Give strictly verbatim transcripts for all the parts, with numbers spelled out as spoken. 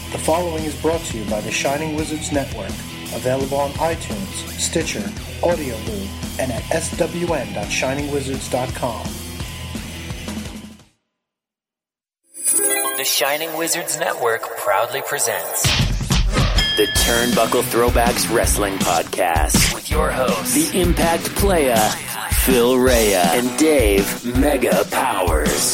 The following is brought to you by the Shining Wizards Network, available on iTunes, Stitcher, AudioBoo, and at s w n dot shining wizards dot com. The Shining Wizards Network proudly presents the Turnbuckle Throwbacks Wrestling Podcast with your hosts, the Impact Playa, Phil Rhea, and Dave Mega Powers.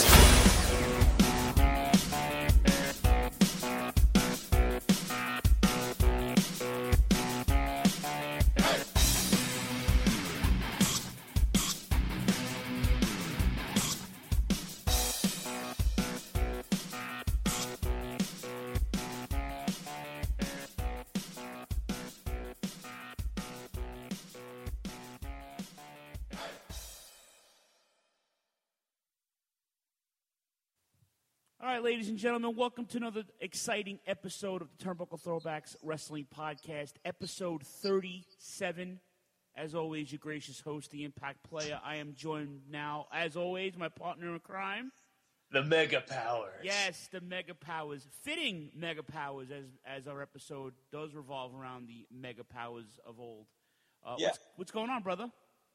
All right, ladies and gentlemen, welcome to another exciting episode of the Turnbuckle Throwbacks Wrestling Podcast, episode thirty-seven. As always, your gracious host, the Impact Player. I am joined now, as always, my partner in crime, the Mega Powers. Yes, the Mega Powers. Fitting Mega Powers, as as our episode does revolve around the Mega Powers of old. Uh, yeah. What's, what's going on, brother?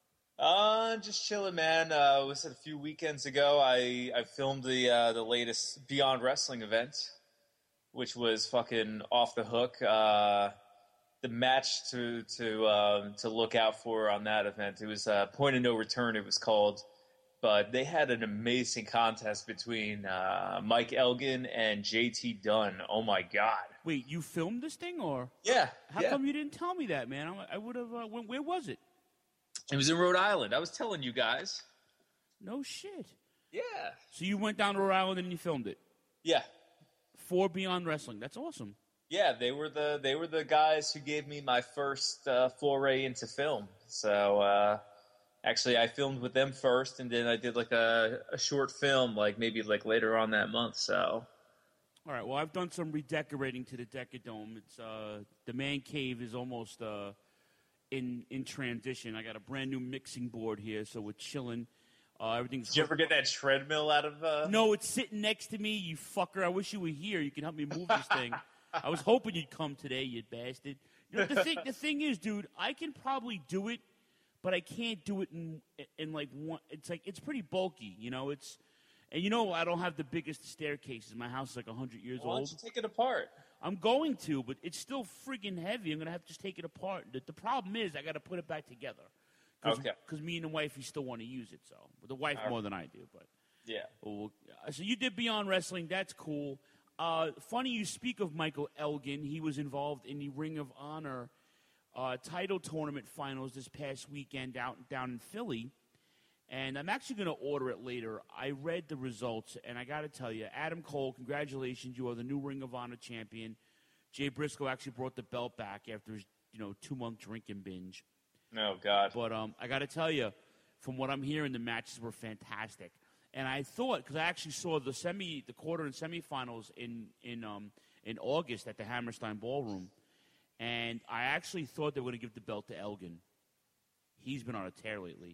Uh, just chilling, man. Uh, was it a few weekends ago? I, I filmed the uh, the latest Beyond Wrestling event, which was fucking off the hook. Uh, the match to to um, to look out for on that event, it was uh, Point of No Return. It was called, but they had an amazing contest between uh, Mike Elgin and J T Dunn. Oh my god! Wait, you filmed this thing, or yeah? How yeah. come you didn't tell me that, man? I, I would have. Uh, where, where was it? It was in Rhode Island. I was telling you guys. No shit. Yeah. So you went down to Rhode Island and you filmed it? Yeah. For Beyond Wrestling. That's awesome. Yeah, they were the they were the guys who gave me my first uh, foray into film. So uh, actually, I filmed with them first, and then I did like a, a short film, like maybe like later on that month. So. All right. Well, I've done some redecorating to the Decadome. It's uh, the man cave is almost. Uh, In, in transition. I got a brand new mixing board here, so we're chilling. Uh, everything's. Did you ever get that treadmill out of? Uh... No, it's sitting next to me. You fucker! I wish you were here. You can help me move this thing. I was hoping you'd come today, you bastard. You know, the thing, the thing is, dude, I can probably do it, but I can't do it in in like one. It's like it's pretty bulky, you know. It's and you know I don't have the biggest staircases. My house is like a hundred years Why old. don't you take it apart? I'm going to, but it's still freaking heavy. I'm going to have to just take it apart. The, the problem is I got to put it back together. Cause, okay. Because me and the wife, we still want to use it. So, but the wife All more right. than I do. But yeah. Well, so you did Beyond Wrestling. That's cool. Uh, funny you speak of Michael Elgin. He was involved in the Ring of Honor uh, title tournament finals this past weekend out down in Philly. And I'm actually going to order it later. I read the results, and I got to tell you, Adam Cole, congratulations. You are the new Ring of Honor champion. Jay Briscoe actually brought the belt back after his, you know, two-month drinking binge. Oh, God. But um, I got to tell you, from what I'm hearing, the matches were fantastic. And I thought, because I actually saw the semi, the quarter and semifinals in in um in August at the Hammerstein Ballroom, and I actually thought they were going to give the belt to Elgin. He's been on a tear lately.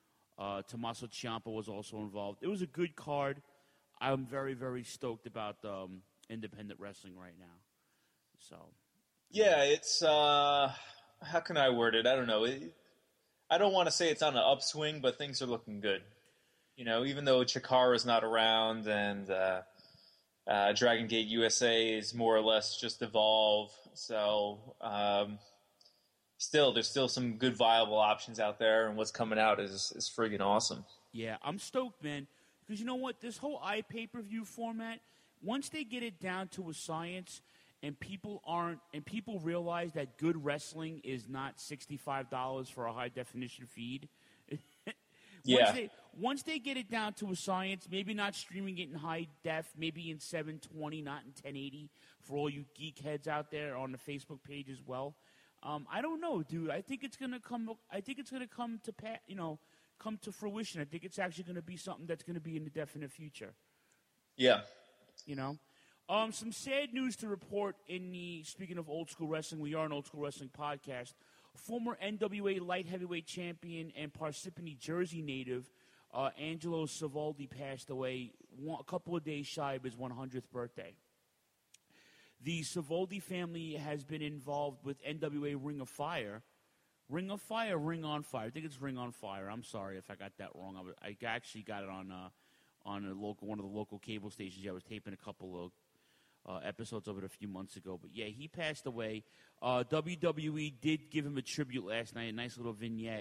Uh, Tommaso Ciampa was also involved. It was a good card. I'm very, very stoked about um, independent wrestling right now. So, yeah, it's uh, how can I word it? I don't know. It, I don't want to say it's on an upswing, but things are looking good. You know, even though Chikara's not around and uh, uh, Dragon Gate U S A is more or less just Evolve, so um, still, there's still some good viable options out there, and what's coming out is is friggin' awesome. Yeah, I'm stoked, man, because you know what? This whole iPay-per-view format, once they get it down to a science. And people aren't, and people realize that good wrestling is not sixty-five dollars for a high definition feed. once yeah. They, once they get it down to a science, maybe not streaming it in high def, maybe in seven twenty, not in ten eighty, for all you geek heads out there on the Facebook page as well. Um, I don't know, dude. I think it's gonna come. I think it's gonna come to pat. You know, come to fruition. I think it's actually gonna be something that's gonna be in the definite future. Yeah. You know. Um, some sad news to report in the, speaking of old school wrestling, we are an old school wrestling podcast. Former N W A light heavyweight champion and Parsippany Jersey native, uh, Angelo Savoldi passed away one, a couple of days shy of his one hundredth birthday. the Savoldi family has been involved with N W A Ring of Fire. Ring of Fire, Ring on Fire. I think it's Ring on Fire. I'm sorry if I got that wrong. I, was, I actually got it on uh, on a local one of the local cable stations. I was taping a couple of uh, episodes of it a few months ago. But yeah, he passed away. Uh, W W E did give him a tribute last night, a nice little vignette.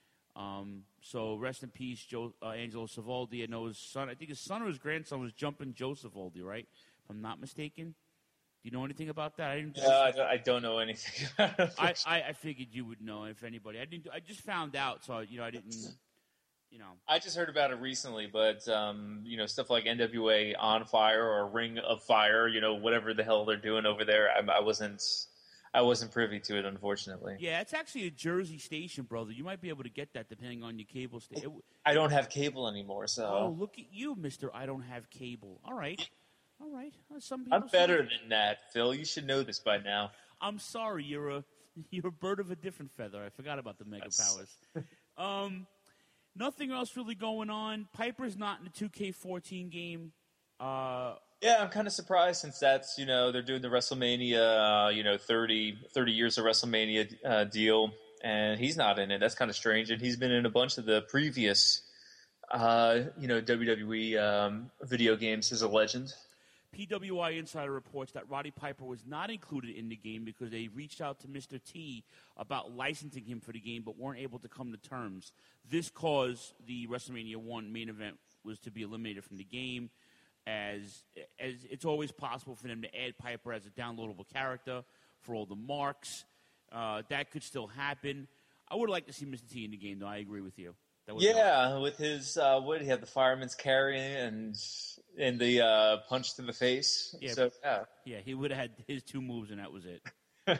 Um, so rest in peace, Joe uh, Angelo Savoldi. I know his son. I think his son or his grandson was jumping Joe Savoldi, right? If I'm not mistaken. Do you know anything about that? I didn't. Uh, I, don't, I don't know anything about it. I, I, I figured you would know if anybody. I didn't. I just found out, so you know, I didn't. You know, I just heard about it recently, but um, you know, stuff like N W A On Fire or Ring of Fire, you know, whatever the hell they're doing over there, I, I wasn't. I wasn't privy to it, unfortunately. Yeah, it's actually a Jersey station, brother. You might be able to get that depending on your cable station. I don't have cable anymore, so. Oh, look at you, Mister I don't have cable. All right. All right. Some people I'm better than that, Phil. You should know this by now. I'm sorry. You're a you're a bird of a different feather. I forgot about the mega powers. um, nothing else really going on. Piper's not in the two K fourteen game. Uh, yeah, I'm kind of surprised since that's, you know, they're doing the WrestleMania, uh, you know, thirty, thirty years of WrestleMania uh, deal, and he's not in it. That's kind of strange. And he's been in a bunch of the previous, uh, you know, W W E um, video games as a legend. P W I Insider reports that Roddy Piper was not included in the game because they reached out to Mister T about licensing him for the game but weren't able to come to terms. This caused the WrestleMania one main event was to be eliminated from the game, as as it's always possible for them to add Piper as a downloadable character for all the marks. Uh, that could still happen. I would like to see Mister T in the game, though. I agree with you. Yeah, with his, uh, what did he have, the fireman's carry and and the uh, punch to the face. Yeah, so, yeah. yeah, he would have had his two moves, and that was it.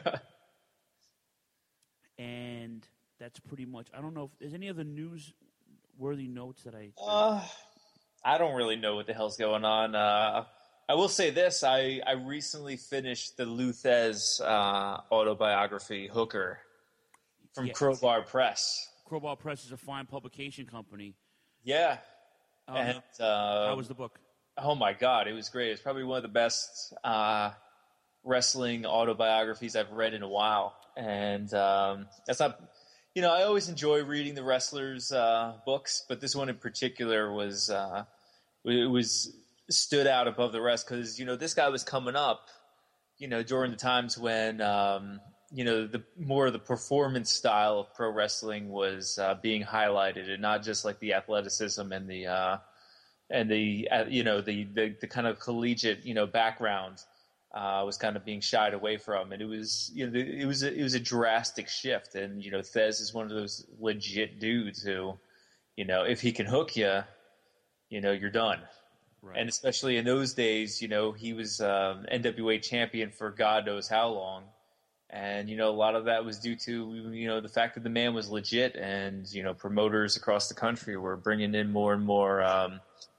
And that's pretty much, I don't know if there's any other newsworthy notes that I... Uh, I don't really know what the hell's going on. Uh, I will say this, I, I recently finished the Lou Thesz uh, autobiography, Hooker, from yeah. Crowbar Press. Crowbar Press is a fine publication company. Yeah. Um, and uh, how was the book? Oh, my God. It was great. It's probably one of the best uh, wrestling autobiographies I've read in a while. And um, that's not, you know, I always enjoy reading the wrestlers' uh, books, but this one in particular was, uh, it was stood out above the rest because, you know, this guy was coming up, you know, during the times when, um, you know, the more of the performance style of pro wrestling was uh, being highlighted, and not just like the athleticism and the uh, and the uh, you know the, the the kind of collegiate you know background uh, was kind of being shied away from, and it was you know it was a, it was a drastic shift, and you know Thesz is one of those legit dudes who, you know, if he can hook you, you know you're done. Right. And especially in those days, you know he was um, N W A champion for God knows how long. And, you know, a lot of that was due to, you know, the fact that the man was legit, and, you know, promoters across the country were bringing in more and more, um,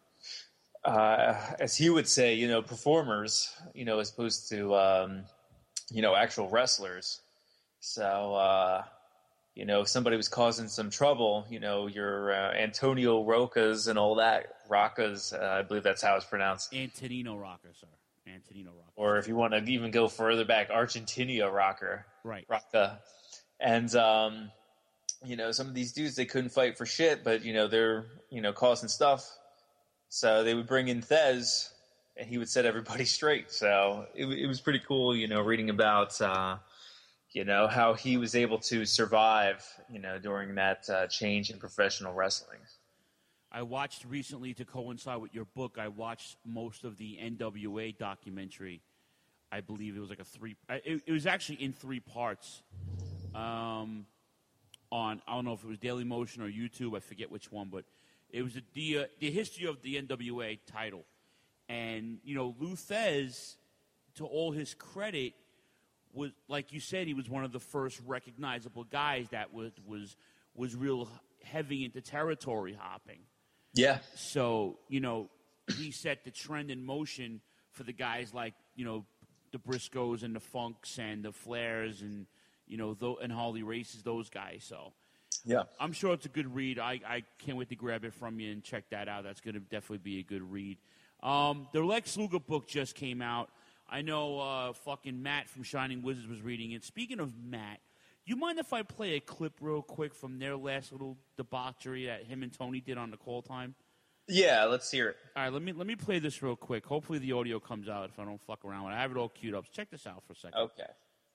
uh, as he would say, you know, performers, you know, as opposed to, um, you know, actual wrestlers. So, uh, you know, if somebody was causing some trouble, you know, your uh, Antonio Rocas and all that, Rocas, uh, I believe that's how it's pronounced. Antonino Rocca, sir. Antonino Rocca. Or if you want to even go further back, Argentina Rocker. Right. Rocca. And, um, you know, some of these dudes, they couldn't fight for shit, but, you know, they're, you know, causing stuff. So they would bring in Thesz, and he would set everybody straight. So it, it was pretty cool, you know, reading about, uh, you know, how he was able to survive, you know, during that uh, change in professional wrestling. I watched recently, to coincide with your book, I watched most of the N W A documentary. I believe it was like a three. It, it was actually in three parts. Um, on I don't know if it was Daily Motion or YouTube. I forget which one, but it was a, the uh, the history of the N W A title. And you know, Lou Thesz, to all his credit, was, like you said, he was one of the first recognizable guys that was was was real heavy into territory hopping. Yeah. So, you know, he set the trend in motion for the guys like, you know, the Briscoes and the Funks and the Flairs and, you know, th- and Harley Races, those guys. So, yeah, I'm sure it's a good read. I, I can't wait to grab it from you and check that out. That's going to definitely be a good read. Um, the Lex Luger book just came out. I know uh, fucking Matt from Shining Wizards was reading it. Speaking of Matt, you mind if I play a clip real quick from their last little debauchery that him and Tony did on the call time? Yeah, let's hear it. All right, let me let me play this real quick. Hopefully the audio comes out if I don't fuck around with it. I have it all queued up. Check this out for a second. Okay.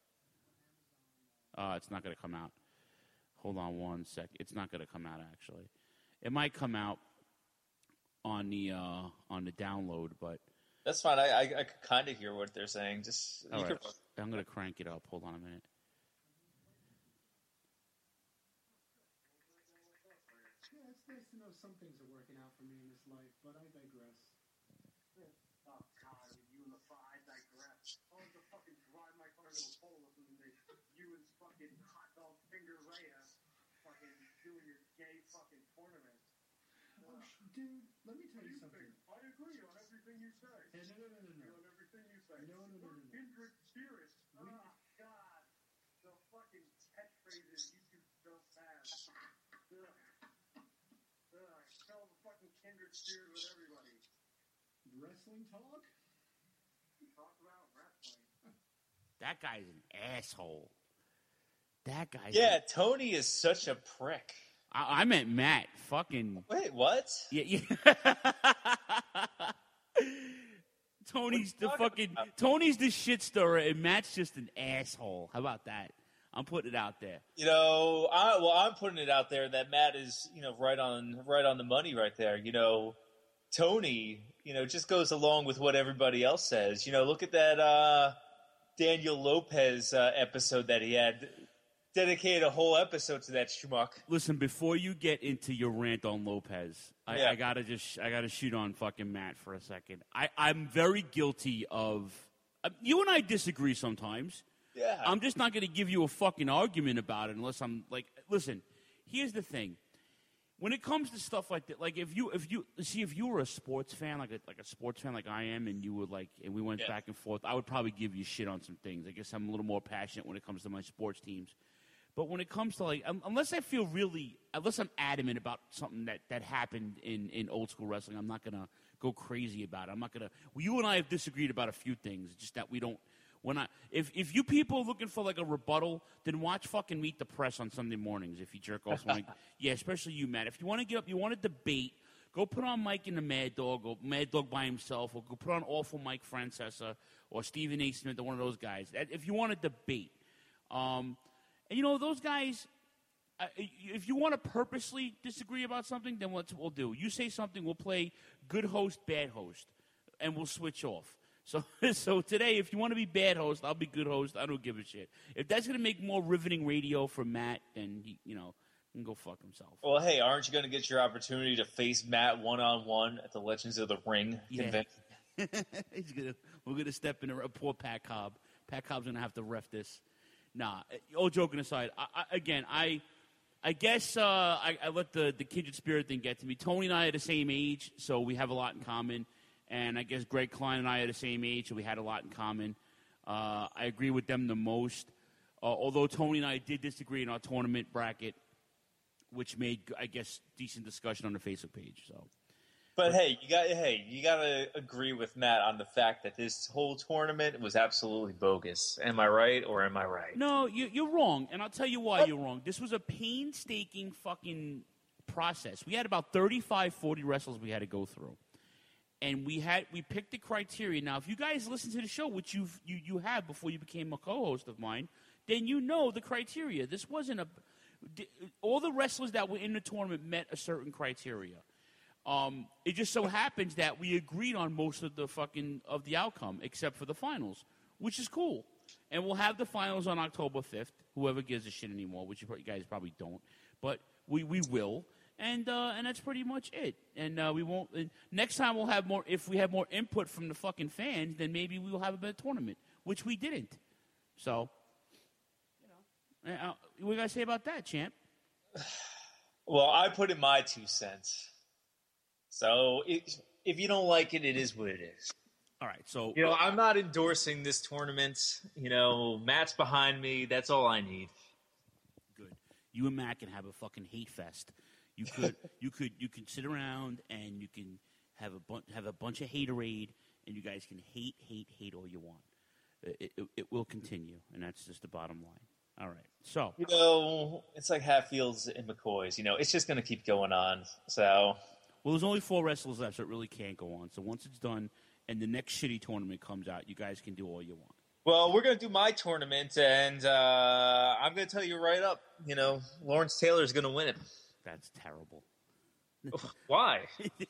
Uh, it's not going to come out. Hold on one sec. It's not going to come out, actually. It might come out on the uh, on the download, but... That's fine. I I, I could kind of hear what they're saying. Just all right. could... I'm going to crank it up. Hold on a minute. Yeah, it's nice to know some things are working out for me in this life, but I digress. Oh, God, you and the I digress. I want to fucking drive my car into a pole listening to you and fucking hot dog finger Rhea fucking doing your gay fucking tournament. Oh, dude, let me tell you something. I agree on everything you say. Hey, no, no, no, no, no. On everything you say. No, no, no, no, no. Kindred spirits. Oh, God. The fucking catchphrases you two don't have. Ugh. Ugh. Tell the fucking kindred spirit with everybody. Wrestling talk? Talk about wrestling. That guy's an asshole. That guy's... Yeah, Tony is such a prick. I, I meant Matt. Fucking... Wait, what? Yeah, yeah. Tony's the fucking... about? Tony's the shit stirrer, and Matt's just an asshole. How about that? I'm putting it out there. You know, I, well, I'm putting it out there that Matt is, you know, right on, right on the money right there. You know, Tony, you know, just goes along with what everybody else says. You know, look at that uh, Daniel Lopez uh, episode that he had. Dedicated a whole episode to that schmuck. Listen, before you get into your rant on Lopez, I, Yeah. I gotta just, I gotta shoot on fucking Matt for a second. I, I'm very guilty of. Uh, you and I disagree sometimes. Yeah. I'm just not going to give you a fucking argument about it unless I'm like, listen, here's the thing. When it comes to stuff like that, like if you, if you, see, if you were a sports fan, like a, like a sports fan like I am, and you would like, and we went Yeah. back and forth, I would probably give you shit on some things. I guess I'm a little more passionate when it comes to my sports teams. But when it comes to like, um, unless I feel really, unless I'm adamant about something that, that happened in, in old school wrestling, I'm not going to go crazy about it. I'm not going to, well, you and I have disagreed about a few things, just that we don't, When I, if if you people are looking for like a rebuttal, then watch fucking Meet the Press on Sunday mornings. If you jerk off, wanna, yeah, especially you, Matt. If you want to get up, you want to debate, go put on Mike and the Mad Dog, or Mad Dog by himself, or go put on Awful Mike Francesa, or Stephen A. Smith, or one of those guys. If you want to debate, um, and you know those guys. Uh, if you want to purposely disagree about something, then what we'll do? You say something, we'll play good host, bad host, and we'll switch off. So, so today, if you want to be bad host, I'll be good host. I don't give a shit. If that's going to make more riveting radio for Matt, then he, you know, he can go fuck himself. Well, hey, aren't you going to get your opportunity to face Matt one on one at the Legends of the Ring Yeah. convention? He's gonna, we're going to step in a poor Pat Cobb. Pat Cobb's going to have to ref this. Nah, all joking aside, I, I, again, I, I guess uh, I, I let the the kindred spirit thing get to me. Tony and I are the same age, so we have a lot in common. And I guess Greg Klein and I are the same age, so we had a lot in common. Uh, I agree with them the most. Uh, although Tony and I did disagree in our tournament bracket, which made, I guess, decent discussion on the Facebook page. So, But hey, you got hey, you got to agree with Matt on the fact that this whole tournament was absolutely bogus. Am I right or am I right? no, you, you're wrong, and I'll tell you why you're wrong. This was a painstaking fucking process. We had about thirty-five, forty wrestlers we had to go through. And we had we picked the criteria. Now, if you guys listen to the show, which you've, you you have before you became a co-host of mine, then you know the criteria. This wasn't a all the wrestlers that were in the tournament met a certain criteria. Um, it just so happens that we agreed on most of the fucking of the outcome, except for the finals, which is cool. And we'll have the finals on October fifth. Whoever gives a shit anymore, which you guys probably don't, but we we will. And uh, and that's pretty much it. And uh, we won't. And next time we'll have more. If we have more input from the fucking fans, then maybe we will have a better tournament, which we didn't. So, you know, uh, what you gotta say about that, champ? Well, I put in my two cents. So it, if you don't like it, it is what it is. All right. So You know, I'm not endorsing this tournament. You know, Matt's behind me. That's all I need. good. You and Matt can have a fucking hate fest. You could, you could, you could sit around and you can have a bunch, have a bunch of haterade, and you guys can hate, hate, hate all you want. It, it, it will continue, and that's just the bottom line. All right, so you know, it's like Hatfields and McCoys. You know, it's just going to keep going on. So, well, there's only four wrestlers left, so it really can't go on. So once it's done, and the next shitty tournament comes out, you guys can do all you want. Well, we're going to do my tournament, and uh, I'm going to tell you right up. You know, Lawrence Taylor is going to win it. That's terrible. Why?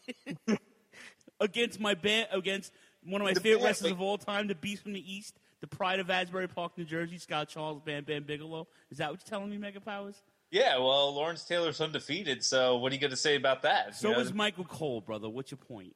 against my ba- against one of my the favorite band, wrestlers like, of all time, the Beast from the East, the Pride of Asbury Park, New Jersey, Scott Charles, Bam Bam Bigelow. Is that what you're telling me, Mega Powers? Yeah, well, Lawrence Taylor's undefeated, so what are you going to say about that? So you know, is Michael Cole, brother. What's your point?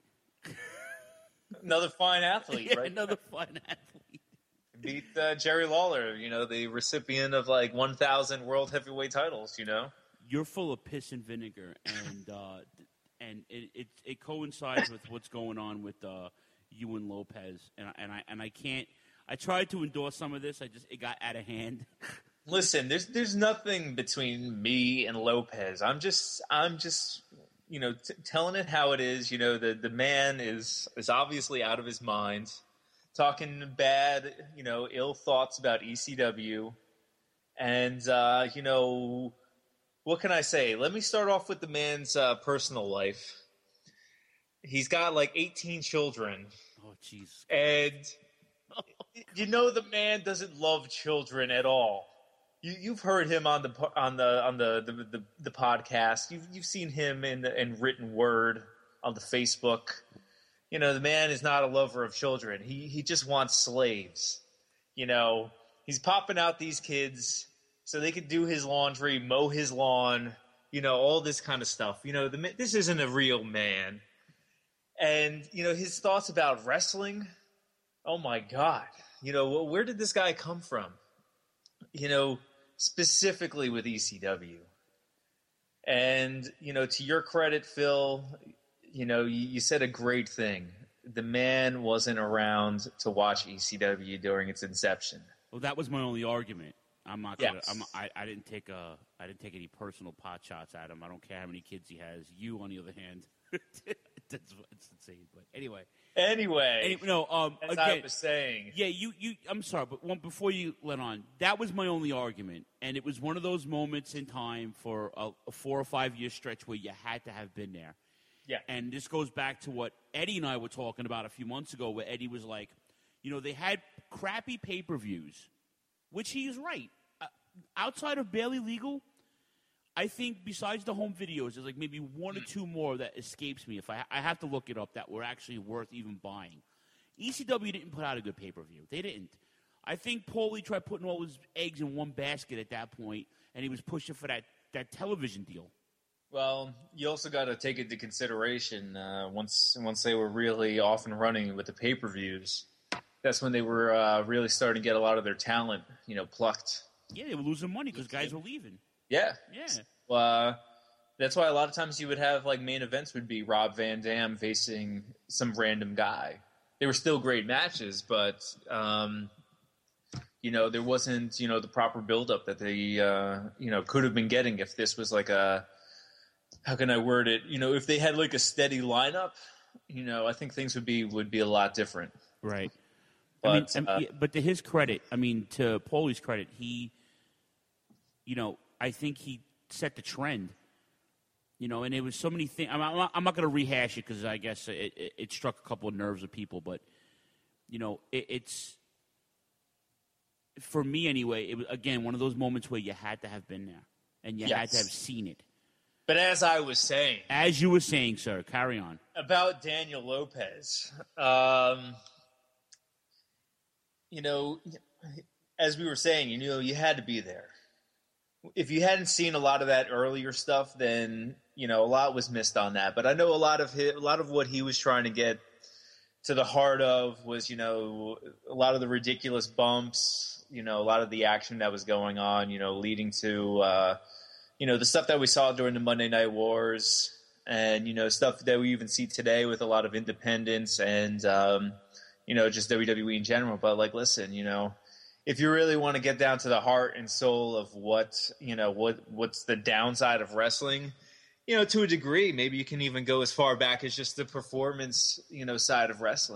Another fine athlete, yeah, right? Another fine athlete. Beat uh, Jerry Lawler, you know, the recipient of like one thousand world heavyweight titles, you know? You're full of piss and vinegar, and uh, and it, it it coincides with what's going on with uh, you and Lopez, and I, and I and I can't. I tried to endorse some of this. I just it got out of hand. Listen, there's there's nothing between me and Lopez. I'm just I'm just you know t- telling it how it is. You know, the the man is is obviously out of his mind, talking bad, you know, ill thoughts about E C W, and uh, you know, what can I say? Let me start off with the man's uh, personal life. He's got like eighteen children. Oh, jeez. And you know the man doesn't love children at all. You, you've heard him on the on the on the the, the, the podcast. You've you've seen him in the, in written word on the Facebook. You know, the man is not a lover of children. He he just wants slaves. You know, he's popping out these kids so they could do his laundry, mow his lawn. You know, all this kind of stuff. You know, the this isn't a real man. And you know his thoughts about wrestling. Oh my God! You know, where did this guy come from? You know, specifically with E C W. And, you know, to your credit, Phil, you know, you, you said a great thing. The man wasn't around to watch E C W during its inception. Well, that was my only argument. I'm not gonna. Yes. I'm, I, I didn't take a. I didn't take any personal pot shots at him. I don't care how many kids he has. You, on the other hand, that's it's insane. But anyway. Anyway, Any, no. Um. As again, I was saying. Yeah. You. You. I'm sorry, but one before you let on. That was my only argument, and it was one of those moments in time for a, a four or five year stretch where you had to have been there. Yeah. And this goes back to what Eddie and I were talking about a few months ago, where Eddie was like, you know, they had crappy pay per views, which he is right. Uh, outside of Barely Legal, I think besides the home videos, there's like maybe one or two more that escapes me. If I, I have to look it up, that were actually worth even buying. E C W didn't put out a good pay-per-view. They didn't. I think Paulie tried putting all his eggs in one basket at that point, and he was pushing for that, that television deal. Well, you also got to take into consideration uh, once once they were really off and running with the pay-per-views, that's when they were uh, really starting to get a lot of their talent, you know, plucked. Yeah, they were losing money because guys were leaving. Yeah. Yeah. Uh, that's why a lot of times you would have, like, main events would be Rob Van Dam facing some random guy. They were still great matches, but, um, you know, there wasn't, you know, the proper build-up that they, uh, you know, could have been getting if this was like a, how can I word it? You know, if they had, like, a steady lineup, you know, I think things would be would be a lot different. Right. But, I mean, uh, I mean, but to his credit, I mean, to Paulie's credit, he, you know, I think he set the trend. You know, and it was so many things. I'm not, I'm not going to rehash it because I guess it, it, it struck a couple of nerves of people. But, you know, it, it's, for me anyway, it was, again, one of those moments where you had to have been there. And you Yes. had to have seen it. But as I was saying... As you were saying, sir, carry on. About Daniel Lopez, um, you know, as we were saying, you know, you had to be there. If you hadn't seen a lot of that earlier stuff, then, you know, a lot was missed on that. But I know a lot of his, a lot of what he was trying to get to the heart of was, you know, a lot of the ridiculous bumps, you know, a lot of the action that was going on, you know, leading to, uh, you know, the stuff that we saw during the Monday Night Wars and, you know, stuff that we even see today with a lot of independence and, um, you know, just W W E in general. But, like, listen, you know, if you really want to get down to the heart and soul of what, you know, what what's the downside of wrestling, you know, to a degree, maybe you can even go as far back as just the performance, you know, side of wrestling.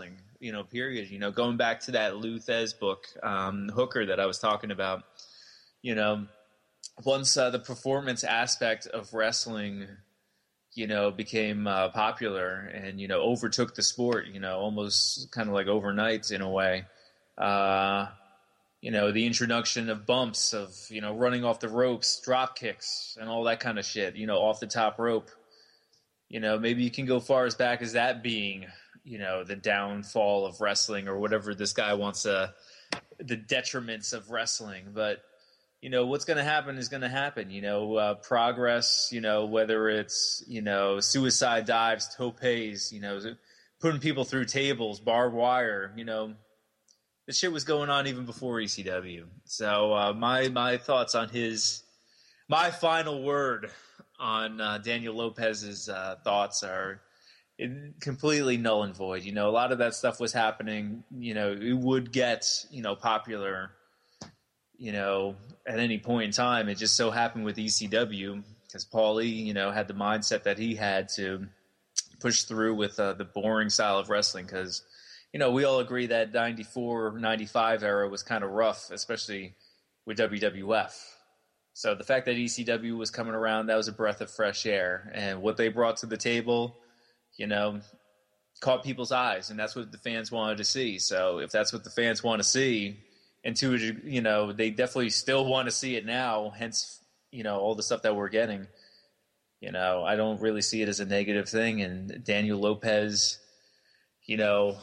you know, period. You know, going back to that Lou Thez book, um, Hooker, that I was talking about, you know, once uh, the performance aspect of wrestling, you know, became uh, popular and, you know, overtook the sport, you know, almost kind of like overnight in a way, uh, you know, the introduction of bumps, of, you know, running off the ropes, drop kicks, and all that kind of shit, you know, off the top rope. You know, maybe you can go far as back as that being, you know, the downfall of wrestling or whatever this guy wants to, the detriments of wrestling. But, you know, what's going to happen is going to happen. You know, uh, progress, you know, whether it's, you know, suicide dives, topes, you know, putting people through tables, barbed wire, you know, this shit was going on even before E C W. So uh, my my thoughts on his, my final word on uh, Daniel Lopez's uh, thoughts are completely null and void. You know, a lot of that stuff was happening. You know, it would get, you know, popular, you know, at any point in time. It just so happened with E C W because Paulie, you know, had the mindset that he had to push through with uh, the boring style of wrestling because, you know, we all agree that ninety-four, ninety-five era was kind of rough, especially with W W F. So the fact that E C W was coming around, that was a breath of fresh air. And what they brought to the table, you know, caught people's eyes. And that's what the fans wanted to see. So if that's what the fans want to see, and to, you know, they definitely still want to see it now, hence, you know, all the stuff that we're getting. You know, I don't really see it as a negative thing. And Daniel Lopez, you know,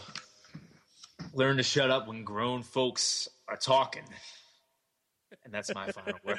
learn to shut up when grown folks are talking. And that's my final word.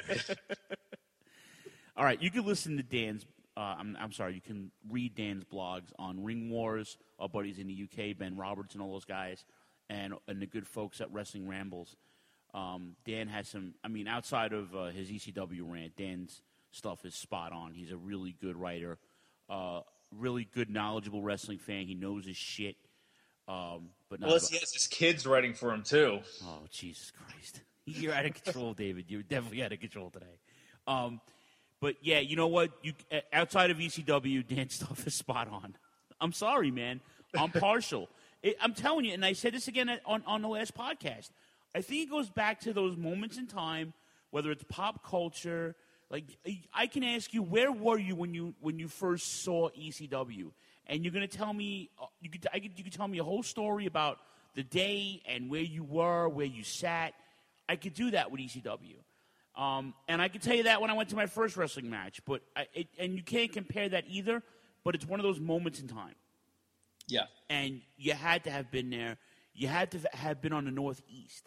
All right, you can listen to Dan's, uh, I'm, I'm sorry, you can read Dan's blogs on Ring Wars, our buddies in the U K, Ben Roberts and all those guys, and, and the good folks at Wrestling Rambles. Um, Dan has some, I mean, outside of uh, his E C W rant, Dan's stuff is spot on. He's a really good writer, uh, really good, knowledgeable wrestling fan. He knows his shit. Um, but not Plus, about, he has his kids writing for him, too. Oh, Jesus Christ. You're out of control, David. You're definitely out of control today. Um, but, yeah, you know what? You outside of E C W, Dan's stuff is spot on. I'm sorry, man. I'm partial. It, I'm telling you, and I said this again at, on, on the last podcast. I think it goes back to those moments in time, whether it's pop culture. Like, I can ask you, where were you when you when you first saw E C W? And you're going to tell me, you could, I could, you could tell me a whole story about the day and where you were, where you sat. I could do that with E C W. Um, and I could tell you that when I went to my first wrestling match. But I, it, and you can't compare that either, but it's one of those moments in time. Yeah. And you had to have been there. You had to have been on the Northeast.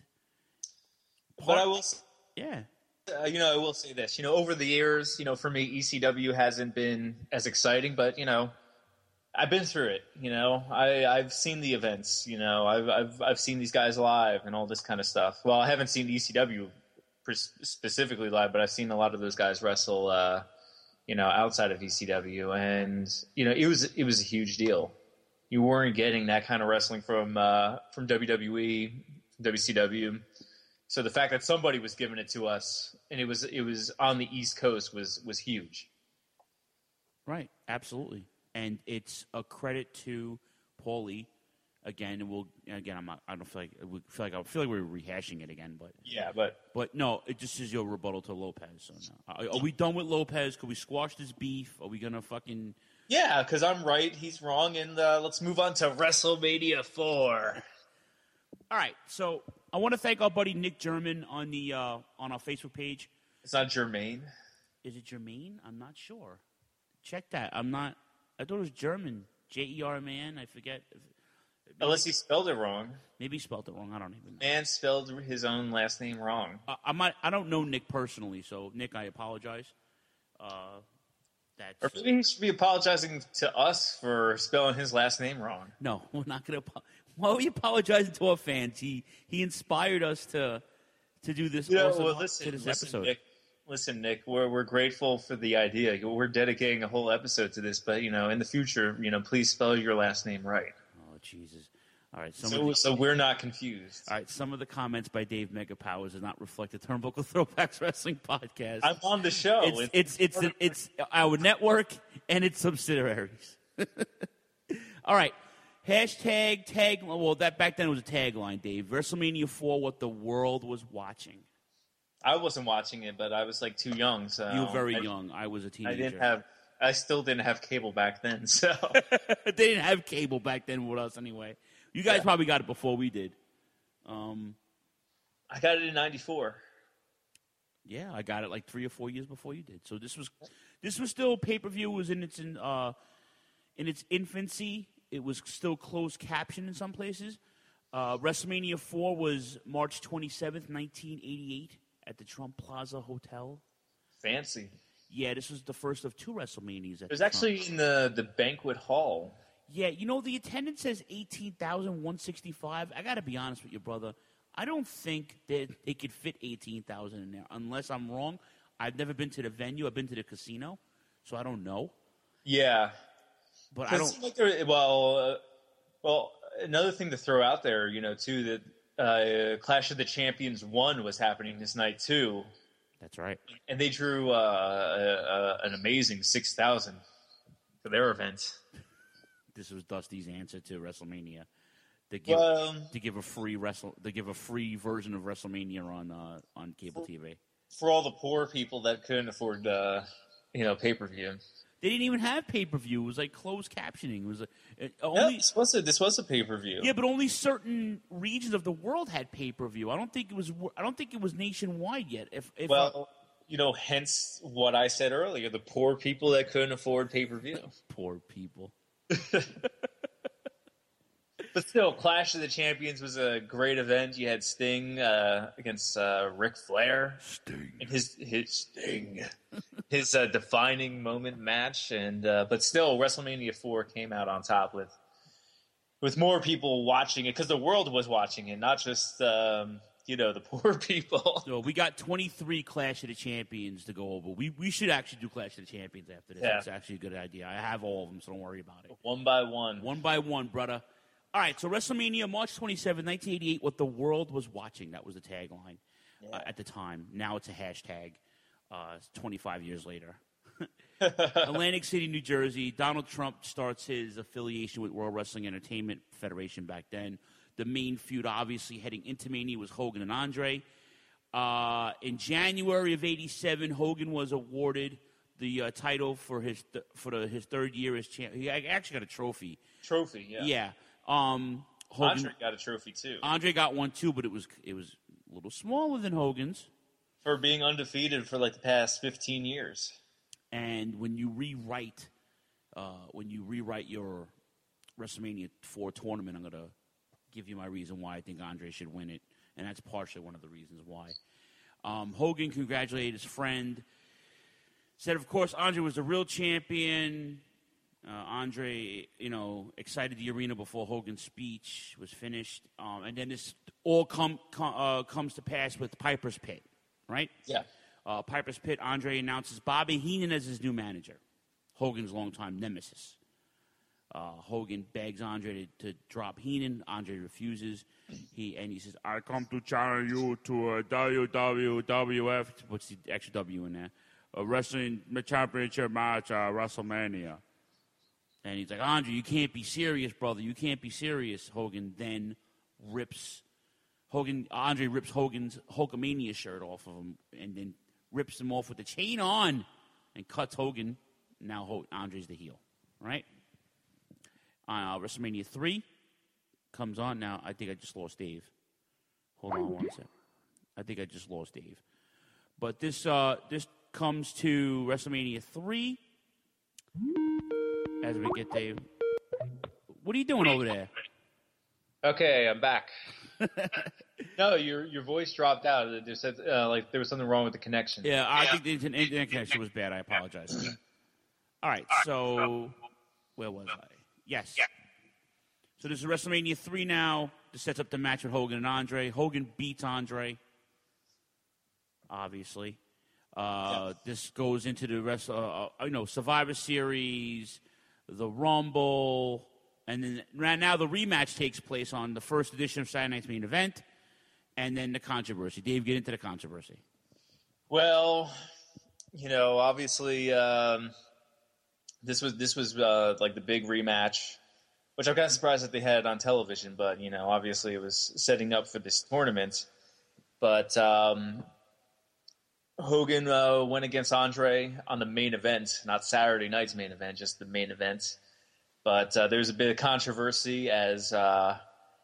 Part, but I will... Yeah. Uh, you know, I will say this. You know, over the years, you know, for me, E C W hasn't been as exciting, but, you know, I've been through it, you know. I, I've seen the events, you know. I've, I've I've seen these guys live and all this kind of stuff. Well, I haven't seen E C W specifically live, but I've seen a lot of those guys wrestle, uh, you know, outside of E C W. And, you know, it was it was a huge deal. You weren't getting that kind of wrestling from uh, from W W E, W C W. So the fact that somebody was giving it to us and it was it was on the East Coast was was huge. Right, absolutely. And it's a credit to Paulie. Again, and we'll again. I'm not. I don't feel like we feel like I feel like we're rehashing it again. But yeah, but but no, it just is your rebuttal to Lopez. So no. Are, are we done with Lopez? Could we squash this beef? Are we gonna fucking? Yeah, because I'm right, he's wrong, and uh, let's move on to WrestleMania four. All right, so I want to thank our buddy Nick German on the uh, on our Facebook page. It's not Jermaine. Is it Jermaine? I'm not sure. Check that. I'm not. I thought it was German. J E R M A N. I forget. Maybe, Unless he spelled it wrong. Maybe he spelled it wrong. I don't even know. Man spelled his own last name wrong. Uh, I might. I don't know Nick personally, so Nick, I apologize. Uh, that's, or maybe he should be apologizing to us for spelling his last name wrong. No, we're not going to. Why are we apologizing to our fans? He he inspired us to to do this. You know, awesome, well, listen, to this listen, episode. Nick. Listen, Nick, we're we're grateful for the idea. We're dedicating a whole episode to this, but you know, in the future, you know, please spell your last name right. Oh, Jesus! All right, some so of the, so we're not confused. All right, some of the comments by Dave Megapowers does not reflect the Turnbuckle Throwbacks Wrestling Podcast. I'm on the show. It's it's it's it's, it's our network and its subsidiaries. All right, Hashtag tag. Well, that back then it was a tagline, Dave. WrestleMania four, what the world was watching. I wasn't watching it, but I was like too young. So You were very I, young. I was a teenager. I didn't have. I still didn't have cable back then. So they didn't have cable back then with us anyway. You guys Yeah. probably got it before we did. Um, I got it in ninety-four. yeah, I got it like three or four years before you did. So this was this was still pay per view. Was in its in, uh, in its infancy. It was still closed caption in some places. Uh, WrestleMania four was March twenty-seventh, nineteen eighty-eight, at the Trump Plaza Hotel. Fancy. Yeah, this was the first of two WrestleManias. At It was the actually Trump. in the, the banquet hall. Yeah, you know, the attendance says eighteen thousand one hundred sixty-five. I got to be honest with you, brother. I don't think that they could fit eighteen thousand in there, unless I'm wrong. I've never been to the venue. I've been to the casino, so I don't know. Yeah. But I It don't. seemed like there, well, uh, well, another thing to throw out there, you know, too, that uh, Clash of the Champions one was happening this night, too. That's right. And they drew uh, uh, an amazing six thousand for their event. This was Dusty's answer to WrestleMania. To give, Well, to give a free wrestle, to give a free version of WrestleMania on uh, on cable T V. for all the poor people that couldn't afford, uh, you know, pay-per-view. They didn't even have pay per view. It was like closed captioning. It was a, it No, only this was a, this was a pay-per-view. yeah, but only certain regions of the world had pay per view. I don't think it was. I don't think it was nationwide yet. If, if Well, you know, hence what I said earlier, the poor people that couldn't afford pay-per-view. poor people. But still, Clash of the Champions was a great event. You had Sting uh, against uh, Ric Flair. Sting. And his his Sting, his uh, defining moment match, and uh, but still, WrestleMania four came out on top with with more people watching it because the world was watching it, not just um, you know the poor people. So we got twenty-three Clash of the Champions to go over. We we should actually do Clash of the Champions after this. Yeah. That's actually a good idea. I have all of them, so don't worry about it. One by one. One by one, brother. All right, so WrestleMania, March twenty-seventh, nineteen eighty-eight, what the world was watching. That was the tagline uh, at the time. Now it's a hashtag uh, twenty-five years later. Atlantic City, New Jersey. Donald Trump starts his affiliation with World Wrestling Entertainment Federation back then. The main feud, obviously, heading into Mania was Hogan and Andre. Uh, in January of eighty-seven, Hogan was awarded the uh, title for his th- for the, his third year as champ. He actually got a trophy. Trophy, yeah. Yeah. Um, Hogan, Andre got a trophy too Andre got one too, but it was it was a little smaller than Hogan's. for being undefeated for like the past fifteen years. And when you rewrite, uh, when you rewrite your WrestleMania four tournament, I'm gonna give you my reason why I think Andre should win it, and that's partially one of the reasons why. Um, Hogan congratulated his friend. Said, of course, Andre was the real champion. Uh, Andre, you know, excited the arena before Hogan's speech was finished. Um, and then this all come, com, uh, comes to pass with Piper's Pit, right? Yeah. Uh, Piper's Pit, Andre announces Bobby Heenan as his new manager, Hogan's longtime nemesis. Uh, Hogan begs Andre to, to drop Heenan. Andre refuses. He And he says, I come to challenge you to a W W F, what's the extra W in there? A wrestling championship match, uh, WrestleMania. And he's like, Andre, you can't be serious, brother. You can't be serious. Hogan then rips Hogan. Andre rips Hogan's Hulkamania shirt off of him, and then rips him off with the chain on, and cuts Hogan. Now Ho- Andre's the heel, right? Uh, WrestleMania three comes on. Now I think I just lost Dave. Hold on one second. I think I just lost Dave. But this uh, this comes to WrestleMania three. As we get Dave. What are you doing over there? Okay, I'm back. No, your your voice dropped out. It just said uh, like there was something wrong with the connection. Yeah, I think the internet connection was bad. I apologize. All right, so where was I? Yes. So this is WrestleMania three now. This sets up the match with Hogan and Andre. Hogan beats Andre, obviously. Uh, this goes into the rest, uh, uh, you know, Survivor Series, the Rumble, and then right now the rematch takes place on the first edition of Saturday Night's Main Event, and then the controversy. Dave, get into the controversy. Well, you know, obviously, um, this was this was uh, like the big rematch which I'm kind of surprised that they had it on television, but, you know, obviously it was setting up for this tournament. But um, Hogan uh, went against Andre on the main event, not Saturday night's main event, just the main event. But uh, there's a bit of controversy as uh,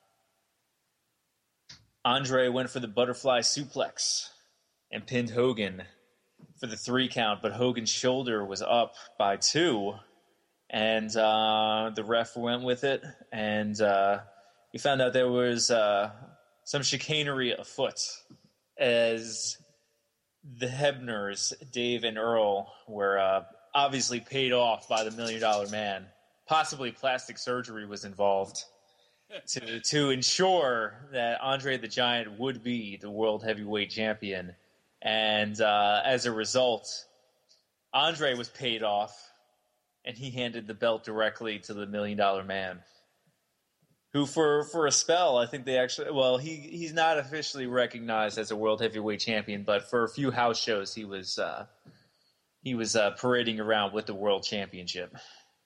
Andre went for the butterfly suplex and pinned Hogan for the three count, but Hogan's shoulder was up by two. And uh, the ref went with it, and uh, we found out there was uh, some chicanery afoot as the Hebners, Dave and Earl, were uh, obviously paid off by the Million Dollar Man. Possibly plastic surgery was involved to to ensure that Andre the Giant would be the World Heavyweight Champion. And uh, as a result, Andre was paid off. And he handed the belt directly to the Million Dollar Man, who for, for a spell, I think they actually, well, he, he's not officially recognized as a World Heavyweight Champion, but for a few house shows, he was uh, he was uh, parading around with the World Championship.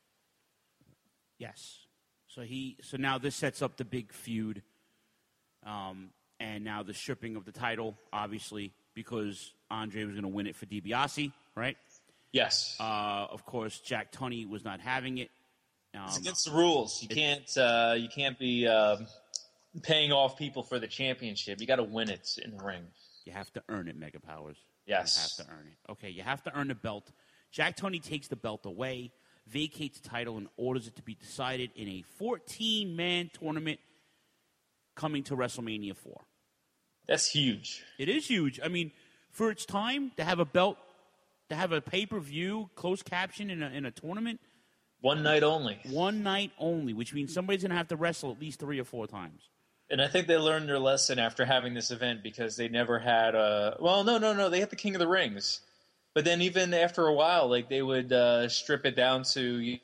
Yes. So he. So now this sets up the big feud, um, and now the stripping of the title, obviously, because Andre was going to win it for DiBiase, right? Yes. Uh, of course, Jack Tunney was not having it. Um, it's against the rules. You can't. Uh, you can't be uh, paying off people for the championship. You got to win it in the ring. You have to earn it, Mega Powers. Yes. You have to earn it. Okay, you have to earn the belt. Jack Tunney takes the belt away, vacates the title, and orders it to be decided in a fourteen-man tournament coming to WrestleMania four. That's huge. It is huge. I mean, for its time, to have a belt, to have a pay-per-view, closed caption in a, in a tournament. One night only. One night only, which means somebody's going to have to wrestle at least three or four times. And I think they learned their lesson after having this event because they never had a... Well, no, no, no. They had the King of the Rings. But then even after a while, like, they would uh, strip it down to...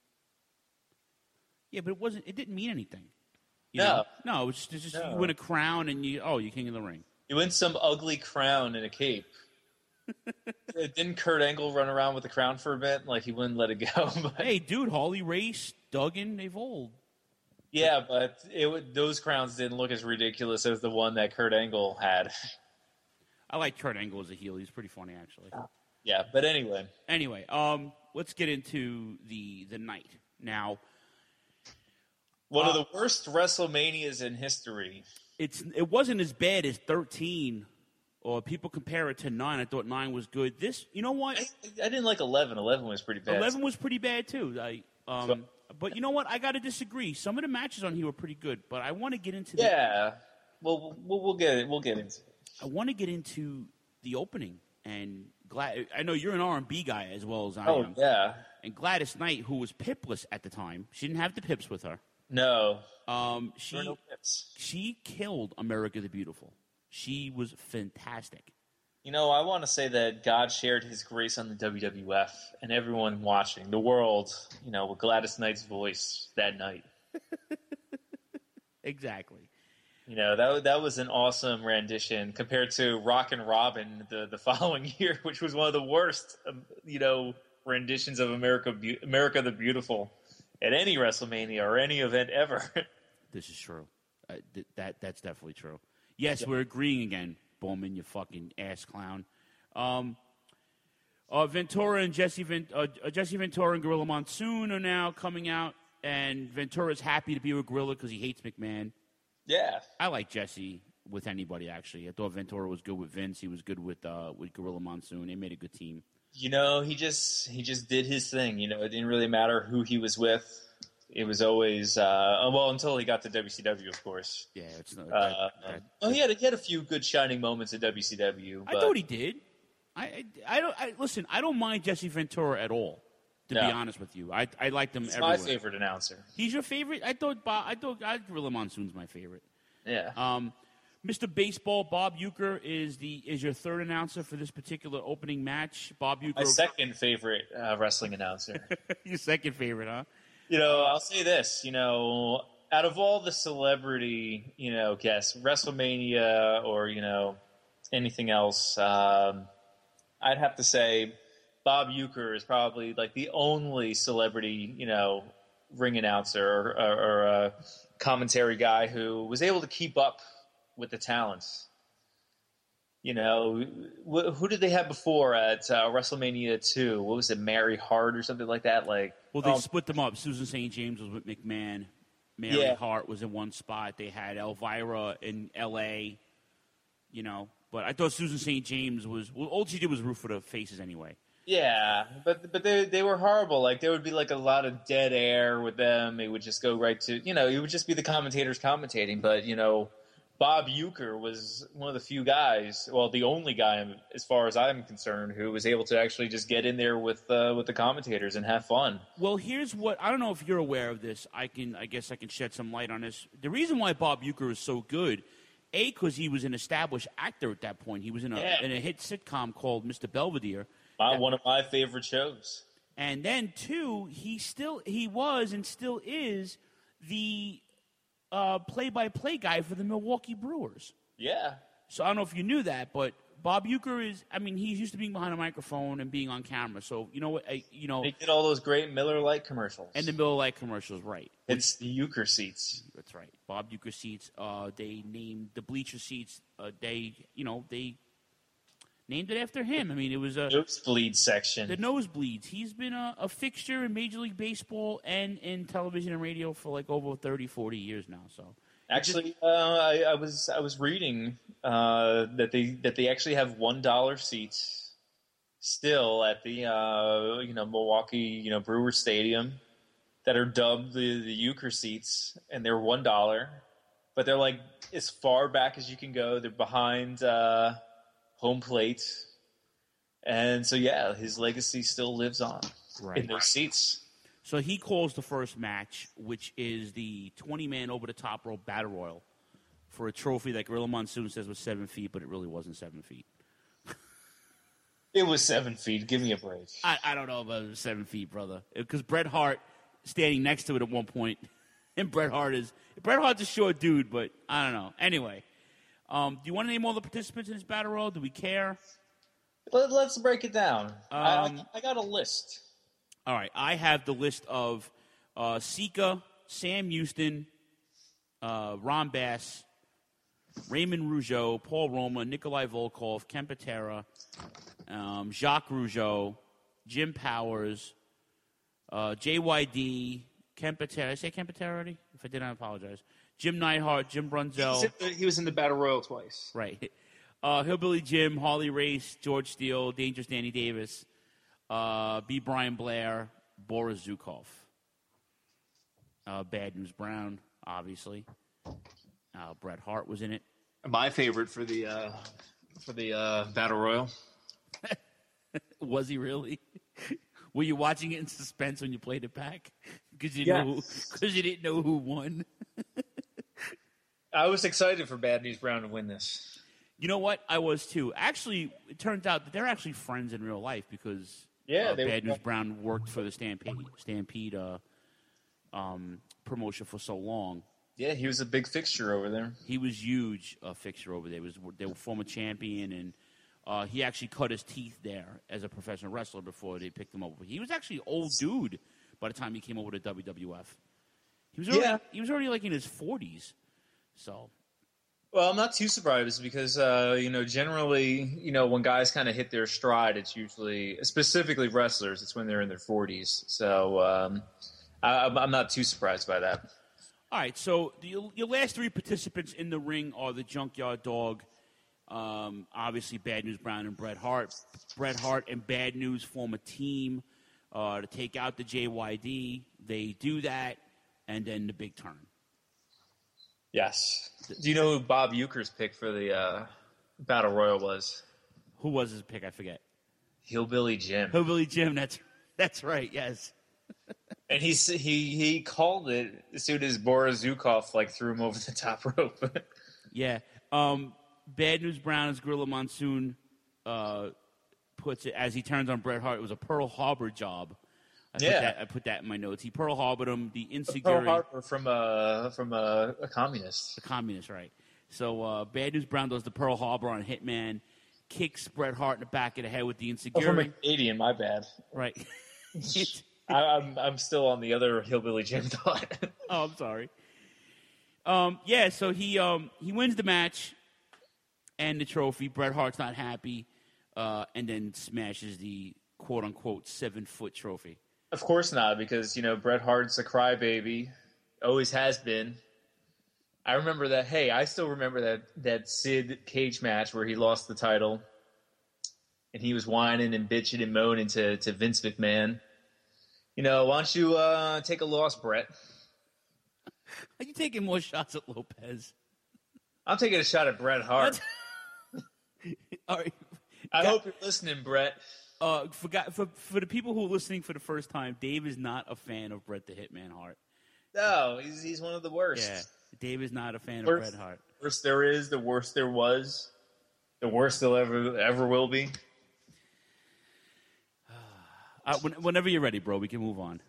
Yeah, but it wasn't. It didn't mean anything. You No. know? No, it was just, just No. you win a crown and you, oh, you're King of the Ring. You win some ugly crown and a cape. Didn't Kurt Angle run around with the crown for a bit? Like, he wouldn't let it go. But, Hey, dude, Harley Race, Duggan, they've old. yeah, but it would, those crowns didn't look as ridiculous as the one that Kurt Angle had. I like Kurt Angle as a heel. He's pretty funny, actually. Yeah, but anyway. Anyway, um, let's get into the the night. Now, One Uh, of the worst WrestleManias in history. it's it wasn't as bad as thirteen, or people compare it to nine. I thought nine was good. This, you know what? I, I didn't like eleven. eleven was pretty bad. eleven was pretty bad, too. I, um, but you know what? I got to disagree. Some of the matches on here were pretty good, but I want to get into the, Yeah. Well, we'll, we'll get it. We'll get into it. I want to get into the opening. And glad I know you're an R and B guy as well as I Oh, am. yeah. And Gladys Knight, who was pipless at the time, she didn't have the pips with her. No. Um, There are she no pips. she killed America the Beautiful. She was fantastic. You know, I want to say that God shared his grace on the W W F and everyone watching, the world, you know, with Gladys Knight's voice that night. Exactly. You know, that that was an awesome rendition compared to Rockin' Robin the, the following year, which was one of the worst, um, you know, renditions of America Be- America the Beautiful at any WrestleMania or any event ever. This is true. Uh, th- that that's definitely true. Yes, we're agreeing again, Bowman, you fucking ass clown. Um, uh, Ventura and Jesse Vent- uh, uh, Jesse Ventura and Gorilla Monsoon are now coming out, and Ventura's happy to be with Gorilla because he hates McMahon. Yeah. I like Jesse with anybody, actually. I thought Ventura was good with Vince. He was good with uh, with Gorilla Monsoon. They made a good team. You know, he just he just did his thing. You know, it didn't really matter who he was with. It was always uh, well until he got to W C W, of course. Yeah, it's not. Uh, that, that, well, he had he had a few good shining moments at W C W. I but thought he did. I, I, I don't I, listen. I don't mind Jesse Ventura at all. To No. be honest with you, I I liked him he's everywhere. my favorite announcer. He's your favorite. I thought Bob, I thought I, Gorilla Monsoon's my favorite. Yeah. Um, Mister Baseball Bob Uecker is the is your third announcer for this particular opening match. Bob Uecker, My second favorite uh, wrestling announcer. your second favorite, huh? You know, I'll say this. You know, out of all the celebrity, you know, guests, WrestleMania or you know anything else, um, I'd have to say Bob Uecker is probably like the only celebrity, you know, ring announcer or, or, or a commentary guy who was able to keep up with the talents. You know, wh- who did they have before at uh, WrestleMania two? What was it, Mary Hart or something like that? Like, well, they um, split them up. Susan Saint James was with McMahon. Mary Yeah. Hart was in one spot. They had Elvira in L A, you know. But I thought Susan Saint James was, well, all she did was root for the faces anyway. Yeah, but but they they were horrible. Like, there would be like a lot of dead air with them. It would just go right to, you know, it would just be the commentators commentating. But, you know, Bob Uecker was one of the few guys, well, the only guy, as far as I'm concerned, who was able to actually just get in there with uh, with the commentators and have fun. Well, here's what, I don't know if you're aware of this. I can, I guess I can shed some light on this. The reason why Bob Uecker is so good, A, because he was an established actor at that point. He was in a, Yeah. in a hit sitcom called Mister Belvedere. My, one of my favorite shows. And then, two, he still, he was and still is the uh, play-by-play guy for the Milwaukee Brewers. Yeah. So I don't know if you knew that, but Bob Uecker is, I mean, he's used to being behind a microphone and being on camera. So, you know what, I, you know, They did all those great Miller Lite commercials. and the Miller Lite commercials, right. It's the Euchre seats. That's right. Bob Uecker seats, uh, they named the bleacher seats, uh, they, you know, they named it after him. I mean, it was a... Nosebleed section. The nosebleeds. He's been a, a fixture in Major League Baseball and in television and radio for like over thirty, forty years now. So Actually, uh, I, I was I was reading uh, that they that they actually have one dollar seats still at the uh, you know Milwaukee you know Brewer Stadium that are dubbed the the Euchre seats, and they're one dollar, but they're like as far back as you can go. They're behind uh, home plate, and so yeah, his legacy still lives on Right. in those seats. So he calls the first match, which is the twenty-man over-the-top rope battle royal for a trophy that Gorilla Monsoon says was seven feet, but it really wasn't seven feet. It was seven feet. Give me a break. I, I don't know about it was seven feet, brother. Because Bret Hart standing next to it at one point, and Bret Hart is Bret Hart's a short dude, but I don't know. Anyway, um, do you want to name all the participants in this battle royal? Do we care? Let, let's break it down. I, Um, I, I got a list. All right, I have the list of uh, Sika, Sam Houston, uh, Ron Bass, Raymond Rougeau, Paul Roma, Nikolai Volkov, Ken Patera, um, Jacques Rougeau, Jim Powers, uh, J Y D, Ken Patera. Did I say Ken Patera already? If I did, I apologize. Jim Neidhart, Jim He was, Brunzell. in the, he was in the Battle Royal twice. Right. Uh, Hillbilly Jim, Harley Race, George Steele, Dangerous Danny Davis, uh, B. Brian Blair, Boris Zukov. Uh, Bad News Brown, obviously. Uh, Bret Hart was in it. My favorite for the uh, for the uh, Battle Royal. Was he really? Were you watching it in suspense when you played it back? Because you, Yes. know who- 'cause you didn't know who won. I was excited for Bad News Brown to win this. You know what? I was too. Actually, it turns out that they're actually friends in real life because Yeah, uh, they Bad were- News Brown worked for the Stampede Stampede uh, um, promotion for so long. Yeah, he was a big fixture over there. He was huge uh, fixture over there. He was they were former champion, and uh, he actually cut his teeth there as a professional wrestler before they picked him up. He was actually an old dude by the time he came over to W W F. He was already, Yeah. he was already like in his forties. So Well, I'm not too surprised because, uh, you know, generally, you know, when guys kind of hit their stride, it's usually, specifically wrestlers, it's when they're in their forties. So um, I, I'm not too surprised by that. all right, so the, your last three participants in the ring are the Junkyard Dog, um, obviously Bad News Brown and Bret Hart. Bret Hart and Bad News form a team uh, to take out the J Y D. They do that, and then the big turn. Yes. Do you know who Bob Euchre's pick for the uh, Battle Royal was? Who was his pick? I forget. Hillbilly Jim. Hillbilly Jim. That's that's right. Yes. And he he he called it as soon as Boris Zukov like threw him over the top rope. Yeah. Um, Bad News Brown as Gorilla Monsoon uh, puts it as he turns on Bret Hart. It was a Pearl Harbor job. I Yeah. Put that, I put that in my notes. He Pearl Harbored him. The Pearl insecurity. Harbor from a from a, a communist. The communist, right. So uh, Bad News Brown does the Pearl Harbor on Hitman, kicks Bret Hart in the back of the head with the Oh, from a insecurity. Canadian, my bad. Right. I, I'm I'm still on the other hillbilly Jim thought. Oh, I'm sorry. Um, yeah, so he um, he wins the match and the trophy. Bret Hart's not happy, uh, and then smashes the quote unquote seven foot trophy. Of course not, because you know Bret Hart's a crybaby, always has been. I remember that. Hey, I still remember that that Sid Cage match where he lost the title, and he was whining and bitching and moaning to to Vince McMahon. You know, why don't you uh, take a loss, Bret? Are you taking more shots at Lopez? I'm taking a shot at Bret Hart. All right. I Got, hope you're listening, Bret. Uh, for, for for the people who are listening for the first time, Dave is not a fan of Bret the Hitman Hart. No, he's he's one of the worst. Yeah, Dave is not a fan worst, of Bret Hart. Worst there is, the worst there was, the worst there ever ever will be. Uh, when, whenever you're ready, bro, we can move on.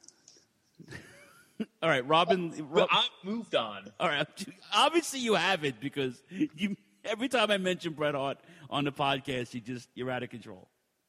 All right, Robin. Well, I've moved on. All right, obviously you haven't because you. Every time I mention Bret Hart on the podcast, you just you're out of control.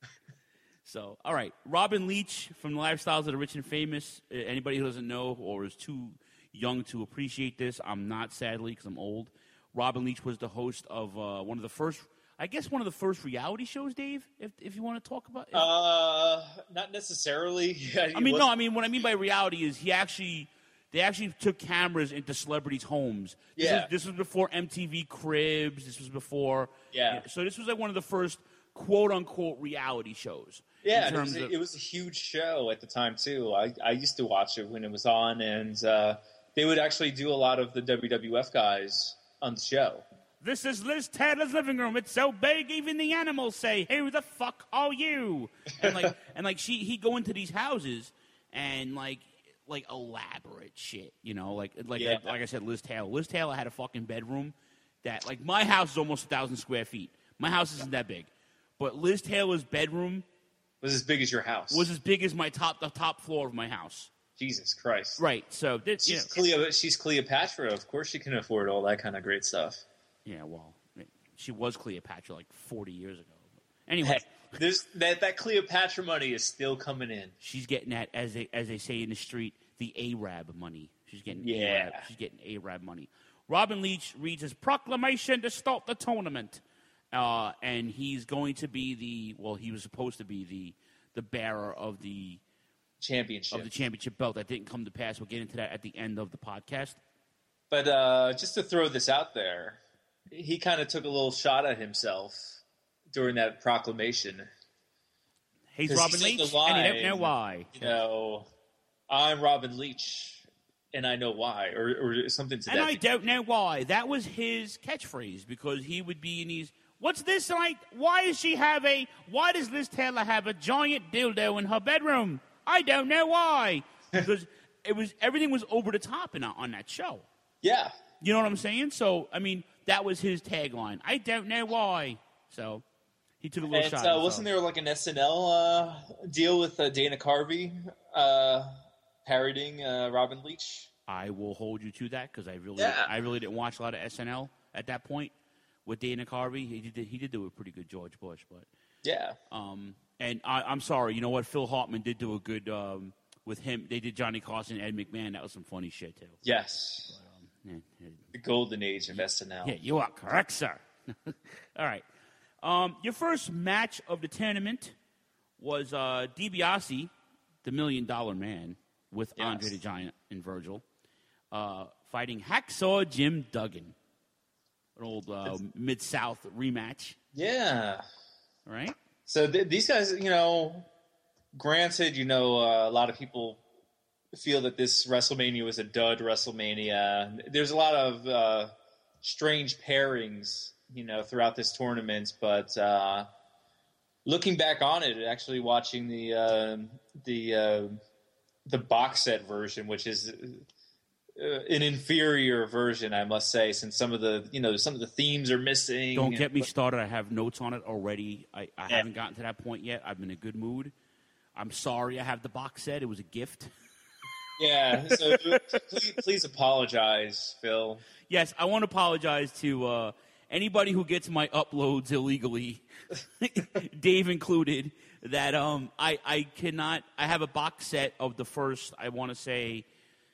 So, all right, Robin Leach from the Lifestyles of the Rich and Famous. Anybody who doesn't know or is too young to appreciate this, I'm not, sadly, because I'm old. Robin Leach was the host of uh, one of the first. I guess one of the first reality shows, Dave, if if you want to talk about it. Uh, not necessarily. I mean, no, I mean, what I mean by reality is he actually, they actually took cameras into celebrities' homes. This Yeah. Was, this was before M T V Cribs. This was before. Yeah. So this was like one of the first quote-unquote reality shows. Yeah, in it was, terms a, of, it was a huge show at the time, too. I, I used to watch it when it was on, and uh, they would actually do a lot of the W W F guys on the show. This is Liz Taylor's living room. It's so big, even the animals say, "Who the fuck are you?" And like, and like, she he'd go into these houses and like, like elaborate shit, you know, like, like, Yeah. like I said, Liz Taylor. Liz Taylor had a fucking bedroom that, like, my house is almost a thousand square feet. My house isn't that big, but Liz Taylor's bedroom Was as big as your house. was as big as my top, the top floor of my house. Jesus Christ. Right. So this, you know, She's, Cleo, she's Cleopatra. Of course she can afford all that kind of great stuff. yeah. Well, she was Cleopatra like forty years ago. Anyway. Hey, there's, that, that Cleopatra money is still coming in. She's getting that, as they as they say in the street, the Arab money. She's getting Yeah. Arab, she's getting Arab money. Robin Leach reads his proclamation to start the tournament, uh, and he's going to be the well, he was supposed to be the the bearer of the Championship. of the championship belt. That didn't come to pass. We'll get into that at the end of the podcast. But uh, just to throw this out there, he kind of took a little shot at himself during that proclamation. He's 'Cause Robin he said Leach, the and he line, don't know why. You know, I'm Robin Leach, and I know why, or, or something to And that. I don't know why. That was his catchphrase because he would be in these. What's this like? Why does she have a? Why does Liz Taylor have a giant dildo in her bedroom? I don't know why. Because it was everything was over the top in, on that show. Yeah. You know what I'm saying? So I mean, that was his tagline. I don't know why. So he took a little And shot. uh, wasn't there like an S N L uh, deal with uh, Dana Carvey uh, parodying uh, Robin Leach? I will hold you to that because I really, Yeah. I really didn't watch a lot of S N L at that point with Dana Carvey. He did, he did do a pretty good George Bush, but Yeah. um, and I, I'm sorry, you know what? Phil Hartman did do a good um, with him. They did Johnny Carson and Ed McMahon. That was some funny shit too. Yes. Yeah, yeah. The golden age of S N L. Yeah, you are correct, sir. All right. Um, your first match of the tournament was uh, DiBiase, the Million Dollar Man, with Yes. Andre the Giant and Virgil, uh, fighting Hacksaw Jim Duggan. An old uh, Mid-South rematch. Yeah. All right? So th- these guys, you know, granted, you know, uh, a lot of people feel that this WrestleMania was a dud WrestleMania. There's a lot of uh, strange pairings, you know, throughout this tournament. But uh, looking back on it, actually watching the uh, the uh, the box set version, which is uh, an inferior version, I must say, since some of the you know some of the themes are missing. Don't get me started. I have notes on it already. I, I Yeah. haven't gotten to that point yet. I'm in a good mood. I'm sorry I have the box set. It was a gift. Yeah, so please, please apologize, Phil. Yes, I want to apologize to uh, anybody who gets my uploads illegally, Dave included, that um, I, I cannot, I have a box set of the first, I want to say,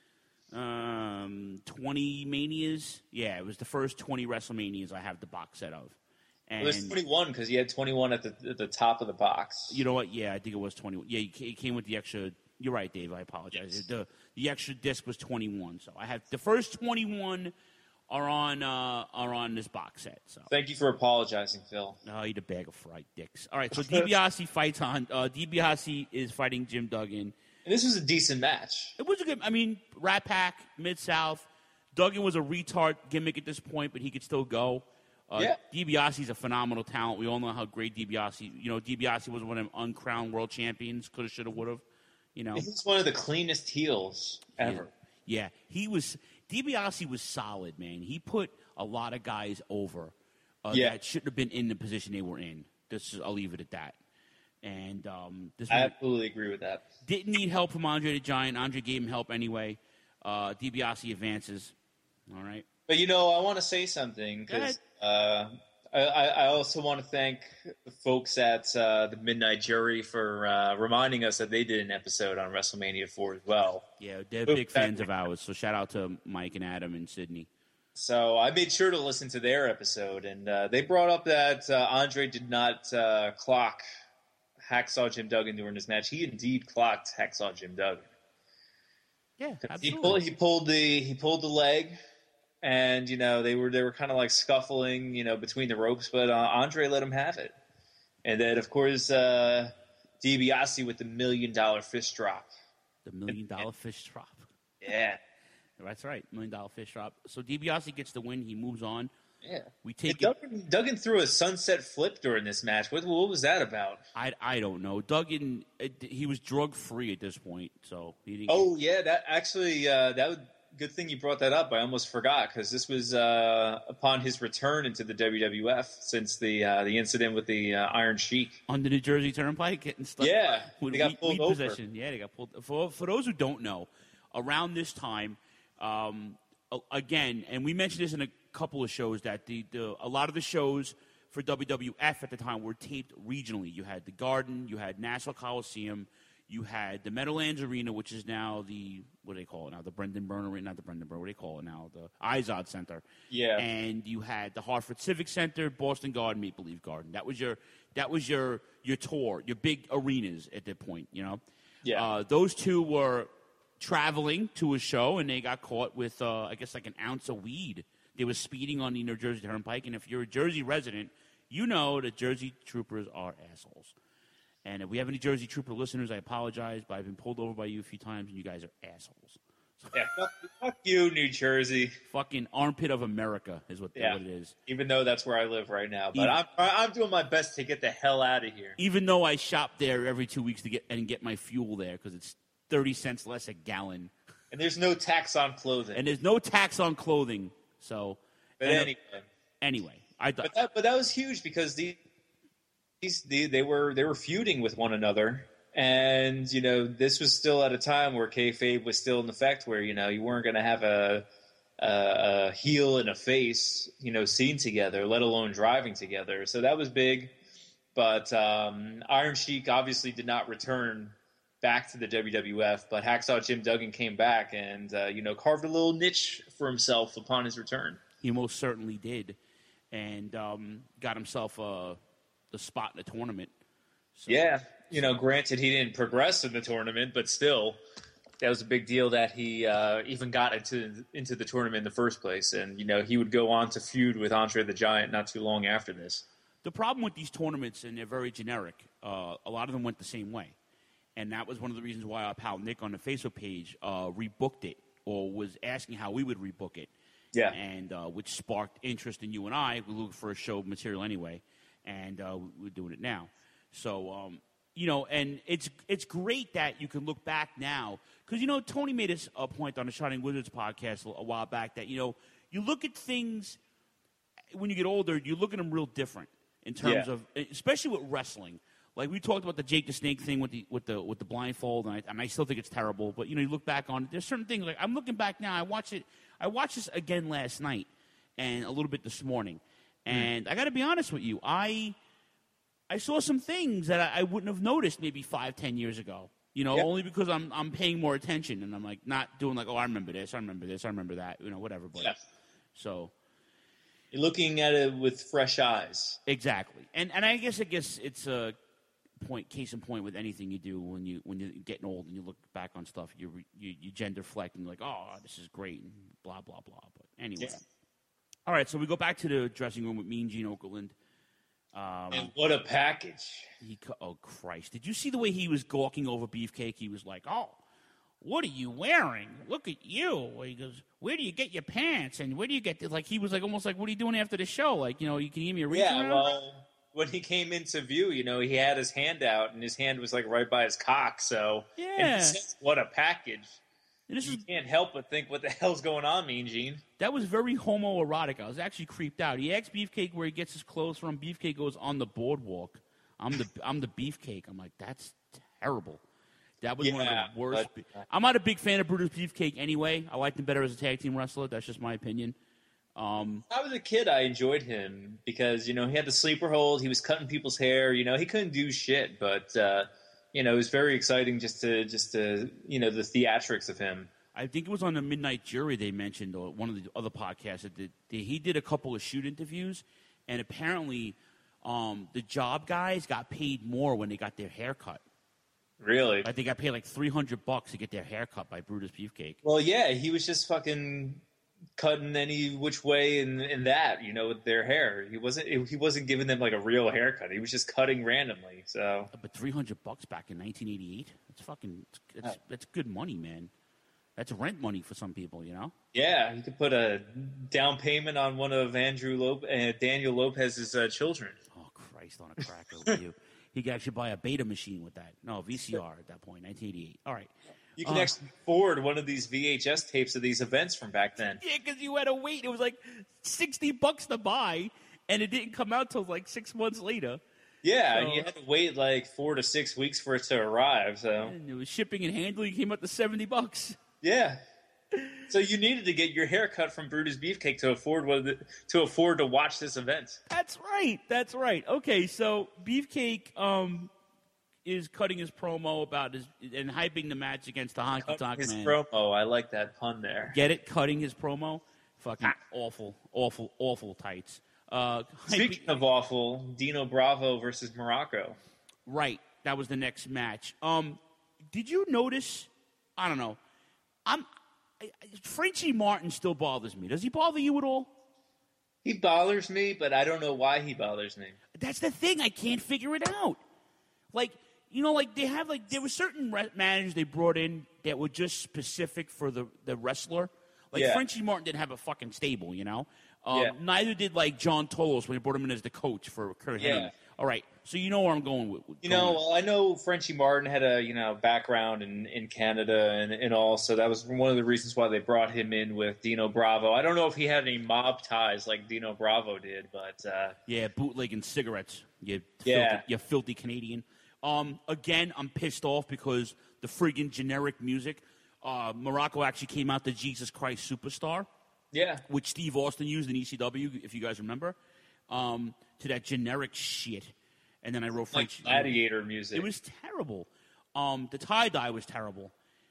um, twenty Manias. Yeah, it was the first twenty WrestleManias I have the box set of. And well, there's twenty-one because you had twenty-one at the at the top of the box. You know what? Yeah, I think it was twenty-one. Yeah, it came with the extra. You're right, Dave. I apologize. Yes. The the extra disc was twenty-one, so I have the first twenty-one are on uh, are on this box set. So thank you for apologizing, Phil. I'll eat a bag of fried dicks. All right, so DiBiase fights on. Uh, DiBiase is fighting Jim Duggan. And this was a decent match. It was a good. I mean, Rat Pack, Mid South. Duggan was a retard gimmick at this point, but he could still go. Uh, yeah. DiBiase's a phenomenal talent. We all know how great DiBiase. You know, DiBiase was one of them uncrowned world champions. Coulda, shoulda, woulda. You know, he's one of the cleanest heels ever. Yeah, yeah. He was. DiBiase was solid, man. He put a lot of guys over uh, yeah. that shouldn't have been in the position they were in. This, I'll leave it at that. And um, this I absolutely agree with that. Didn't need help from Andre the Giant. Andre gave him help anyway. Uh, DiBiase advances. All right. But, you know, I want to say something because uh, I, I also want to thank the folks at uh, the Midnight Jury for uh, reminding us that they did an episode on WrestleMania four as well. Yeah, they're big fans of ours. So shout out to Mike and Adam and Sydney. So I made sure to listen to their episode, and uh, they brought up that uh, Andre did not uh, clock Hacksaw Jim Duggan during this match. He indeed clocked Hacksaw Jim Duggan. Yeah, absolutely. He pulled, he pulled the he pulled the leg, and you know they were they were kind of like scuffling, you know, between the ropes, but uh, Andre let him have it. And then of course uh, DiBiase with the million dollar fist drop. The million dollar fish drop. Yeah, that's right, million dollar fish drop. So DiBiase gets the win. He moves on. Yeah, we take Duggan, it. Duggan threw a sunset flip during this match. What what was that about? I, I don't know. Duggan, it, he was drug free at this point, so he didn't. Oh get... yeah, that actually uh, that was good thing you brought that up. I almost forgot because this was uh, upon his return into the W W F since the uh, the incident with the uh, Iron Sheik on the New Jersey Turnpike getting stuck. Yeah, with they got weed, pulled weed over. Possession. Yeah, they got pulled. For for those who don't know, around this time, um, again, and we mentioned this in a couple of shows that the, the a lot of the shows for W W F at the time were taped regionally. You had the Garden, you had Nassau Coliseum, you had the Meadowlands Arena, which is now the what do they call it now? The Brendan Byrne Arena, not the Brendan Byrne. What do they call it now? The Izod Center. Yeah. And you had the Hartford Civic Center, Boston Garden, Maple Leaf Garden. That was your that was your your tour, your big arenas at that point. You know. Yeah. Uh, those two were traveling to a show, and they got caught with uh, I guess like an ounce of weed. They were speeding on the New Jersey Turnpike, and if you're a Jersey resident, you know that Jersey troopers are assholes. And if we have any Jersey trooper listeners, I apologize, but I've been pulled over by you a few times, and you guys are assholes. So, yeah, fuck, fuck you, New Jersey. Fucking armpit of America is what, yeah. what it is. Even though that's where I live right now, but even, I'm I'm doing my best to get the hell out of here. Even though I shop there every two weeks to get and get my fuel there because it's thirty cents less a gallon, and there's no tax on clothing, and there's no tax on clothing. So, but and, anyway, anyway, I thought, but that, but that was huge because the, these the, they were they were feuding with one another, and you know this was still at a time where kayfabe was still in effect, where you know you weren't going to have a, a a heel and a face, you know, seen together, let alone driving together. So that was big. But um, Iron Sheik obviously did not return back to the W W F, but Hacksaw Jim Duggan came back and, uh, you know, carved a little niche for himself upon his return. He most certainly did, and um, got himself uh, the spot in the tournament. So, yeah, you know, granted he didn't progress in the tournament, but still, that was a big deal that he uh, even got into into the tournament in the first place. And, you know, he would go on to feud with Andre the Giant not too long after this. The problem with these tournaments, and they're very generic, uh, a lot of them went the same way. And that was one of the reasons why our pal Nick on the Facebook page uh, rebooked it, or was asking how we would rebook it. Yeah. And uh, which sparked interest in you and I. We looked for a show material anyway, and uh, we're doing it now. So, um, you know, and it's it's great that you can look back now. Because, you know, Tony made us a point on the Shining Wizards podcast a while back that, you know, you look at things, when you get older, you look at them real different in terms yeah. of, especially with wrestling. Like we talked about the Jake the Snake thing with the with the with the blindfold, and I, and I still think it's terrible. But you know, you look back on it. There's certain things like I'm looking back now. I watched it. I watched this again last night, and a little bit this morning, And mm. I got to be honest with you, I I saw some things that I, I wouldn't have noticed maybe five, ten years ago. You know, yep. only because I'm I'm paying more attention and I'm like not doing like, oh, I remember this, I remember this, I remember that, you know, whatever. But yes. so you're looking at it with fresh eyes. Exactly, and and I guess I guess it's a point, case in point with anything you do when you when you're getting old and you look back on stuff, you you, you gender reflect and you're like, oh, this is great, and blah blah blah. But anyway, yeah. All right, so we go back to the dressing room with Mean Gene Okerlund. Um, and what a package! He, oh Christ! Did you see the way he was gawking over Beefcake? He was like, "Oh, what are you wearing? Look at you!" He goes, "Where do you get your pants? And where do you get this?" Like he was like almost like, "What are you doing after the show?" Like, you know, you can give me a reach yeah. around? Well, when he came into view, you know, he had his hand out and his hand was like right by his cock. So yeah, and he says, what a package! And this you is, can't help but think, what the hell's going on, Mean Gene? That was very homoerotic. I was actually creeped out. He asked Beefcake where he gets his clothes from. Beefcake goes, on the boardwalk. I'm the I'm the Beefcake. I'm like, that's terrible. That was yeah, one of the worst. But, be- I'm not a big fan of Brutus Beefcake anyway. I liked him better as a tag team wrestler. That's just my opinion. Um, I was a kid, I enjoyed him because, you know, he had the sleeper hold. He was cutting people's hair. You know, he couldn't do shit, but, uh, you know, it was very exciting just to, just to, you know, the theatrics of him. I think it was on the Midnight Jury they mentioned, or one of the other podcasts, that did, he did a couple of shoot interviews, and apparently um, the job guys got paid more when they got their hair cut. Really? Like they got paid like three hundred bucks to get their hair cut by Brutus Beefcake. Well, yeah, he was just fucking cutting any which way in, in that, you know, with their hair. He wasn't he wasn't giving them like a real haircut. He was just cutting randomly. So, but three hundred bucks back in nineteen eighty-eight, that's fucking that's, oh. that's good money, man. That's rent money for some people, you know? Yeah, you could put a down payment on one of Andrew Lop- uh, Daniel Lopez's uh, children. Oh, Christ on a cracker with you. He could actually buy a beta machine with that. No, V C R at that point, nineteen eighty-eight. All right. You can uh, actually forward one of these V H S tapes of these events from back then. Yeah, because you had to wait. It was like sixty bucks to buy, and it didn't come out till like six months later. Yeah, so, and you had to wait like four to six weeks for it to arrive. So and it was shipping and handling. Came up to seventy bucks. Yeah. So you needed to get your hair cut from Brutus Beefcake to afford what, to afford to watch this event. That's right. That's right. Okay, so Beefcake um, is cutting his promo about his and hyping the match against the Honky Tonk Man. His promo. I like that pun there. Get it? Cutting his promo. Fucking ah. awful, awful, awful tights. Uh, Speaking hyping, of awful, Dino Bravo versus Morocco. Right. That was the next match. Um, did you notice? I don't know. I'm I, Frenchie Martin still bothers me. Does he bother you at all? He bothers me, but I don't know why he bothers me. That's the thing. I can't figure it out. Like, you know, like they have like there were certain re- managers they brought in that were just specific for the, the wrestler. Like yeah. Frenchie Martin didn't have a fucking stable, you know. Um, yeah. Neither did like John Tolos when they brought him in as the coach for Kurt yeah. Hennig. All right, so you know where I'm going with. You know, with. well, I know Frenchie Martin had a you know background in, in Canada and, and all, so that was one of the reasons why they brought him in with Dino Bravo. I don't know if he had any mob ties like Dino Bravo did, but uh, yeah, bootlegging cigarettes. You yeah, filthy, you filthy Canadian. Um, again, I'm pissed off because the friggin' generic music. Uh, Morocco actually came out to Jesus Christ Superstar. Yeah, which Steve Austin used in E C W, if you guys remember. Um, to that generic shit. And then I wrote French. Like Gladiator music. It was terrible. Um, the tie-dye was terrible.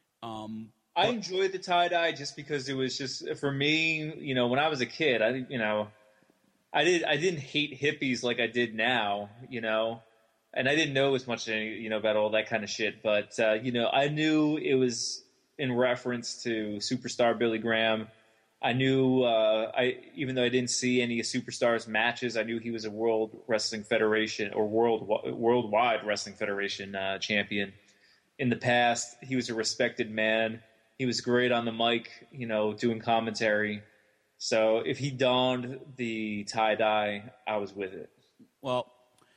Um, I enjoyed the tie-dye just because it was just, for me, you know, when I was a kid, I, you know, I, did, I didn't hate hippies like I did now, you know, and I didn't know as much, you know, about all that kind of shit. But, uh, you know, I knew it was in reference to Superstar Billy Graham. I knew, uh, I even though I didn't see any Superstars matches, I knew he was a World Wrestling Federation or World Worldwide Wrestling Federation uh, champion in the past. He was a respected man. He was great on the mic, you know, doing commentary. So if he donned the tie-dye, I was with it. Well,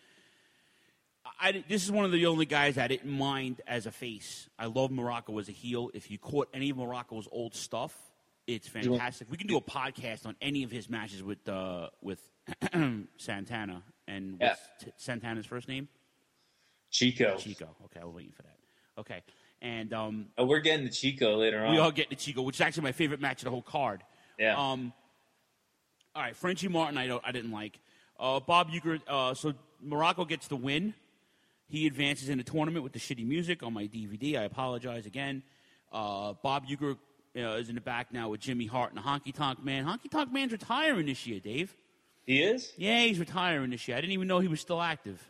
I, this is one of the only guys I didn't mind as a face. I love Morocco as a heel. If you caught any of Morocco's old stuff, it's fantastic. We can do a podcast on any of his matches with uh, with Santana. And yeah. what's t- Santana's first name? Chico. Chico. Okay, I was waiting for that. Okay. And um, oh, we're getting to Chico later on. We are getting to Chico, which is actually my favorite match of the whole card. Yeah. Um, all right, Frenchie Martin, I don't, I didn't like. Uh, Bob Uecker, uh, so Morocco gets the win. He advances in the tournament with the shitty music on my D V D. I apologize again. Uh, Bob Uecker uh, is in the back now with Jimmy Hart and the Honky Tonk Man. Honky Tonk Man's retiring this year, Dave. He is? Yeah, he's retiring this year. I didn't even know he was still active.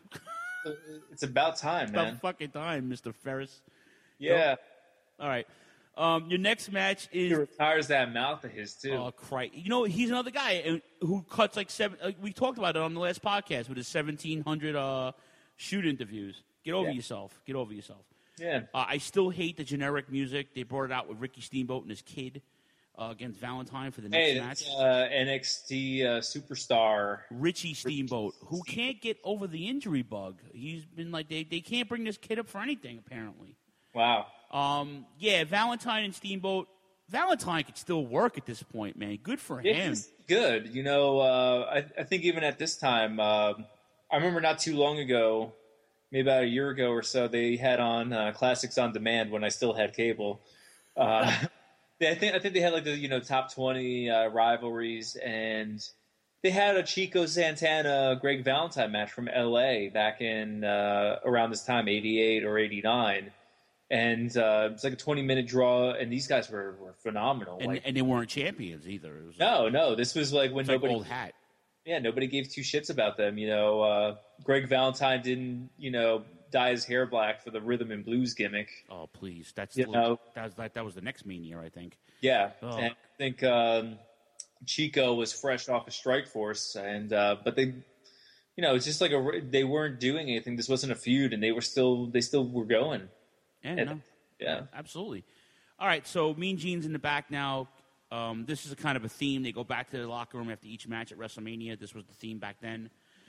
It's about time, it's man. about fucking time, Mister Ferris. Yeah. So, all right. Um, your next match is... He retires that mouth of his, too. Oh, Christ. You know, he's another guy who cuts like seven... Uh, we talked about it on the last podcast with his seventeen hundred uh, shoot interviews. Get over yeah. yourself. Get over yourself. Yeah. Uh, I still hate the generic music. They brought it out with Ricky Steamboat and his kid uh, against Valentine for the next hey, match. It's, uh, N X T uh, superstar. Richie Steamboat, who can't get over the injury bug. He's been like... They, they can't bring this kid up for anything, apparently. Wow. Um, yeah, Valentine and Steamboat. Valentine could still work at this point, man. Good for Yeah, him. he's good. You know, uh, I, I think even at this time, uh, I remember not too long ago, maybe about a year ago or so, they had on uh, Classics on Demand when I still had cable. Uh, they, I think I think they had like the you know top twenty uh, rivalries, and they had a Chico Santana Greg Valentine match from L A back in uh, around this time, eighty-eight or eighty-nine. And uh, it's like a twenty-minute draw, and these guys were, were phenomenal. And, like, and they weren't champions either. It was no, no, this was like when it's like nobody, old hat. yeah, nobody gave two shits about them. You know, uh, Greg Valentine didn't, you know, dye his hair black for the rhythm and blues gimmick. Oh, please, that's You the, know. that was that, that was the next mean year, I think. Yeah, Oh. and I think um, Chico was fresh off of Strikeforce, and uh, but they, you know, it's just like a they weren't doing anything. This wasn't a feud, and they were still they still were going. Yeah, And- no, Yeah. absolutely. All right, so Mean Gene's in the back now. Um, this is a kind of a theme. They go back to the locker room after each match at WrestleMania. This was the theme back then.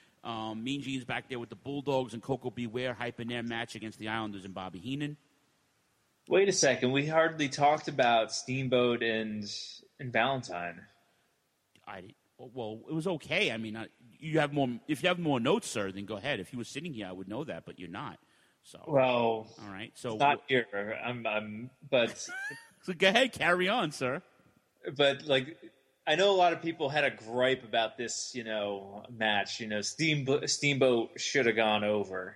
Um, Mean Gene's back there with the Bulldogs and Coco Beware hyping their match against the Islanders and Bobby Heenan. Wait a second, we hardly talked about Steamboat and and Valentine. I well, it was okay. I mean, I, you have more. If you have more notes, sir, then go ahead. If you were sitting here, I would know that, but you're not. So, Well, all right. So, not here. I'm, I'm, but, so go ahead, carry on, sir. but like, I know a lot of people had a gripe about this, you know, match. You know, Steamboat, Steamboat should have gone over.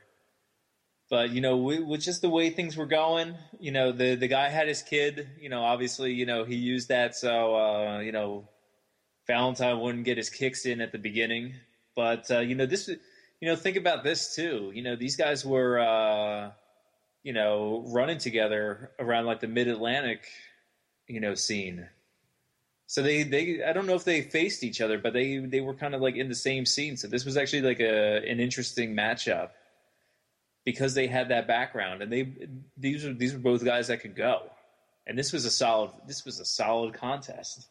But you know, we, with just the way things were going, you know, the the guy had his kid. You know, obviously, you know, he used that so uh, you know, Valentine wouldn't get his kicks in at the beginning. But uh, you know, this. You know, think about this too. You know, these guys were, uh, you know, running together around like the Mid-Atlantic, you know, scene. So they, they, I don't know if they faced each other, but they, they were kind of like in the same scene. So this was actually like a an interesting matchup because they had that background, and they these were these were both guys that could go, and this was a solid this was a solid contest.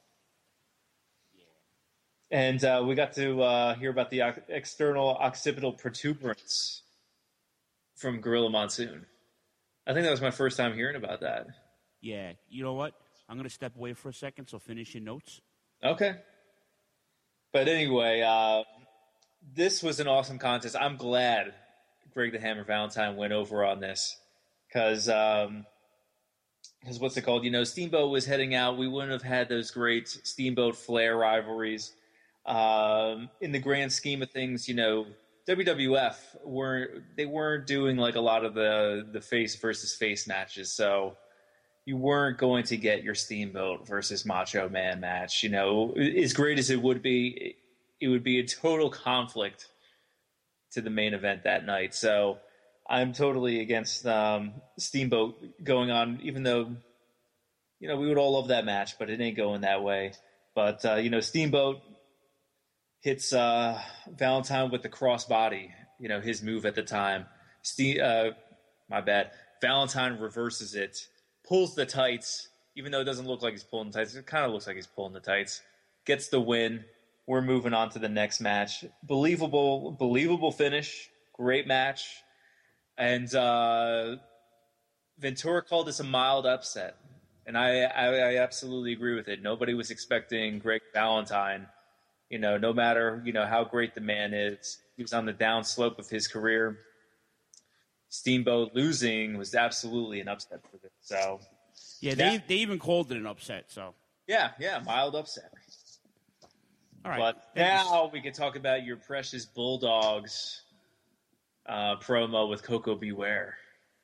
And uh, we got to uh, hear about the o- external occipital protuberance from Gorilla Monsoon. I think that was my first time hearing about that. Yeah. You know what? I'm going to step away for a second, so finish your notes. Okay. But anyway, uh, this was an awesome contest. I'm glad Greg the Hammer Valentine went over on this because, um, because what's it called? You know, Steamboat was heading out. We wouldn't have had those great Steamboat Flair rivalries. Um, in the grand scheme of things, you know, W W F weren't they weren't doing like a lot of the the face versus face matches, so you weren't going to get your Steamboat versus Macho Man match. You know, as great as it would be, it would be a total conflict to the main event that night. So I'm totally against um, Steamboat going on, even though you know we would all love that match, but it ain't going that way. But uh, you know, Steamboat hits uh, Valentine with the crossbody, you know, his move at the time. Ste- uh, my bad. Valentine reverses it, pulls the tights, even though it doesn't look like he's pulling the tights. It kind of looks like he's pulling the tights. Gets the win. We're moving on to the next match. Believable, believable finish. Great match. And uh, Ventura called this a mild upset. And I, I, I absolutely agree with it. Nobody was expecting Greg Valentine. You know, no matter, you know, how great the man is, he was on the downslope of his career. Steamboat losing was absolutely an upset for them. So, Yeah, they they even called it an upset. So yeah, yeah, mild upset. All right. But now we can talk about your precious Bulldogs uh, promo with Coco Beware.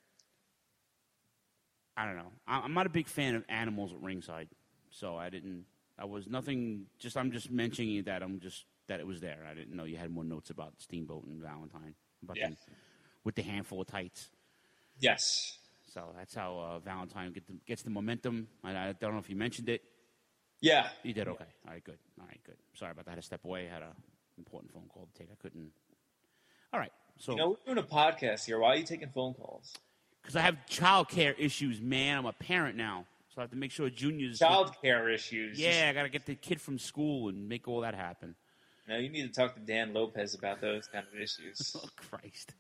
I don't know. I'm not a big fan of animals at ringside, so I didn't. I was nothing. Just I'm just mentioning that I'm just that it was there. I didn't know you had more notes about Steamboat and Valentine, about Yeah. the, with the handful of tights. Yes. So that's how uh, Valentine get the, gets the momentum. I, I don't know if you mentioned it. Yeah. You did okay. All right, good. All right, good. Sorry about that. I had to step away. I had an important phone call to take. I couldn't. All right. So You know, we're doing a podcast here. Why are you taking phone calls? because I have child care issues, man. I'm a parent now, so I have to make sure Junior's Child care issues. Yeah, I got to get the kid from school and make all that happen. No, you need to talk to Dan Lopez about those kind of issues. Oh, Christ.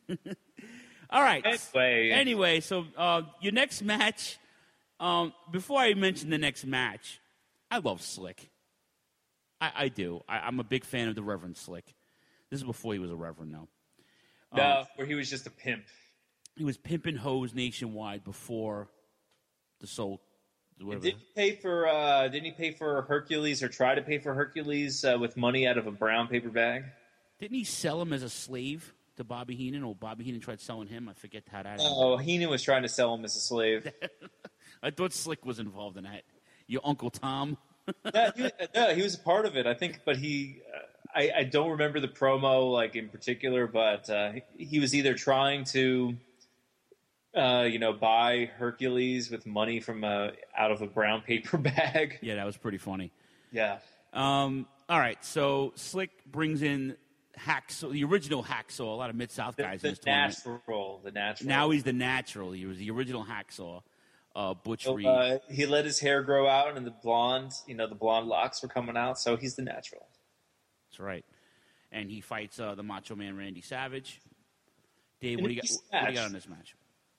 All right. Anyway. Anyway, so uh, your next match, um, before I mention the next match, I love Slick. I, I do. I, I'm a big fan of the Reverend Slick. This is before he was a Reverend, though. No, Um, where he was just a pimp. He was pimping hoes nationwide before the Soul. And Whatever. did he pay for? Uh, didn't he pay for Hercules or try to pay for Hercules uh, with money out of a brown paper bag? Didn't he sell him as a slave to Bobby Heenan, or Bobby Heenan tried selling him? I forget how that. Oh, Heenan was trying to sell him as a slave. I thought Slick was involved in that. Your Uncle Tom. no, he, no, he was a part of it, I think. But he, uh, I, I don't remember the promo like in particular. But uh, he, he was either trying to, uh, you know, buy Hercules with money from a, out of a brown paper bag. Yeah, that was pretty funny. Yeah. Um, all right, so Slick brings in Hacksaw, the original Hacksaw. A lot of Mid South The, guys the in this tournament. natural, the natural. Now he's the natural. He was the original Hacksaw. Uh, Butch So, Reed. uh, he let his hair grow out, and the blonde, you know, the blonde locks were coming out. So he's the natural. That's right. And he fights uh, the Macho Man Randy Savage. Dave, In what do you got? this What do you match- got on this match?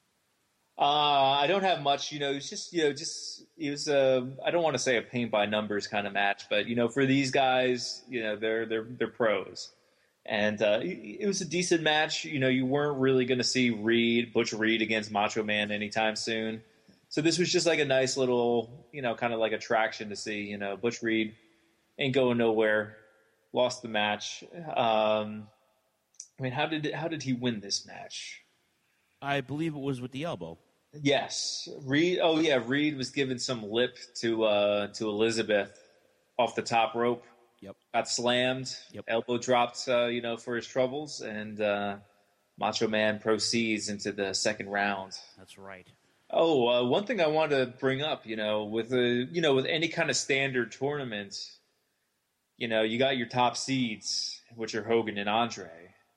Uh, I don't have much. You know, it's just you know, just it was a. I don't want to say a paint by numbers kind of match, but you know, for these guys, you know, they're they're they're pros, and uh, it, it was a decent match. You know, you weren't really going to see Reed, Butch Reed against Macho Man anytime soon, so this was just like a nice little, you know, kind of like attraction to see. You know, Butch Reed ain't going nowhere, lost the match. Um, I mean, how did how did he win this match? I believe it was with the elbow. Yes, Reed. Oh yeah, Reed was giving some lip to uh, to Elizabeth off the top rope. Yep. Got slammed. Yep. Elbow dropped. Uh, you know, for his troubles, and uh, Macho Man proceeds into the second round. That's right. Oh, uh, one thing I wanted to bring up, you know, with a you know with any kind of standard tournament, you know, you got your top seeds, which are Hogan and Andre.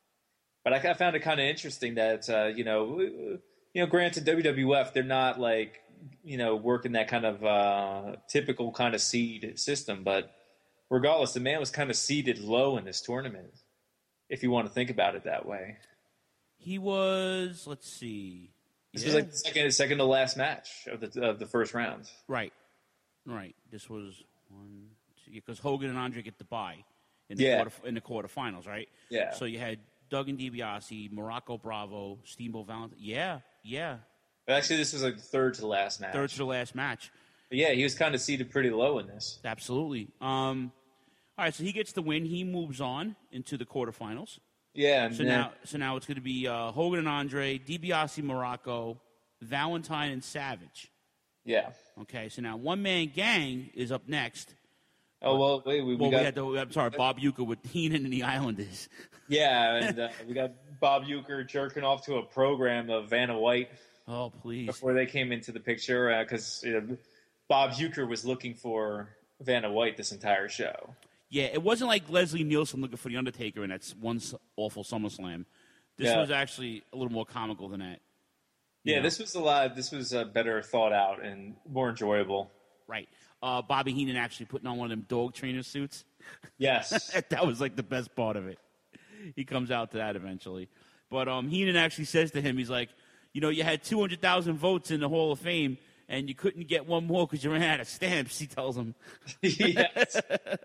But I, I found it kind of interesting that uh, you know, you know, granted W W F, they're not like you know working that kind of uh, typical kind of seed system. But regardless, the man was kind of seeded low in this tournament, if you want to think about it that way. He was. Let's see. This Yeah. was like the second, second to last match of the of the first round. Right. Right. This was one, two, because Hogan and Andre get the bye in the Yeah. quarter, in the quarterfinals, right? Yeah. So you had Duggan DiBiase, Morocco Bravo, Steamboat Valentine. Yeah, yeah. But actually, this was like the third to the last match. Third to the last match. But yeah, he was kind of seated pretty low in this. Absolutely. Um, all right, so he gets the win. He moves on into the quarterfinals. Yeah. And So then- now, so now it's going to be uh, Hogan and Andre, DiBiase, Morocco, Valentine, and Savage. yeah. Okay, so now One Man Gang is up next. Oh well, wait, we, we Well, got we had the, I'm sorry, Bob Uecker with Heenan and the Islanders. yeah, and uh, we got Bob Uecker jerking off to a program of Vanna White Oh, please. before they came into the picture because uh, you know, Bob Uecker was looking for Vanna White this entire show. Yeah, it wasn't like Leslie Nielsen looking for The Undertaker in that s- one s- awful SummerSlam. This Yeah. was actually a little more comical than that. You Yeah, know? this was a lot. This was uh, better thought out and more enjoyable. Right. Uh, Bobby Heenan actually putting on one of them dog trainer suits. Yes, That was like the best part of it. He comes out to that eventually. But um, Heenan actually says to him, he's like, you know, you had two hundred thousand votes in the Hall of Fame, and you couldn't get one more because you ran out of stamps, he tells him. yes.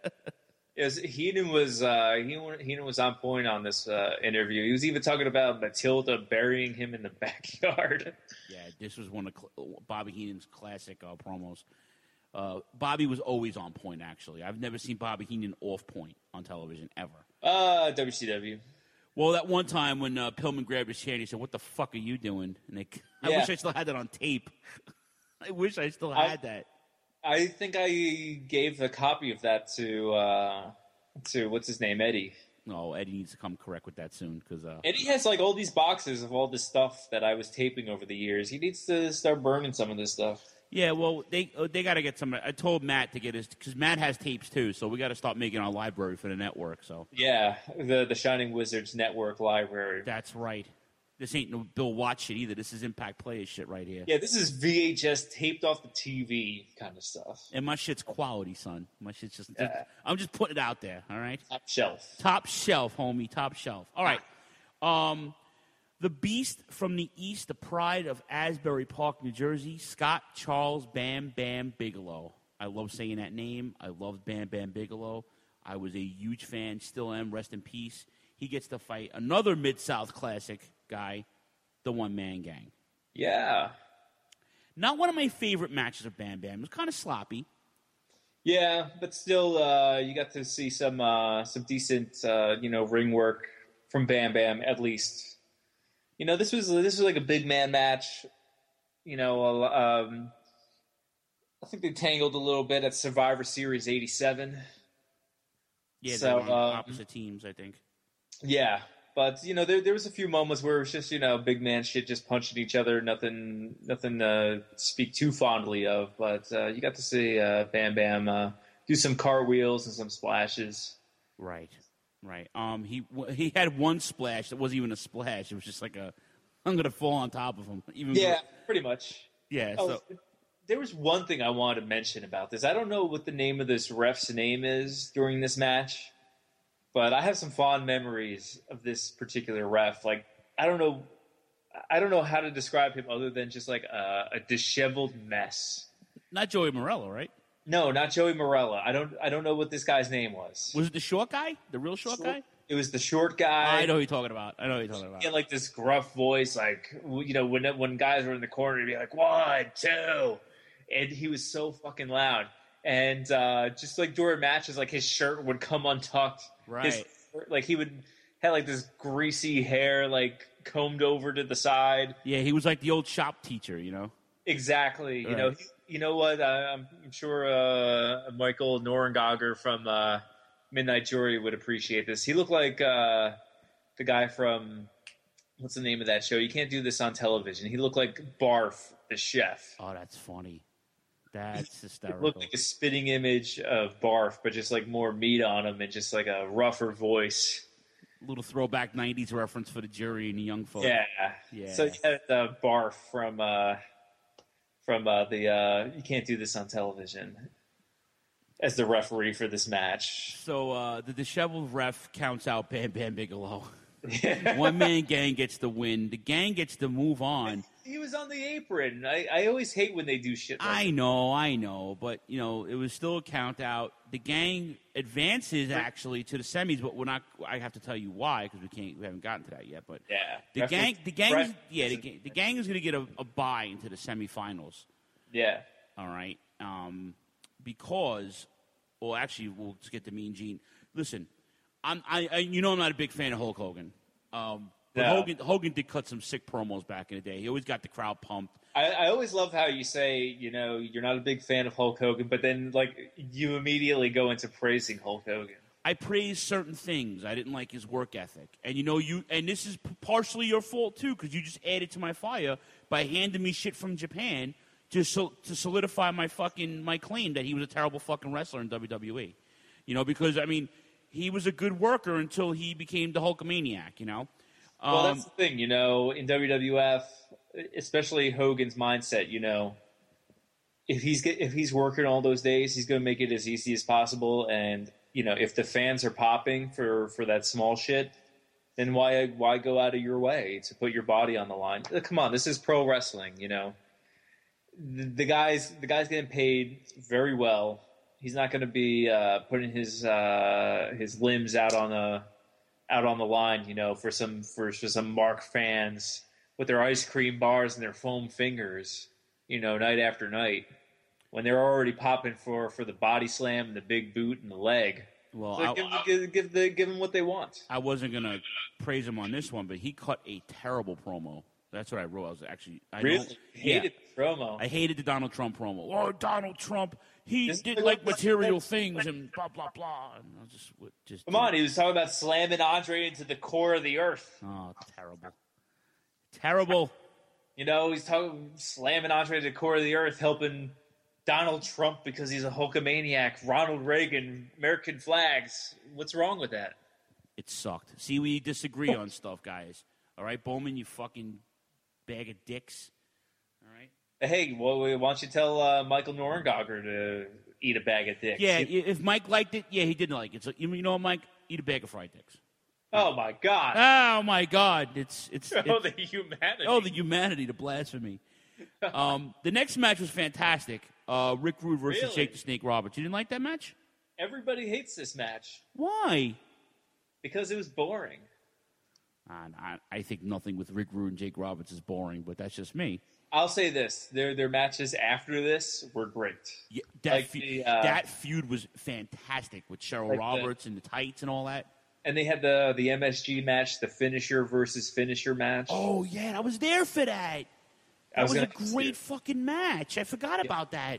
Yes, Heenan was uh, Heenan, Heenan was on point on this uh, interview. He was even talking about Matilda burying him in the backyard. Yeah, this was one of Cl- Bobby Heenan's classic uh, promos. Uh, Bobby was always on point, actually. I've never seen Bobby Heenan off point on television, ever. Uh, W C W. Well, that one time when uh, Pillman grabbed his chair and he said, "What the fuck are you doing?" And they, I Yeah. wish I still had that on tape. I wish I still had I, that. I think I gave a copy of that to uh, to what's his name, Eddie. No, Eddie needs to come correct with that soon because uh, Eddie has like all these boxes of all this stuff that I was taping over the years. He needs to start burning some of this stuff. yeah, well, they uh, they got to get some. I told Matt to get his because Matt has tapes too, so we got to start making our library for the network. So Yeah, the the Shining Wizards Network library. that's right. This ain't no Bill Watts shit either. This is Impact Players shit right here. Yeah, this is V H S taped off the T V kind of stuff. And my shit's quality, son. My shit's just, Yeah. just I'm just putting it out there. All right. Top shelf. Top shelf, homie. Top shelf. All right. Um, the Beast from the East, the pride of Asbury Park, New Jersey, Scott Charles Bam Bam Bigelow. I love saying that name. I love Bam Bam Bigelow. I was a huge fan, still am. Rest in peace. He gets to fight another Mid-South classic guy, the One Man Gang. Yeah. Not one of my favorite matches of Bam Bam. It was kind of sloppy. Yeah, but still, uh, you got to see some uh, some decent, uh, you know, ring work from Bam Bam at least. You know, this was this was like a big man match. You know, um, I think they tangled a little bit at Survivor Series eighty-seven. Yeah, So, they were on um, opposite teams, I think. Yeah, but you know, there there was a few moments where it was just you know big man shit, just punching each other, nothing nothing to speak too fondly of. But uh, you got to see uh, Bam Bam uh, do some cartwheels and some splashes. Right, right. Um, he he had one splash that wasn't even a splash. It was just like a, I'm gonna fall on top of him. Even Yeah, though- pretty much. yeah. Oh, So there was one thing I wanted to mention about this. I don't know what the name of this ref's name is during this match, but I have some fond memories of this particular ref. Like, I don't know, I don't know how to describe him other than just like a, a disheveled mess. not Joey Morello, right? No, not Joey Morella. I don't, I don't know what this guy's name was. Was it the short guy, the real short, guy? It was the short guy. I know who you're talking about. I know who you're talking about. He had like this gruff voice, like you know, when when guys were in the corner, he'd be like one, two, and he was so fucking loud. And uh, just like during matches, like his shirt would come untucked. Right. His, like he would had like this greasy hair, like combed over to the side. Yeah, he was like the old shop teacher, you know. Exactly. You Right. know. He, you know what? Uh, I'm, I'm sure uh, Michael Norengagger from uh, Midnight Jury would appreciate this. He looked like uh, the guy from what's the name of that show? You can't do this on television. He looked like Barf, the chef. Oh, that's funny. That's It hysterical. looked like a spitting image of Barf, but just like more meat on him and just like a rougher voice. Little throwback nineties reference for the jury and the young folks. Yeah. Yeah. So you had uh, Barf from uh, from uh, the uh, You Can't Do This on Television as the referee for this match. So uh, the disheveled ref counts out Bam Bam Bigelow. One Man Gang gets the win. The gang gets to move on. He was on the apron. I, I always hate when they do shit like I know, I know, but you know it was still a count out. The gang advances actually to the semis, but we're not. I have to tell you why because we can't. We haven't gotten to that yet. But Yeah. the Ref- gang, the gang, ref- is, yeah, the, gang- the gang is going to get a, a bye into the semifinals. Yeah. All right, um, because, well, actually, we'll just get to Mean Gene. Listen, I'm, I, I, you know, I'm not a big fan of Hulk Hogan. Um, but No. Hogan, Hogan did cut some sick promos back in the day. He always got the crowd pumped. I, I always love how you say, you know, you're not a big fan of Hulk Hogan, but then, like, you immediately go into praising Hulk Hogan. I praised certain things. I didn't like his work ethic, and you know, you and this is p- partially your fault too, because you just added to my fire by handing me shit from Japan to so, to solidify my fucking my claim that he was a terrible fucking wrestler in W W E. You know, because I mean, he was a good worker until he became the Hulkamaniac. You know. Well, Um, that's the thing, you know, in W W F, especially Hogan's mindset, you know, if he's get, if he's working all those days, he's going to make it as easy as possible. And you know, if the fans are popping for, for that small shit, then why why go out of your way to put your body on the line? Come on, this is pro wrestling, you know. The, the guys the guy's getting paid very well. He's not going to be uh, putting his uh, his limbs out on a out on the line, you know, for some for, for some Mark fans with their ice cream bars and their foam fingers, you know, night after night. when they're already popping for, for the body slam and the big boot and the leg. Well, So I, give, I, give, give, the, give them what they want. I wasn't going to praise him on this one, but he cut a terrible promo. That's what I wrote. I was actually I Really? don't- Hated yeah. the promo. I hated the Donald Trump promo. Oh, Donald Trump, he This- did like material things and blah blah blah. And I just, just Come on, he was talking about slamming Andre into the core of the earth. Oh, terrible, terrible. You know, he's talking slamming Andre to the core of the earth, helping Donald Trump because he's a Hulkamaniac. Ronald Reagan, American flags. What's wrong with that? It sucked. See, we disagree on stuff, guys. All right, Bowman, you fucking bag of dicks. All right. Hey, well, why don't you tell uh, Michael Norengauer to eat a bag of dicks? Yeah, if Mike liked it, yeah, he didn't like it. So you know, what, Mike, eat a bag of fried dicks. Oh my God! Oh my God! It's it's, it's Oh, the humanity! oh the humanity, the blasphemy. Um, the next match was fantastic. Uh, Rick Rude versus Really? Jake the Snake Roberts. You didn't like that match? Everybody hates this match Why? because it was boring. Uh, I, I think nothing with Rick Rude and Jake Roberts is boring, but that's just me. I'll say this: their their matches after this were great. Yeah, that, Like fe- the, uh, that feud was fantastic with Cheryl Like the- Roberts and the tights and all that. And they had the the M S G match, the finisher versus finisher match. Oh, yeah, I was there for that. I That was, was a gonna ask great you. fucking match. I forgot about that.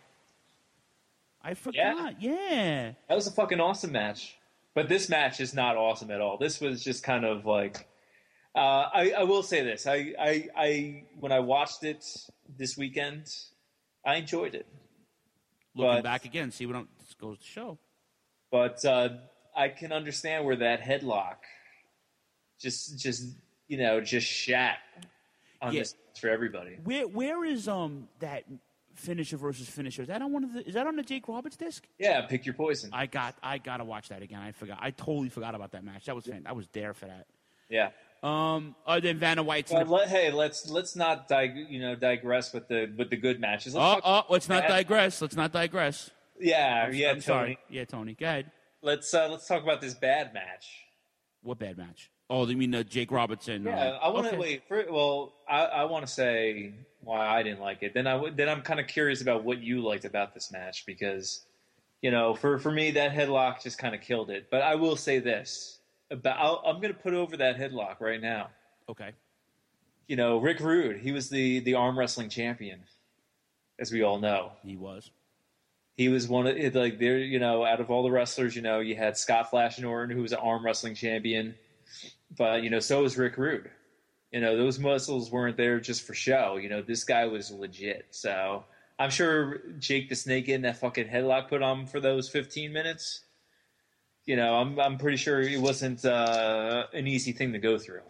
I forgot. Yeah. That was a fucking awesome match. But this match is not awesome at all. This was just kind of like. Uh, I, I will say this: I, I, I when I watched it this weekend, I enjoyed it. Looking But- back again, see what I'm, this goes to show. But uh, I can understand where that headlock just, just you know, just shat on Yeah. this for everybody. Where where is um that finisher versus finisher? Is that on one of the? Is that on the Jake Roberts disc? Yeah, pick your poison. I got I gotta watch that again. I forgot. I totally forgot about that match. That was fan- I was there for that. yeah. Um. Uh, then Vanna White's. But in the- let, hey, let's let's not dig, you know digress with the with the good matches. Let's Oh, talk oh, let's not bad- digress. Let's not digress. Yeah, yeah, I'm Tony. sorry. Yeah, Tony. Go ahead. Let's uh, let's talk about this bad match. What bad match? Oh, you mean uh, Jake Roberts and? Yeah, uh, I want to okay. wait. For, well, I, I want to say why I didn't like it. Then I would- then I'm kind of curious about what you liked about this match because, you know, for, for me that headlock just kind of killed it. But I will say this about I'll, I'm going to put over that headlock right now. Okay. You know, Rick Rude, he was the the arm wrestling champion, as we all know. He was. He was one of like there. You know, out of all the wrestlers, you know, you had Scott Flash Norton, who was an arm wrestling champion, but you know, so was Rick Rude. You know, those muscles weren't there just for show. You know, this guy was legit. So I'm sure Jake the Snake in that fucking headlock put on for those fifteen minutes. You know, I'm I'm pretty sure it wasn't uh, an easy thing to go through.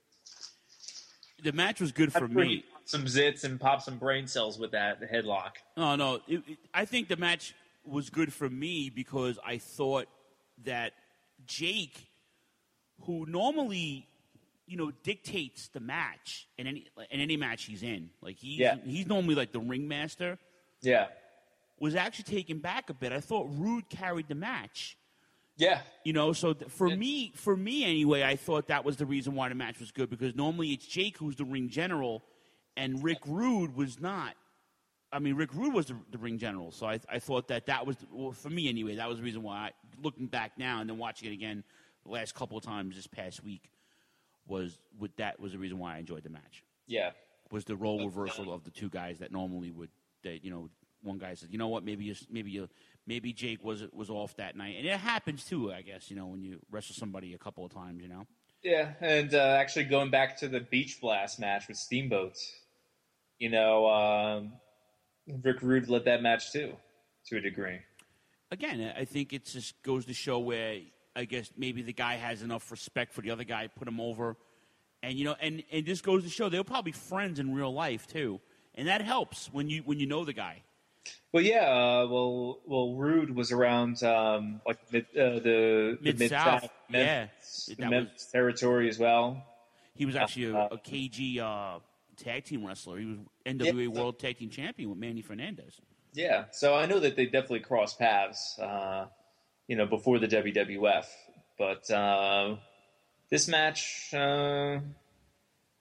The match was good for I'm sure he me. popped some zits and pop some brain cells with that headlock. No, no. It, it, I think the match was good for me because I thought that Jake, who normally, you know, dictates the match in any in any match he's in, like he's Yeah. he's normally like the ringmaster, Yeah, was actually taken back a bit. I thought Rude carried the match. yeah. You know, so th- for Yeah. me, for me anyway, I thought that was the reason why the match was good because normally it's Jake who's the ring general, and Rick Rude was not. I mean, Rick Rude was the, the ring general, so I, I thought that that was well, for me anyway. That was the reason why. I, looking back now and then watching it again the last couple of times this past week was with that was the reason why I enjoyed the match. Yeah. Was the role reversal of the two guys that normally would that you know one guy said, you know what, maybe you, maybe you, maybe Jake was was off that night, and it happens too, I guess. You know, when you wrestle somebody a couple of times, you know. Yeah, and uh, actually going back to the Beach Blast match with Steamboat, you know, um, Rick Rude led that match too, to a degree. Again, I think it just goes to show where I guess maybe the guy has enough respect for the other guy, put him over, and you know, and and this goes to show they were probably friends in real life too, and that helps when you when you know the guy. Well, yeah, uh, well, well, Rude was around um, like mid, uh, the Mid-South, Mid-South, yeah. Memphis, That the Memphis territory as well. He was actually a, Uh, a K G uh, tag team wrestler. He was N W A Yeah. World Tag Team Champion with Manny Fernandez. Yeah, so I know that they definitely crossed paths, uh, you know, before the W W F. But uh, this match, uh,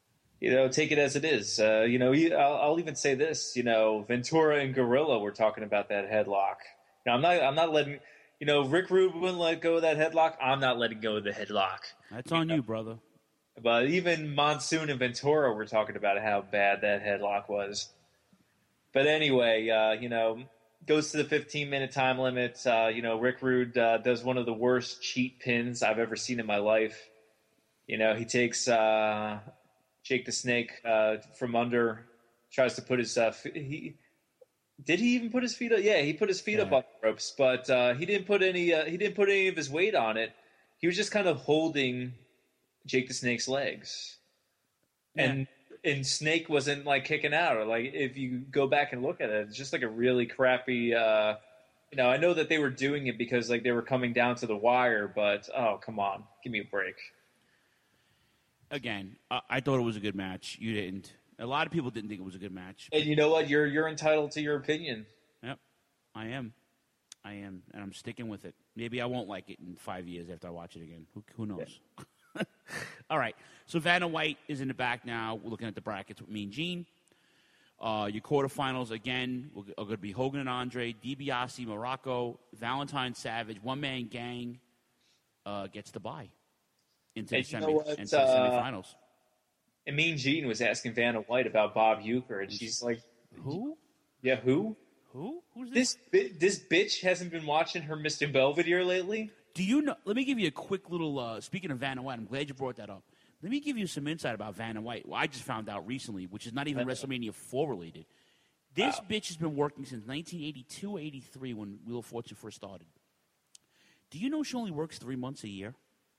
you know, take it as it is. Uh, you know, I'll, I'll even say this. You know, Ventura and Gorilla were talking about that headlock. Now, I'm not. I'm not letting. You know, Rick Rude wouldn't let go of that headlock. I'm not letting go of the headlock. That's on you, you, brother. But even Monsoon and Ventura were talking about how bad that headlock was. But anyway, uh, you know, goes to the fifteen-minute time limit. Uh, you know, Rick Rude uh, does one of the worst cheat pins I've ever seen in my life. You know, he takes uh, Jake the Snake uh, from under, tries to put his uh, – he did he even put his feet up? Yeah, he put his feet yeah. up on the ropes, but uh, he didn't put any uh, he didn't put any of his weight on it. He was just kind of holding Jake the Snake's legs. Yeah. And and Snake wasn't like kicking out, or like if you go back and look at it, it's just like a really crappy uh, you know, I know that they were doing it because like they were coming down to the wire, but oh, come on. Give me a break. Again, I, I thought it was a good match. You didn't. A lot of people didn't think it was a good match. And you know what? You're you're entitled to your opinion. Yep, I am. I am, and I'm sticking with it. Maybe I won't like it in five years after I watch it again. Who, who knows? Yeah. All right. So Vanna White is in the back now. We're looking at the brackets with Mean Gene. Uh, your quarterfinals, again, are going to be Hogan and Andre, DiBiase, Morocco, Valentine Savage, one-man gang uh, gets the bye into, the, semi, into the uh, semifinals. And Mean Gene was asking Vanna White about Bob Uecker, and she's like, who? Yeah, who? Who? Who's this? This, this bitch hasn't been watching her Mister Belvedere lately? Do you know? Let me give you a quick little, uh, speaking of Vanna White, I'm glad you brought that up. Let me give you some insight about Vanna White. Well, I just found out recently, which is not even WrestleMania four related. This wow. bitch has been working since nineteen eighty-two, eighty-three when Wheel of Fortune first started. Do you know she only works three months a year?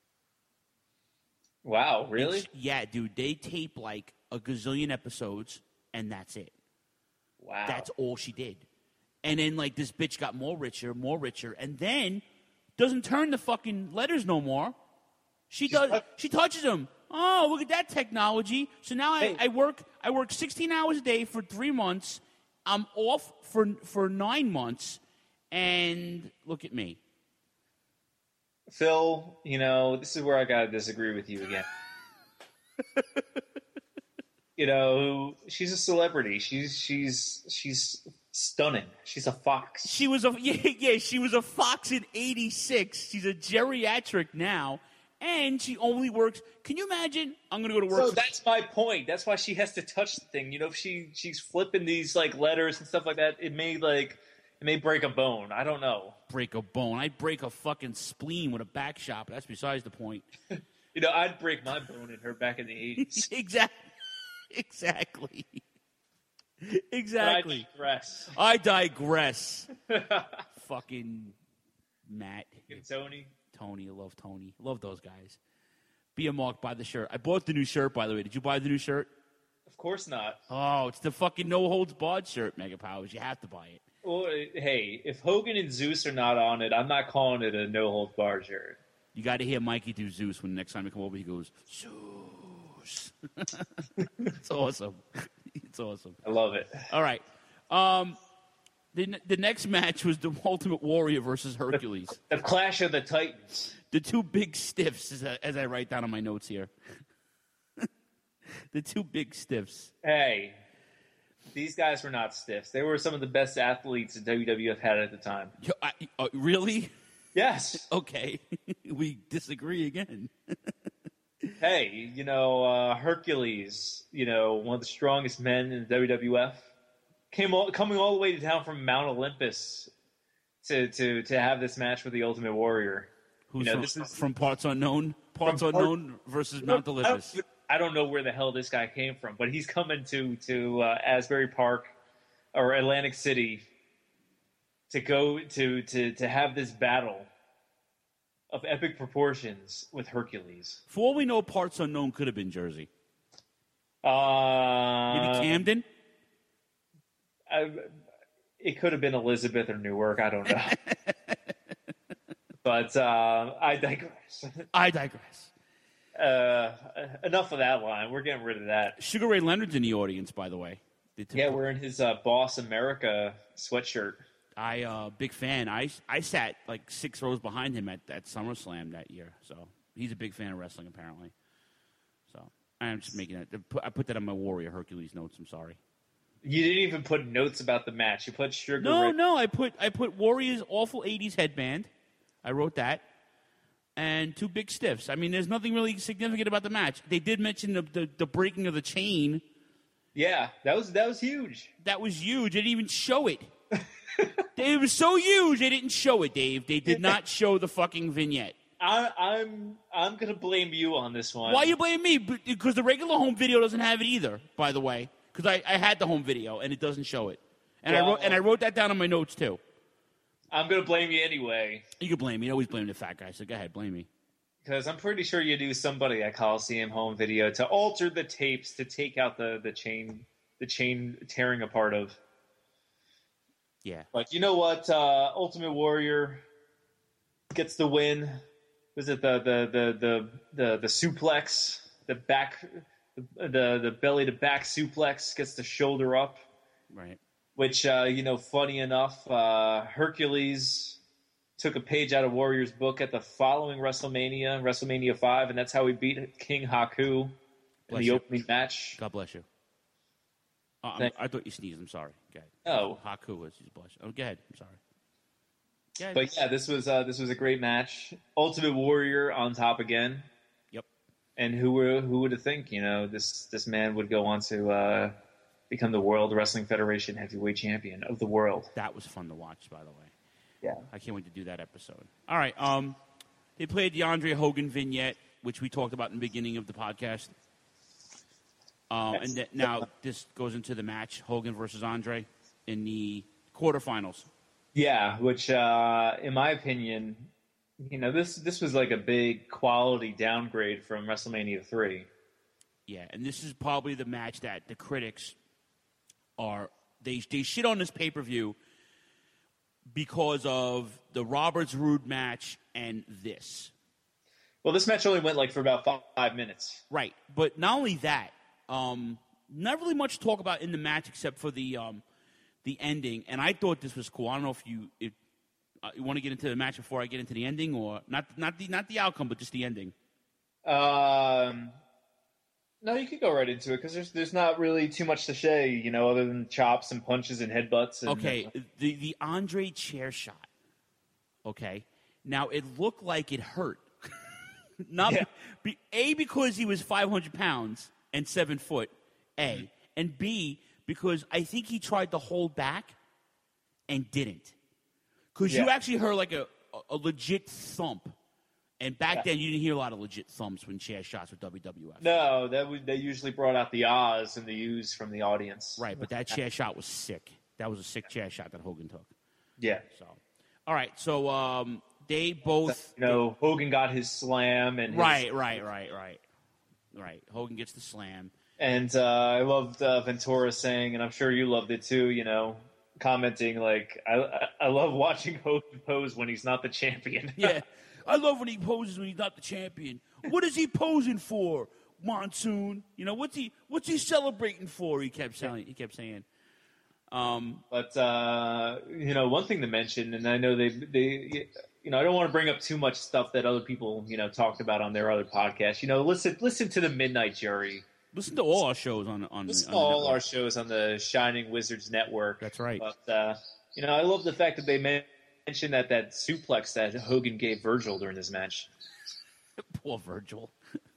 Wow, really? It's, yeah, dude. They tape like a gazillion episodes, and that's it. Wow. That's all she did. And then, like, this bitch got more richer, more richer, and then doesn't turn the fucking letters no more. She does. She's, she touches them. Oh, look at that technology. So now I, hey. I work I work sixteen hours a day for three months. I'm off for for nine months, and look at me. Phil, you know, this is where I got to disagree with you again. You know, she's a celebrity. She's she's she's stunning. She's a fox. She was a yeah, yeah she was a fox in eighty-six. She's a geriatric now. And she only works. Can you imagine? I'm going to go to work. So for- that's my point. That's why she has to touch the thing. You know, if she she's flipping these like letters and stuff like that, it may like it may break a bone. I don't know. Break a bone. I'd break a fucking spleen with a back shot. That's besides the point. You know, I'd break my bone in her back in the eighties. Exactly. Exactly. Exactly. But I digress. I digress. Fucking Matt. And Tony. Tony, I love Tony. Love those guys. Be a Mark, buy the shirt. I bought the new shirt, by the way. Did you buy the new shirt? Of course not. Oh, it's the fucking no holds barred shirt, Mega Powers. You have to buy it. Well, hey, if Hogan and Zeus are not on it, I'm not calling it a no holds barred shirt. You got to hear Mikey do Zeus when the next time you come over, he goes, Zeus. It's awesome. It's awesome. I love it. All right. Um, The, the next match was the Ultimate Warrior versus Hercules. The, the Clash of the Titans. The two big stiffs, as I, as I write down on my notes here. The two big stiffs. Hey, these guys were not stiffs. They were some of the best athletes that W W F had at the time. Yo, I, uh, really? Yes. Okay. We disagree again. Hey, you know, uh, Hercules, you know, one of the strongest men in the W W F. Came all, coming all the way down from Mount Olympus to, to, to have this match with the Ultimate Warrior. Who's you know, from, this is, from Parts Unknown? Parts Unknown part, versus Mount Olympus. I don't, I don't know where the hell this guy came from, but he's coming to, to uh, Asbury Park or Atlantic City to go to, to, to have this battle of epic proportions with Hercules. For all we know, Parts Unknown could have been Jersey. Uh, Maybe Camden? I, it could have been Elizabeth or Newark. I don't know. But uh, I digress. I digress. Uh, enough of that line. We're getting rid of that. Sugar Ray Leonard's in the audience, by the way. Yeah, we're in his uh, Boss America sweatshirt. I uh, big fan. I, I sat like six rows behind him at, at SummerSlam that year. So he's a big fan of wrestling, apparently. So I'm just making that. I put that on my Warrior Hercules notes. I'm sorry. You didn't even put notes about the match. You put Sugar No, Ray. no. I put I put Warrior's awful eighties headband. I wrote that. And two big stiffs. I mean, there's nothing really significant about the match. They did mention the the, the breaking of the chain. Yeah, that was that was huge. That was huge. They didn't even show it. It was so huge they didn't show it, Dave. They did not show the fucking vignette. I, I'm I'm gonna blame you on this one. Why you blame me? Because the regular home video doesn't have it either. By the way, because I, I had the home video and it doesn't show it, and well, I wrote and I wrote that down on my notes too. I'm gonna blame you anyway. You can blame me. You always blame the fat guy. So go ahead, blame me. Because I'm pretty sure you do somebody at Coliseum home video to alter the tapes to take out the, the chain the chain tearing apart of. Yeah. Like, you know what? Uh, Ultimate Warrior gets the win. Was it the the the the the, the suplex, the back, the the belly to back suplex, gets the shoulder up. Right. Which uh, you know, funny enough, uh, Hercules took a page out of Warrior's book at the following WrestleMania, WrestleMania five, and that's how he beat King Haku in Bless the you. opening match. God bless you. Oh, I'm, Thank- I thought you sneezed. I'm sorry. Go ahead. No. Haku was his blush. Oh, go ahead. I'm sorry. Go ahead. But yeah, this was uh, this was a great match. Ultimate Warrior on top again. Yep. And who were who would have think, you know, this this man would go on to uh, become the World Wrestling Federation heavyweight champion of the world. That was fun to watch, by the way. Yeah. I can't wait to do that episode. All right. Um, they played the Andre Hogan vignette, which we talked about in the beginning of the podcast. Um, and th- now this goes into the match, Hogan versus Andre, in the quarterfinals. Yeah, which uh, in my opinion, you know, this this was like a big quality downgrade from WrestleMania three. Yeah, and this is probably the match that the critics are they they shit on this pay per view because of the Roberts Roode match and this. Well, this match only went like for about five, five minutes. Right, but not only that, um, not really much talk about in the match except for the um, the ending. And I thought this was cool. I don't know if you if uh, you want to get into the match before I get into the ending, or not not the not the outcome, but just the ending. Um, no, you could go right into it because there's there's not really too much to say, you know, other than chops and punches and headbutts. And, Okay, the the Andre chair shot. Okay, now it looked like it hurt. Not Yeah. be, A, because he was five hundred pounds and seven foot, A. And B, because I think he tried to hold back and didn't. Because you Yeah. actually heard like a, a legit thump. And back Yeah. then, you didn't hear a lot of legit thumps when chair shots with W W F. No, that would, they usually brought out the ahs and the oohs from the audience. Right, but that chair shot was sick. That was a sick chair shot that Hogan took. Yeah. So, all right, so um, they both... You know, Hogan got his slam and his, Right, right, right, right. Right. Hogan gets the slam. And uh, I loved uh, Ventura saying, and I'm sure you loved it too, you know, commenting like, I, I, I love watching Hogan pose when he's not the champion. Yeah. I love when he poses when he's not the champion. What is he posing for, Monsoon? You know, what's he what's he celebrating for? He kept saying he kept saying. Um, But, uh, you know, one thing to mention, and I know they, they, you know, I don't want to bring up too much stuff that other people, you know, talked about on their other podcasts. You know, listen, listen to the Midnight Jury. listen to all our shows on on, Listen on to the all network. our shows on the Shining Wizards Network. That's right. But, uh, you know, I love the fact that they mentioned that that suplex that Hogan gave Virgil during this match. Poor Virgil.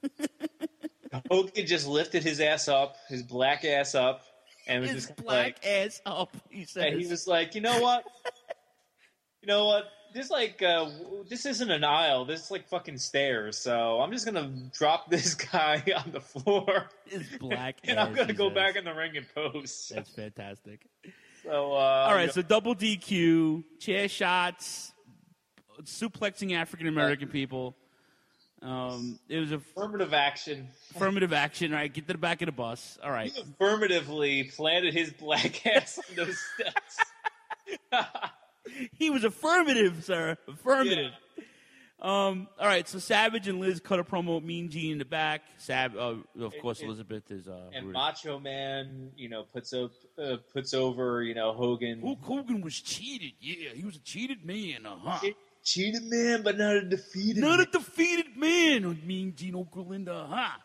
Hogan just lifted his ass up, his black ass up, and was His just black like, ass up. He says. and he was like, you know what? You know what? This like uh, w- this isn't an aisle. This is like fucking stairs. So I'm just gonna drop this guy on the floor, His black and ass. I'm gonna he go says. back in the ring and pose. That's fantastic. So uh, All right, so double D Q, chair shots, suplexing African American people. Um, it was a affirmative action. affirmative action. All right, get to the back of the bus. All right. He affirmatively planted his black ass on those steps. He was affirmative, sir. Affirmative. Um, all right, so Savage and Liz cut a promo with Mean Gene in the back. Sav, uh, of course, it- Elizabeth is. Uh, And rude. Macho Man, you know, puts up, uh, puts over, you know, Hogan. Hulk Hogan was cheated. Yeah, he was a cheated man. Uh huh. Cheated man, but not a defeated Not man. a defeated man. Mean Gene Okerlund. Uh huh.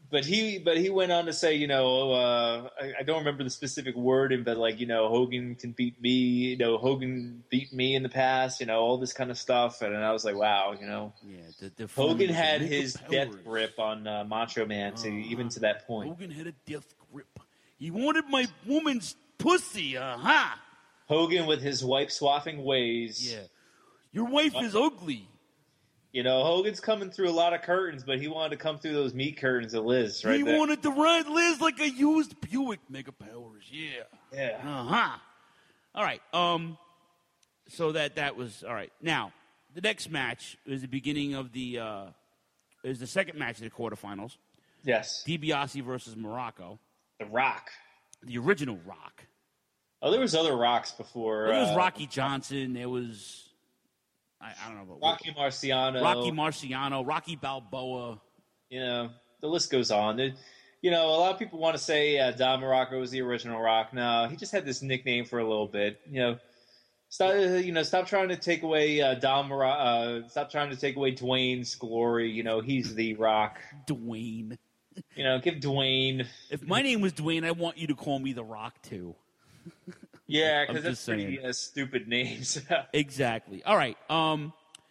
But he, but he went on to say, you know, uh, I, I don't remember the specific wording, but like, you know, Hogan can beat me. You know, Hogan beat me in the past. You know, all this kind of stuff. And I was like, wow, you know, Yeah, the, the Hogan form- had the his powers. death grip on uh, Macho Man to even to that point. Hogan had a death grip. He wanted my woman's pussy, uh huh. Hogan with his wife swapping ways. Yeah, your wife is ugly. You know, Hogan's coming through a lot of curtains, but he wanted to come through those meat curtains of Liz right he there. wanted to ride Liz like a used Buick. Mega powers, yeah. Yeah. Uh huh. All right. Um. So that that was all right. Now the next match is the beginning of the uh, is the second match of the quarterfinals. Yes. DiBiase versus Morocco, The Rock. the original Rock. Oh, there was other Rocks before. There was uh, Rocky Johnson. There was I, I don't know about Rocky Marciano. Rocky Marciano, Rocky Balboa. You know, the list goes on. There, you know, a lot of people want to say uh, Don Morocco was the original Rock. No, he just had this nickname for a little bit. You know, stop. You know, stop trying to take away uh, Don Morocco. Uh, stop trying to take away Dwayne's glory. You know, he's the Rock. Dwayne. You know, give Dwayne. If my name was Dwayne, I want you to call me The Rock too. Yeah, I'm because that's just pretty saying. uh, stupid names. Exactly. All right. Um,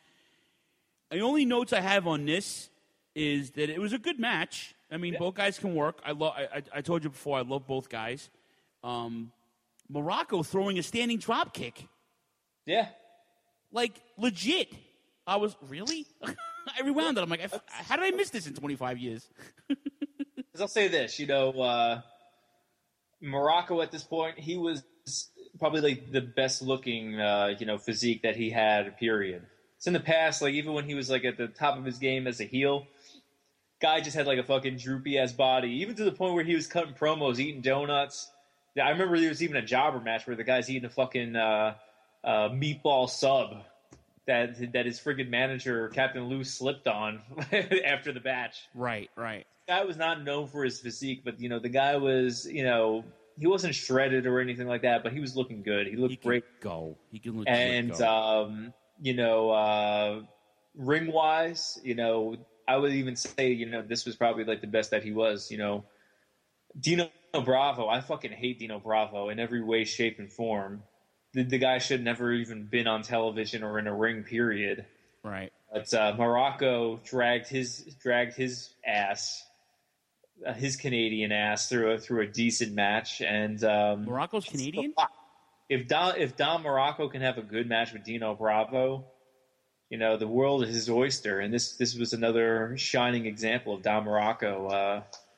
the only notes I have on this is that it was a good match. I mean, Yeah. both guys can work. I love. I, I, I told you before. I love both guys. Um, Morocco throwing a standing drop kick, Yeah. like legit. I was really. I rewound it. I'm like, I, how did I miss this in twenty-five years? Because I'll say this, you know, uh, Morocco at this point, he was probably like the best looking, uh, you know, physique that he had, period. So in the past, like even when he was like at the top of his game as a heel, guy just had like a fucking droopy ass body, even to the point where he was cutting promos, eating donuts. Yeah, I remember there was even a jobber match where the guy's eating a fucking uh, uh, meatball sub that that his friggin' manager, Captain Lou, slipped on after the match. Right. Right. Guy was not known for his physique, but you know the guy was, you know, he wasn't shredded or anything like that, but he was looking good. He looked He can great, go. He can legit and go. um, you know, uh, ring wise, you know, I would even say, you know, this was probably like the best that he was. You know, Dino Bravo, I fucking hate Dino Bravo in every way, shape, and form. The, the guy should never even been on television or in a ring, period. Right. But uh, Morocco dragged his dragged his ass. Uh, his Canadian ass through a through a decent match, and um, Morocco's Canadian? If Don if Don Morocco can have a good match with Dino Bravo, you know the world is his oyster. And this this was another shining example of Don Morocco uh,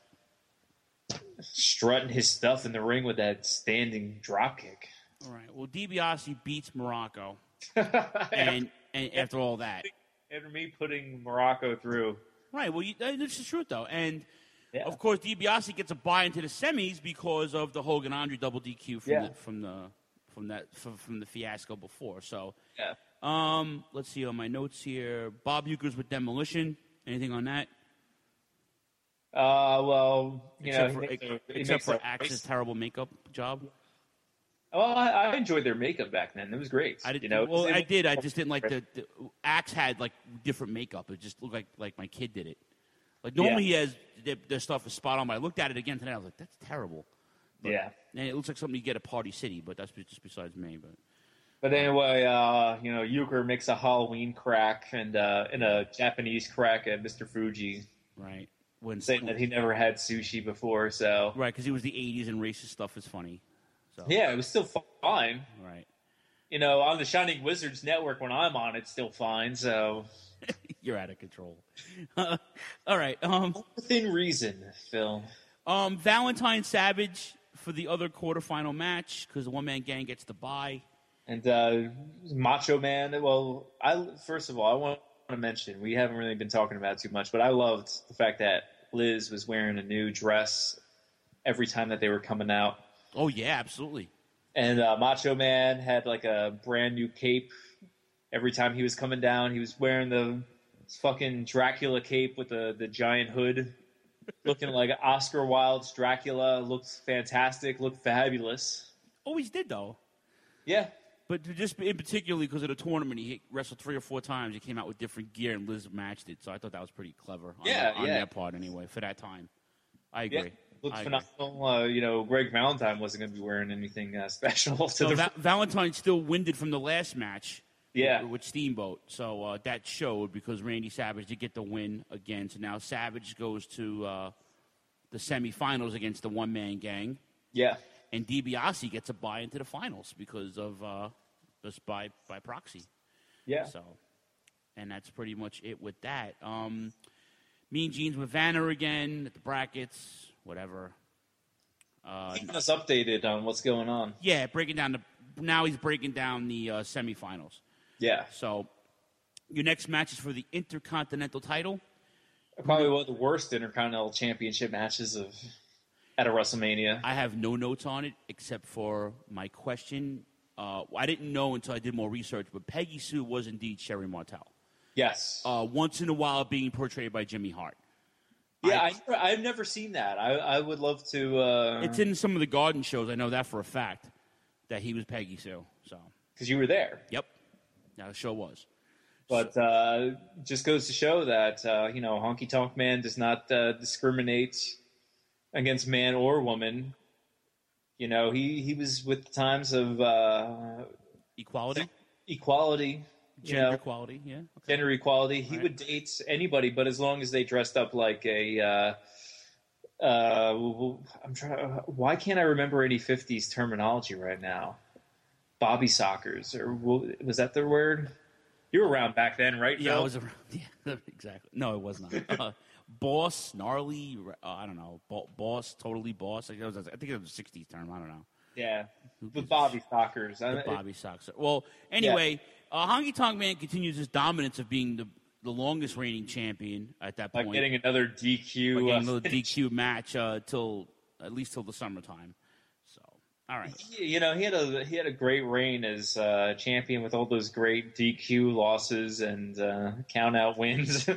strutting his stuff in the ring with that standing dropkick. All right. Well, DiBiase beats Morocco, and and after all that, After me putting Morocco through, right? Well, you, uh, this is true though, and yeah. of course DiBiase gets a bye into the semis because of the Hogan Andre double D Q from Yeah. the from the from that from, from the fiasco before. So, yeah. um, let's see on my notes here. Bob Ueckers with Demolition. Anything on that? Uh, well, you Except know, for, he makes a- he except makes for a- Axe's terrible makeup job. Well, I, I enjoyed their makeup back then. It was great. I did. You know, well, it- I did. I just didn't like the, the Axe had like different makeup. It just looked like like my kid did it. Like normally Yeah. he has their, their stuff is spot on. But I looked at it again today. I was like, that's terrible. But, Yeah. And it looks like something you get at Party City, but that's just besides me. But But anyway, uh, you know, Euchre makes a Halloween crack and uh, and a Japanese crack at Mister Fuji, right when saying that he never had sushi before. So right because it was the eighties and racist stuff is funny. So yeah, it was still fine. right. You know, on the Shining Wizards network when I'm on, it's still fine. So You're out of control. All right. Um, within reason, Phil. um, Valentine Savage for the other quarterfinal match because the one man gang gets the bye. And uh, Macho Man. Well, I first of all, I want to mention we haven't really been talking about it too much, but I loved the fact that Liz was wearing a new dress every time that they were coming out, Oh yeah, absolutely. and uh, Macho Man had like a brand new cape every time he was coming down. He was wearing the fucking Dracula cape with the the giant hood, looking like Oscar Wilde's Dracula. Looked fantastic. Looked fabulous. Always did though. Yeah. But just in particularly because of the tournament, he wrestled three or four times. He came out with different gear, and Liz matched it. So I thought that was pretty clever. On, Yeah, on yeah. their part anyway for that time. I agree. Yeah, looked I agree. phenomenal. Uh, you know, Greg Valentine wasn't going to be wearing anything uh, special. To So the Va- Valentine's still winded from the last match. Yeah. With, with Steamboat. So uh, that showed because Randy Savage did get the win again. So now Savage goes to uh, the semifinals against the one-man gang. yeah. And DiBiase gets a bye into the finals because of uh, just by, by proxy. Yeah. So, and that's pretty much it with that. Um, Mean Gene's with Vanner again at the brackets, whatever. Uh, Keeping us updated on what's going on. yeah, breaking down the. Now he's breaking down the uh, semifinals. Yeah. So, your next match is for the Intercontinental title. Probably one of the worst Intercontinental Championship matches of at a WrestleMania. I have no notes on it except for my question. Uh, I didn't know until I did more research, but Peggy Sue was indeed Sherry Martel. Yes. Uh, once in a while being portrayed by Jimmy Hart. yeah, I- I, I've never seen that. I, I would love to. Uh, It's in some of the Garden shows. I know that for a fact, that he was Peggy Sue. So, because you were there. yep. Now the show was. But uh, just goes to show that uh, you know, Honky Tonk Man does not uh, discriminate against man or woman. You know, he, he was with the times of uh, Equality? equality, you Gender know, equality, yeah. Okay. gender equality. He Right. would date anybody, but as long as they dressed up like a. Uh, uh, I'm trying. Why can't I remember any fifties terminology right now? Bobby sockers, or was that the word? You were around back then, right? Yeah, Phil? I was around. Yeah, exactly. No, it was not. Uh, boss, gnarly, uh, I don't know. Bo- boss, totally boss. I think, it was, I think it was a sixties term. I don't know. Yeah, the Bobby sockers. The Bobby Sox. Well, anyway, uh, Honky Tonk Man continues his dominance of being the, the longest reigning champion at that Like point. getting another D Q. Like uh, getting another D Q match uh, till at least till the summertime. So, all right. You know, he had a he had a great reign as uh, champion with all those great D Q losses and uh, count out wins.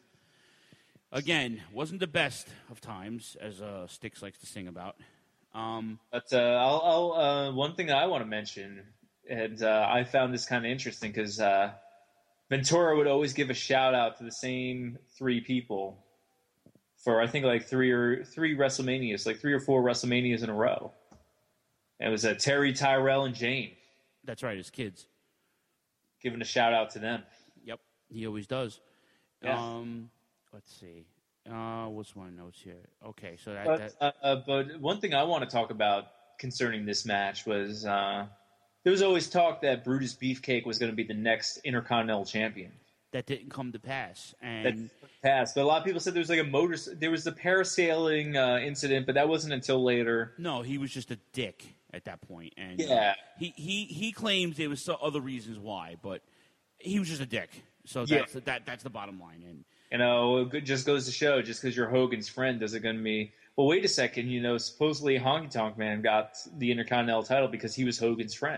Again, wasn't the best of times, as uh, Styx likes to sing about. Um, But uh, I'll, I'll uh, one thing that I want to mention, and uh, I found this kind of interesting because uh, Ventura would always give a shout out to the same three people for I think like three or three WrestleManias, like three or four WrestleManias in a row. It was uh, Terry, Tyrell, and Jane. that's right, his kids. Giving a shout out to them. Yep, he always does. Yeah. Um, let's see. Uh, what's my notes here? Okay, so that, But, that uh, but one thing I want to talk about concerning this match was uh, there was always talk that Brutus Beefcake was going to be the next Intercontinental Champion. that didn't come to pass, That and passed, but a lot of people said there was like a motor. There was the parasailing uh, incident, but that wasn't until later. no, he was just a dick at that point, and uh, Yeah. he he he claims there was so other reasons why, but he was just a dick. So Yeah. that's that that's the bottom line, and You know, it just goes to show, just because you're Hogan's friend doesn't going to be. Well, wait a second. You know, supposedly Honky Tonk Man got the Intercontinental title because he was Hogan's friend.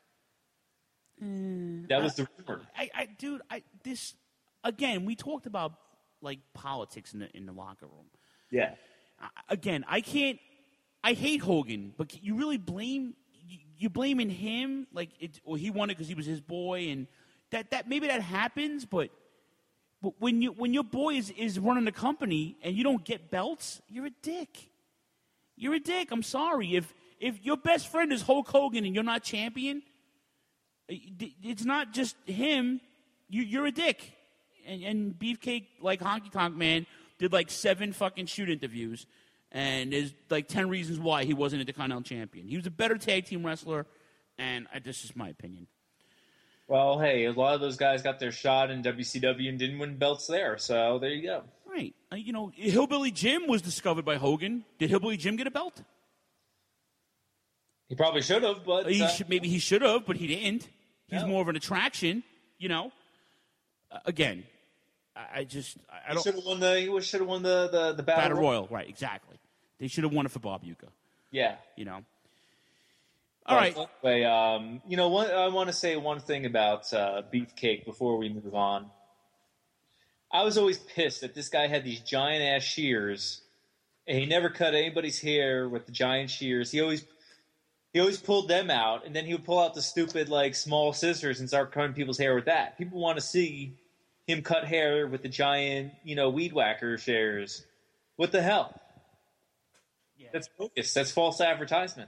that was the rumor. I, I dude, I this again. We talked about like politics in the in the locker room. Yeah. I, again, I can't. I hate Hogan, but you really blame you, you blaming him like it, or he won it because he was his boy, and that that maybe that happens, but. But when you when your boy is, is running the company and you don't get belts, you're a dick. You're a dick. I'm sorry. If if your best friend is Hulk Hogan and you're not champion, it's not just him. You, you're a dick. And, and Beefcake, like Honky Tonk Man, did like seven fucking shoot interviews, and there's like ten reasons why he wasn't Intercontinental champion. He was a better tag team wrestler, and I, this is my opinion. Well, hey, a lot of those guys got their shot in W C W and didn't win belts there, so there you go. Right. Uh, you know, Hillbilly Jim was discovered by Hogan. Did Hillbilly Jim get a belt? He probably should have, but He uh, should, maybe he should have, but he didn't. He's No. more of an attraction, you know. Uh, again, I, I just I, I he don't should have won the. He should have won the the, the battle, Battle Royal. Royal, right? Exactly. They should have won it for Bob Uecker, Yeah. you know. All right. Anyway, um, you know, one, I want to say one thing about uh, Beefcake before we move on. I was always pissed that this guy had these giant ass shears, and he never cut anybody's hair with the giant shears. He always he always pulled them out, and then he would pull out the stupid like small scissors and start cutting people's hair with that. People want to see him cut hair with the giant, you know, weed whacker shears. What the hell? That's bogus. That's false advertisement.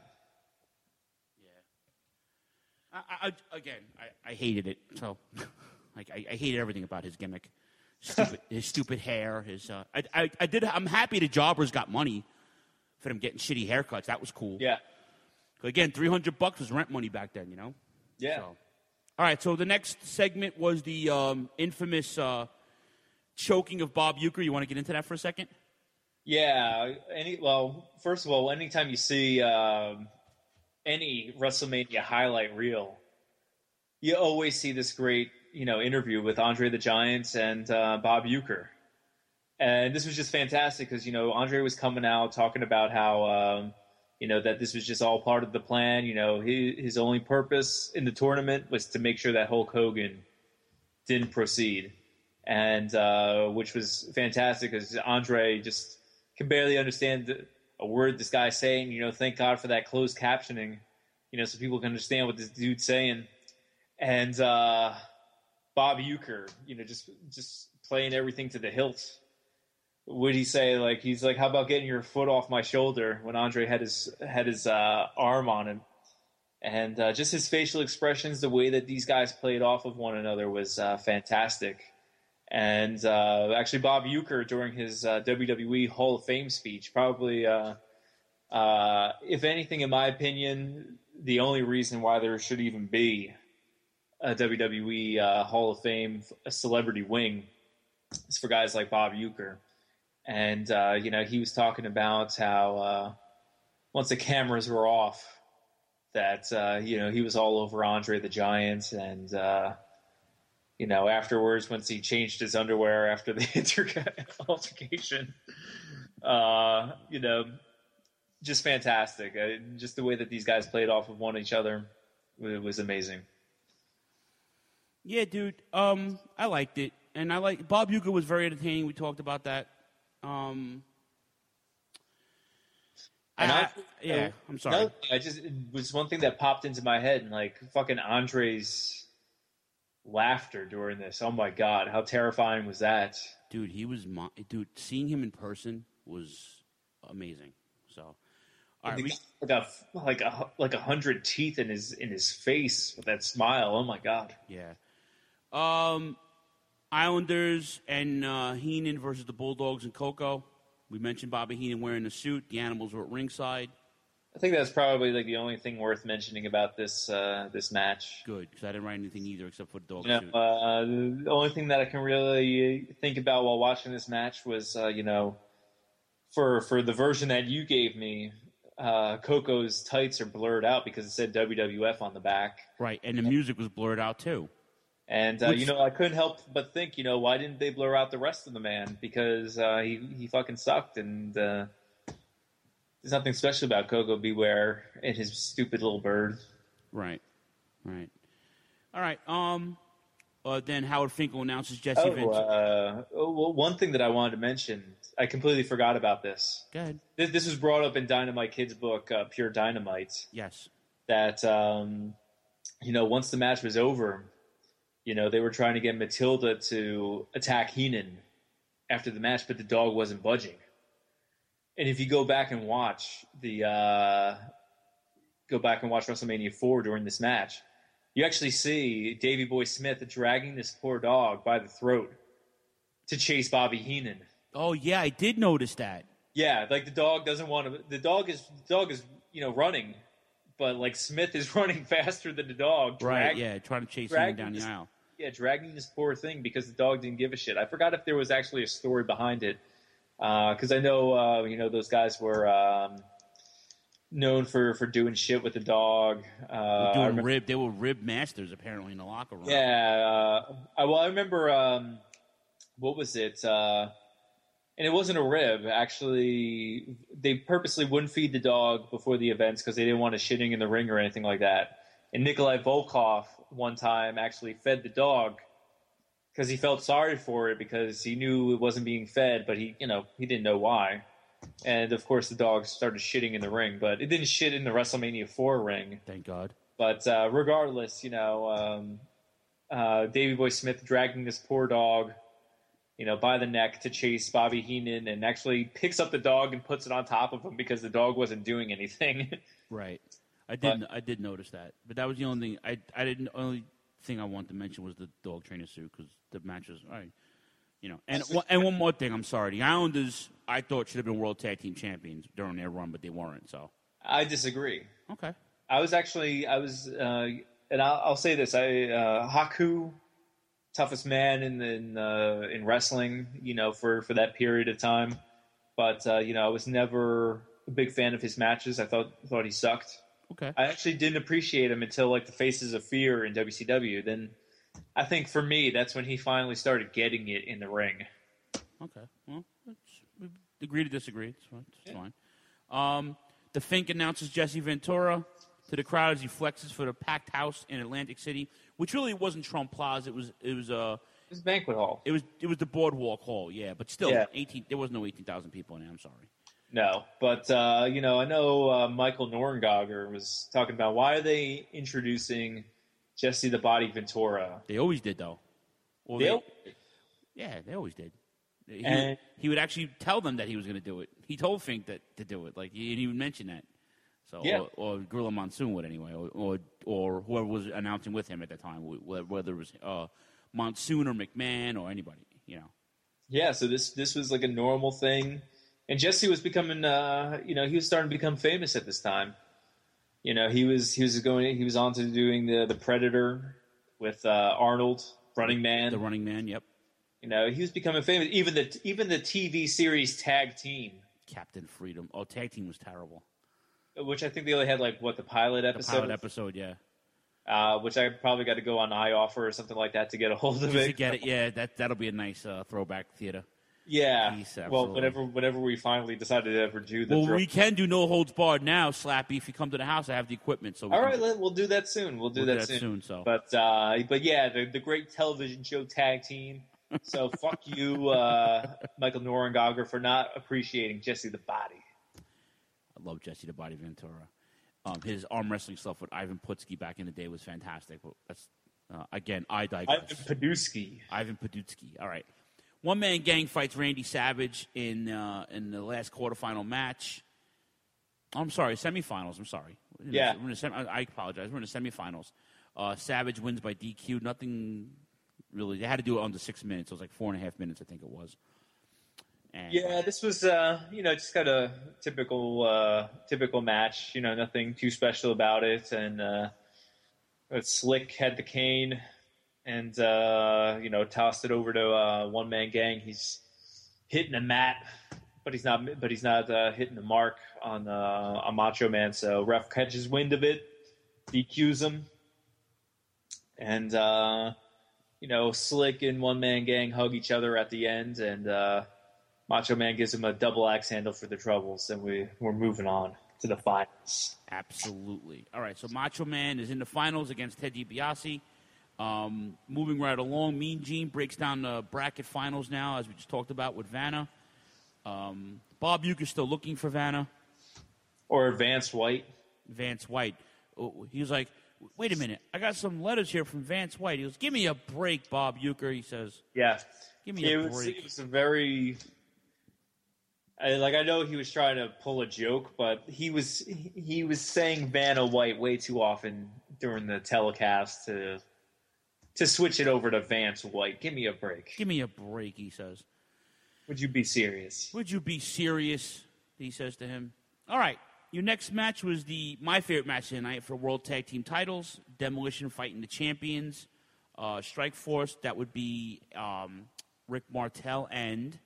Yeah. I, I, again, I, I hated it. So, like, I, I hated everything about his gimmick. Stupid, his stupid hair. His. Uh, I, I, I did. I'm happy the jobbers got money for them getting shitty haircuts. That was cool. Yeah. Again, three hundred bucks was rent money back then. You know. Yeah. So. All right. So the next segment was the um, infamous uh, choking of Bob Uecker. You want to get into that for a second? Yeah. Any. Well, first of all, anytime you see um, any WrestleMania highlight reel, you always see this great, you know, interview with Andre the Giant and uh, Bob Uecker. And this was just fantastic because, you know, Andre was coming out talking about how, um, you know, that this was just all part of the plan. You know, his, his only purpose in the tournament was to make sure that Hulk Hogan didn't proceed. And uh, which was fantastic because Andre just can barely understand a word this guy's saying. You know, thank God for that closed captioning, you know, so people can understand what this dude's saying. And uh, Bob Uecker, you know, just just playing everything to the hilt. Would he say, like, he's like, how about getting your foot off my shoulder when Andre had his had his uh, arm on him? And uh, just his facial expressions, the way that these guys played off of one another was uh, fantastic. And uh, actually, Bob Uecker, during his uh, W W E Hall of Fame speech, probably, uh, uh, if anything, in my opinion, the only reason why there should even be a W W E uh, Hall of Fame, a celebrity wing, is for guys like Bob Uecker. And, uh, you know, he was talking about how uh, once the cameras were off, that, uh, you know, he was all over Andre the Giant. And, uh, you know, afterwards, once he changed his underwear after the inter- altercation, uh, you know, just fantastic. Uh, just the way that these guys played off of one each other, it was amazing. Yeah, dude. Um, I liked it. And I like Bob Uecker was very entertaining. We talked about that. Um, and I, I, I, yeah, I'm sorry. No, I just it was one thing that popped into my head, and like fucking Andre's laughter during this. Oh my god, how terrifying was that? Dude, he was dude. Seeing him in person was amazing. So, all right, we, like a like a like a hundred teeth in his in his face with that smile. Oh my god. Yeah. Um. Islanders and uh, Heenan versus the Bulldogs and Coco. We mentioned Bobby Heenan wearing a suit. The Animals were at ringside. I think that's probably like the only thing worth mentioning about this uh, this match. Good, because I didn't write anything either except for the dog you know, suit. Uh, the only thing that I can really think about while watching this match was, uh, you know, for for the version that you gave me, uh, Coco's tights are blurred out because it said W W F on the back. Right, and the music was blurred out too. And, uh, Which, you know, I couldn't help but think, you know, why didn't they blur out the rest of the man? Because uh, he, he fucking sucked, and uh, there's nothing special about Coco Beware and his stupid little bird. Right, right. All right, um, uh, then Howard Finkel announces Jesse oh, Ventura. Uh, oh, well, one thing that I wanted to mention, I completely forgot about this. Go ahead. This, this was brought up in Dynamite Kid's book, uh, Pure Dynamite. Yes. That, um, you know, once the match was over, you know, they were trying to get Matilda to attack Heenan after the match, but the dog wasn't budging. And if you go back and watch the uh, go back and watch WrestleMania four during this match, you actually see Davey Boy Smith dragging this poor dog by the throat to chase Bobby Heenan. Oh yeah, I did notice that. Yeah, like the dog doesn't want to. The dog is the dog is you know running, but like Smith is running faster than the dog. Right? Drag, Yeah, trying to chase him down the this, aisle. Yeah, dragging this poor thing because the dog didn't give a shit. I forgot if there was actually a story behind it, because uh, I know uh, you know those guys were um, known for, for doing shit with the dog. Uh, doing remember, rib, they were rib masters apparently in the locker room. Yeah, uh, I, well, I remember um, what was it? Uh, and it wasn't a rib. Actually, they purposely wouldn't feed the dog before the events because they didn't want it shitting in the ring or anything like that. And Nikolai Volkov one time actually fed the dog because he felt sorry for it because he knew it wasn't being fed, but he, you know, he didn't know why. And of course, the dog started shitting in the ring, but it didn't shit in the WrestleMania four ring. Thank God. But uh, regardless, you know, um, uh, Davey Boy Smith dragging this poor dog you know, by the neck to chase Bobby Heenan, and actually picks up the dog and puts it on top of him because the dog wasn't doing anything. Right. I did. But, I did notice that, but that was the only thing. I I didn't. Only thing I wanted to mention was the dog trainer suit because the match was all right. You know, and and one more thing. I'm sorry. The Islanders, I thought should have been World Tag Team Champions during their run, but they weren't. So I disagree. Okay. I was actually I was, uh, and I'll, I'll say this: I uh, Haku, toughest man in in, uh, in wrestling, you know, for, for that period of time. But uh, you know, I was never a big fan of his matches. I thought thought he sucked. Okay. I actually didn't appreciate him until like the Faces of Fear in W C W. Then I think for me, that's when he finally started getting it in the ring. Okay. Well, we agree to disagree. It's fine. It's yeah. fine. Um, the Fink announces Jesse Ventura to the crowd as he flexes for the packed house in Atlantic City, which really wasn't Trump Plaza. It was it was uh, it was banquet hall. It was it was the Boardwalk Hall. Yeah, but still, yeah. eighteen. There was no eighteen thousand people in there. I'm sorry. No, but, uh, you know, I know uh, Michael Norengagger was talking about why are they introducing Jesse the Body Ventura? They always did, though. Well, they, they, yeah, they always did. He, and, he would actually tell them that he was going to do it. He told Fink that to do it. Like, he didn't even mention that. So, yeah. or, or Gorilla Monsoon would anyway, or, or or whoever was announcing with him at the time, whether it was uh, Monsoon or McMahon or anybody, you know. Yeah, so this this was like a normal thing. And Jesse was becoming, uh, you know, he was starting to become famous at this time. You know, he was he was going, he was on to doing the the Predator with uh, Arnold, Running Man. The Running Man, yep. You know, he was becoming famous. Even the even the T V series Tag Team, Captain Freedom. Oh, Tag Team was terrible. Which I think they only had like what the pilot episode. The pilot episode, yeah. Uh, which I probably got to go on iOffer or something like that to get a hold of Just it. To get it, yeah. That that'll be a nice uh, throwback theater. Yeah. Piece, well, whenever whenever we finally decided to ever do the well, throw- we can do no holds barred now, Slappy. If you come to the house, I have the equipment. So we all can right, do- we'll do that soon. We'll do, we'll that, do that soon. soon. So, but uh, but yeah, the the great television show Tag Team. So fuck you, uh, Michael Norengagger, for not appreciating Jesse the Body. I love Jesse the Body Ventura. Um, his arm wrestling stuff with Ivan Putski back in the day was fantastic. But that's uh, again, I digress. Ivan Paduski. Ivan Paduski. All right. One Man Gang fights Randy Savage in uh, in the last quarterfinal match. Oh, I'm sorry, semifinals. I'm sorry. We're in Yeah. The, we're in the sem- I, I apologize. We're in the semifinals. Uh, Savage wins by D Q. Nothing really. They had to do it under six minutes. It was like four and a half minutes, I think it was. And, Yeah, this was uh, you know just kind of typical uh, typical match. You know, nothing too special about it. And uh, Slick had the cane. And, uh, you know, tossed it over to uh, One Man Gang. He's hitting the mat, but he's not but he's not uh, hitting the mark on, uh, on Macho Man. So ref catches wind of it, D Qs him. And, uh, you know, Slick and One Man Gang hug each other at the end. And uh, Macho Man gives him a double axe handle for the troubles. And we, we're moving on to the finals. Absolutely. All right, so Macho Man is in the finals against Ted DiBiase. Um, moving right along, Mean Gene breaks down the bracket finals now, as we just talked about with Vanna. Um, Bob Uecker still looking for Vanna. Or Vance White. Vance White. Oh, he was like, wait a minute, I got some letters here from Vance White. He goes, give me a break, Bob Uecker, he says. Yeah. Give me it a was, break. It was a very... I, like, I know he was trying to pull a joke, but he was he was saying Vanna White way too often during the telecast to... To switch it over to Vance White. Give me a break. Give me a break, he says. Would you be serious? Would you be serious, he says to him. All right, your next match was the my favorite match of the night for World Tag Team titles. Demolition fighting the champions. Uh, Strike Force, that would be um, Rick Martel and...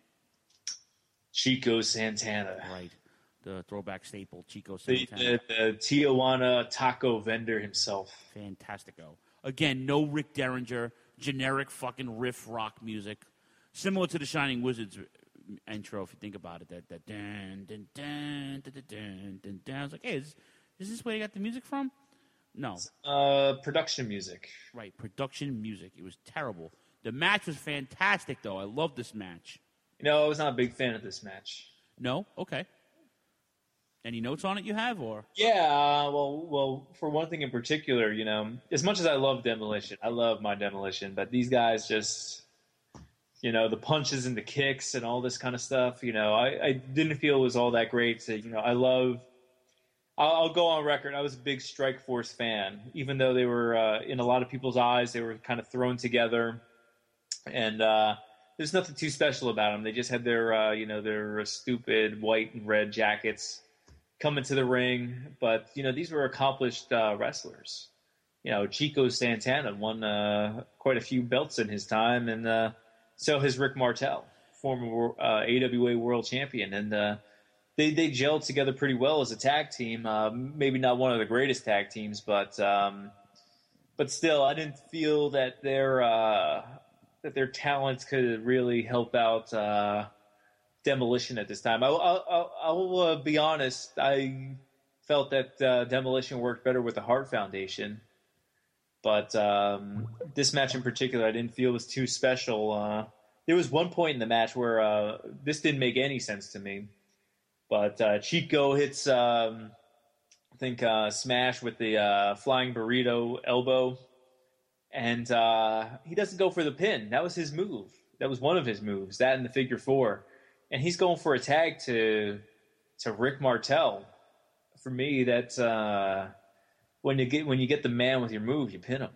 Chico Santana. Right, the throwback staple, Chico The, Santana. the, the Tijuana taco vendor himself. Fantastico. Again, no Rick Derringer, generic fucking riff rock music. Similar to the Shining Wizards intro, if you think about it. That, that dun, dun, dun, dun, dun, dun, dun. I was like, hey, is, is this where you got the music from? No. Uh, production music. Right, production music. It was terrible. The match was fantastic, though. I love this match. You know, I was not a big fan of this match. No? Okay. Any notes on it you have, or? Yeah, uh, well, well, for one thing in particular, you know, as much as I love Demolition, I love my Demolition, but these guys just you know, the punches and the kicks and all this kind of stuff. You know, I, I didn't feel it was all that great. So, you know, I love. I'll, I'll go on record. I was a big Strike Force fan, even though they were uh, in a lot of people's eyes, they were kind of thrown together, and uh, there's nothing too special about them. They just had their, uh, you know, their stupid white and red jackets coming to the ring, but you know, these were accomplished uh, wrestlers. You know, Chico Santana won uh, quite a few belts in his time, and uh, so has Rick Martel, former uh, A W A World Champion, and uh, they they gelled together pretty well as a tag team. Uh, maybe not one of the greatest tag teams, but um, but still, I didn't feel that their uh, that their talents could really help out uh, Demolition at this time. I, I, I, I will uh, be honest. I felt that uh, Demolition worked better with the Hart Foundation. But um, this match in particular, I didn't feel was too special. Uh, there was one point in the match where uh, this didn't make any sense to me. But uh, Chico hits, um, I think, uh, Smash with the uh, flying burrito elbow. And uh, he doesn't go for the pin. That was his move. That was one of his moves, that and the figure four. And he's going for a tag to to Rick Martel. For me, that's... Uh, When you get when you get the man with your move, you pin him.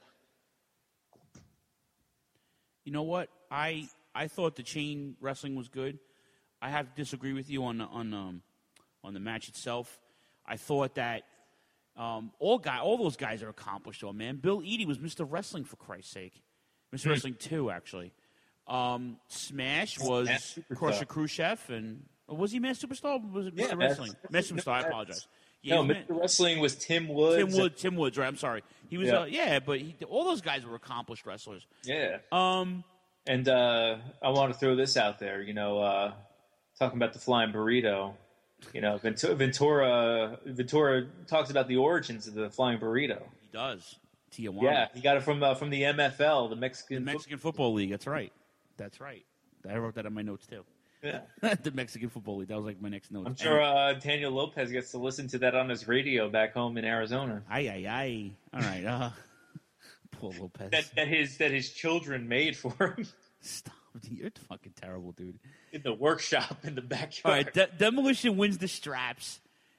You know what? I I thought the chain wrestling was good. I have to disagree with you on the, on um, on the match itself. I thought that um, all guy all those guys are accomplished. though, man. Bill Eadie was Mister Wrestling, for Christ's sake. Mister Mm. Wrestling two, actually. Um, Smash was Superstar. Crusher Khrushchev, and was he Master Superstar? Or was it Mister Yeah, Wrestling? Master Superstar. I apologize. Yeah, No, he was Mister Ma- Wrestling was Tim Woods. Tim Woods. Tim Woods. Right. I'm sorry. He was. Yeah. Uh, yeah, but he, all those guys were accomplished wrestlers. Yeah. Um. And uh, I want to throw this out there. You know, uh, talking about the flying burrito. You know, Ventura, Ventura Ventura talks about the origins of the flying burrito. He does. Tijuana. Yeah, he got it from uh, from the M F L, the Mexican. The Mexican Football League. That's right. That's right. I wrote that in my notes too. Yeah. The Mexican Football League. That was like my next note. I'm sure uh, Daniel Lopez gets to listen to that on his radio back home in Arizona. Aye, aye, aye. All right. Uh, poor Lopez. That, that his that his children made for him Stop. You're fucking terrible, dude. in the workshop in the backyard. All right. De- Demolition wins the straps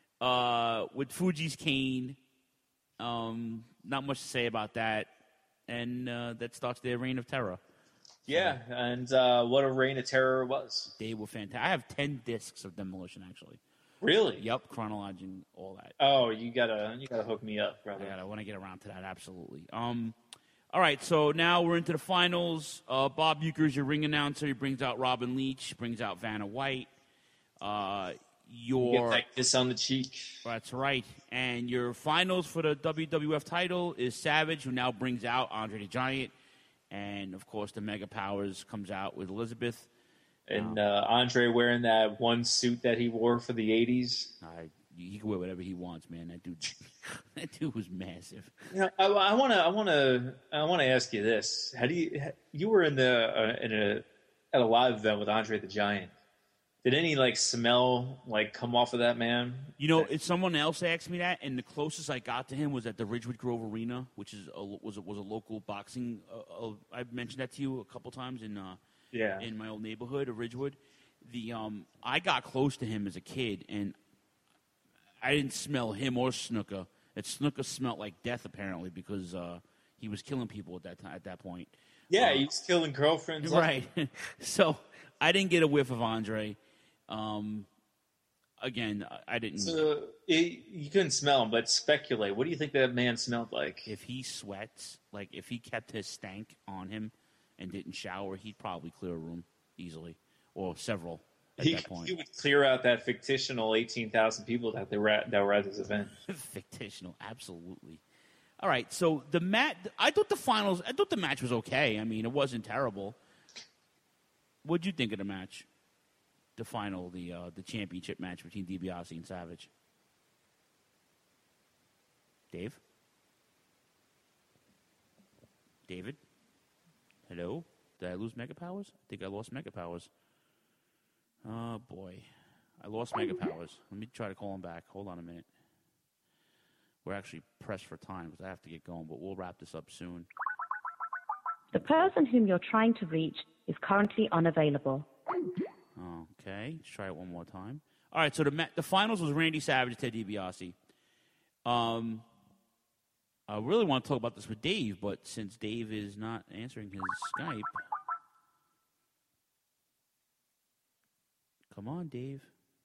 uh, with Fuji's cane. Um, not much to say about that. And uh, that starts their reign of terror. Yeah, and uh, what a reign of terror it was. They were fantastic. I have ten discs of Demolition, actually. Really? Yep, chronologing all that. Oh, you gotta you gotta hook me up, brother. Yeah, I want to get around to that, absolutely. Um, all right, so now we're into the finals. Uh, Bob Uecker your ring announcer. He brings out Robin Leach, brings out Vanna White. Uh, You your get that kiss on the cheek. That's right. And your finals for the W W F title is Savage, who now brings out Andre the Giant. And, of course, the Mega Powers comes out with Elizabeth. And uh, Andre wearing that one suit that he wore for the eighties. Uh, he can wear whatever he wants, man. That dude, that dude was massive. You know, I want to, I want to, I want to ask you this: How do you, you were in the uh, in a at a live event with Andre the Giant? Did any like smell like come off of that man? You know, if someone else asked me that, and the closest I got to him was at the Ridgewood Grove Arena, which is a, was a, was a local boxing. Uh, uh, I've mentioned that to you a couple times in uh, Yeah. in my old neighborhood of Ridgewood. The um, I got close to him as a kid, and I didn't smell him or Snooker. And Snooker smelled like death apparently because uh, he was killing people at that time. At that point, Yeah, Uh, he was killing girlfriends. right. So I didn't get a whiff of Andre. Um, again, I- I didn't. So it, you couldn't smell him, but speculate. What do you think that man smelled like? If he sweats, like if he kept his stank on him and didn't shower, he'd probably clear a room easily, or several at He, that point. he would clear out that fictional eighteen thousand people that they were at, that were at this event. Fictional, absolutely. All right, so the mat. I thought the finals. I thought the match was okay. I mean, it wasn't terrible. What'd you think of the match? The final, the uh, the championship match between DiBiase and Savage. Dave? David? Hello? Did I lose Mega Powers? I think I lost Mega Powers. Oh, boy. I lost Mega Powers. Let me try to call him back. Hold on a minute. We're actually pressed for time because I have to get going, but we'll wrap this up soon. The person whom you're trying to reach is currently unavailable. Okay, let's try it one more time. All right, so the ma- the finals was Randy Savage, Ted DiBiase. Um, I really want to talk about this with Dave, but since Dave is not answering his Skype, come on, Dave.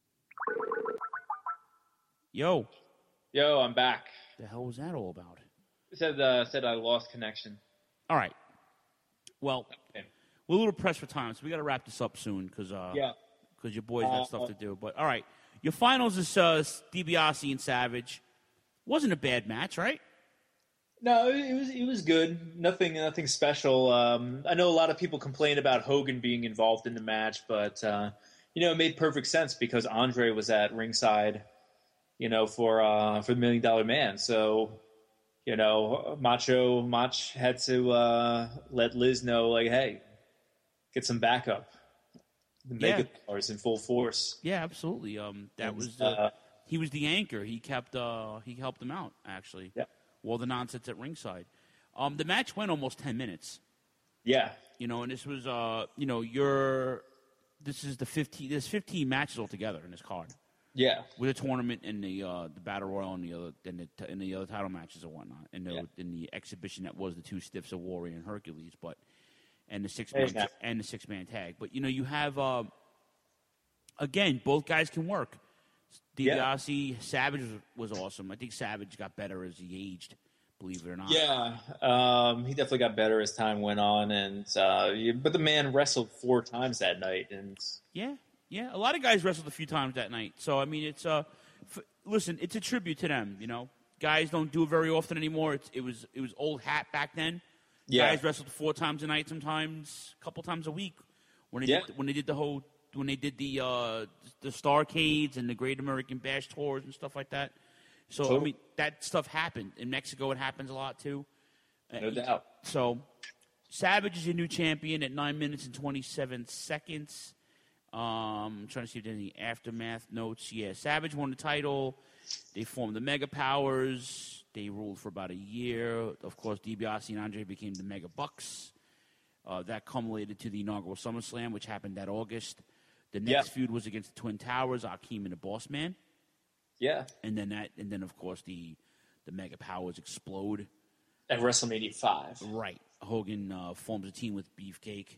Yo. Yo, I'm back. The hell was that all about? It said uh, said I lost connection. All right. Well, Okay. we're a little pressed for time, so we got to wrap this up soon because uh, Yeah. because your boys got Uh, stuff to do. But all right, your finals is uh, DiBiase and Savage. Wasn't a bad match, right? No, it was it was good. Nothing nothing special. Um, I know a lot of people complain about Hogan being involved in the match, but uh, you know it made perfect sense because Andre was at ringside, you know, for uh, for the Million Dollar Man. So, you know, Macho Mach had to uh, let Liz know, like, hey, get some backup. The Yeah. Mega Powers in full force. Yeah, absolutely. Um, that And, was uh, uh, he was the anchor. He kept uh, he helped them out actually. Yeah. While the nonsense at ringside. Um, the match went almost ten minutes. Yeah. You know, and this was uh, you know, your this is the fifteen. There's fifteen matches altogether in this card. Yeah. With a tournament and the uh, the battle royal and the other and the and the other title matches and whatnot, and the Yeah. in the exhibition that was the two stiffs of Warrior and Hercules, but and the six There's man that. and the six man tag. But you know, you have uh, again, both guys can work. Yeah. DiBiase, Savage was, was awesome. I think Savage got better as he aged, believe it or not. Yeah, um, he definitely got better as time went on, and uh, you- but the man wrestled four times that night, and Yeah, yeah. A lot of guys wrestled a few times that night. So I mean, it's uh, f- listen, it's a tribute to them. You know, guys don't do it very often anymore. It's, it was it was old hat back then. Yeah. Guys wrestled four times a night, sometimes a couple times a week. When they Yeah. did, when they did the whole when they did the uh, the Starcades and the Great American Bash tours and stuff like that. So I Totally. mean, that stuff happened in Mexico. It happens a lot too. no Uh, doubt. So, Savage is your new champion at nine minutes and twenty-seven seconds. Um, I'm trying to see if there's any aftermath notes. Yeah, Savage won the title. They formed the Mega Powers. They ruled for about a year. Of course, DiBiase and Andre became the Mega Bucks. Uh, that culminated to the inaugural SummerSlam, which happened that August. The next Yeah. feud was against the Twin Towers, Akeem and the Boss Man. Yeah, And then that, and then of course the the Mega Powers explode. at WrestleMania five. Right. Hogan uh, forms a team with Beefcake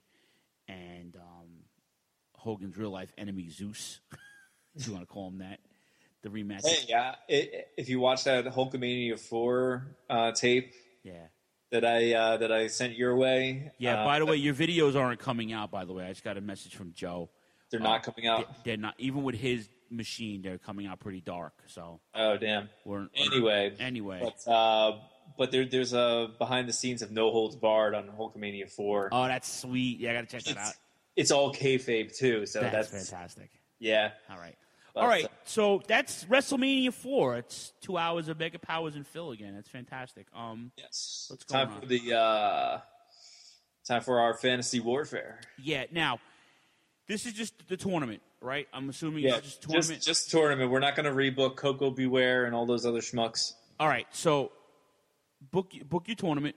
and um, Hogan's real life enemy Zeus, if you want to call him that. The rematch. Hey, yeah, it, if you watch that Hulkamania four uh, tape Yeah. that I uh, that I sent your way, Yeah. uh, By the way, your videos aren't coming out. By the way, I just got a message from Joe. they're Uh, not coming out. they- They're not even with his machine. They're coming out pretty dark. So Oh, damn. we're Anyway, Anyway. but uh, but there, there's a behind the scenes of No Holds Barred on Hulkamania four. Oh, that's sweet. Yeah, I got to check that out. it's, it's all kayfabe too, so That's, that's, fantastic. yeah. All right. But, All right. uh, So that's WrestleMania four. It's two hours of Mega Powers and Phil again. That's fantastic. Um, Yes. What's going time on? for the uh, time for our fantasy warfare. yeah. Now, this is just the tournament, right? I'm assuming Yeah, it's just tournament. just just tournament. We're not going to rebook Coco Beware and all those other schmucks. All right. So book book your tournament,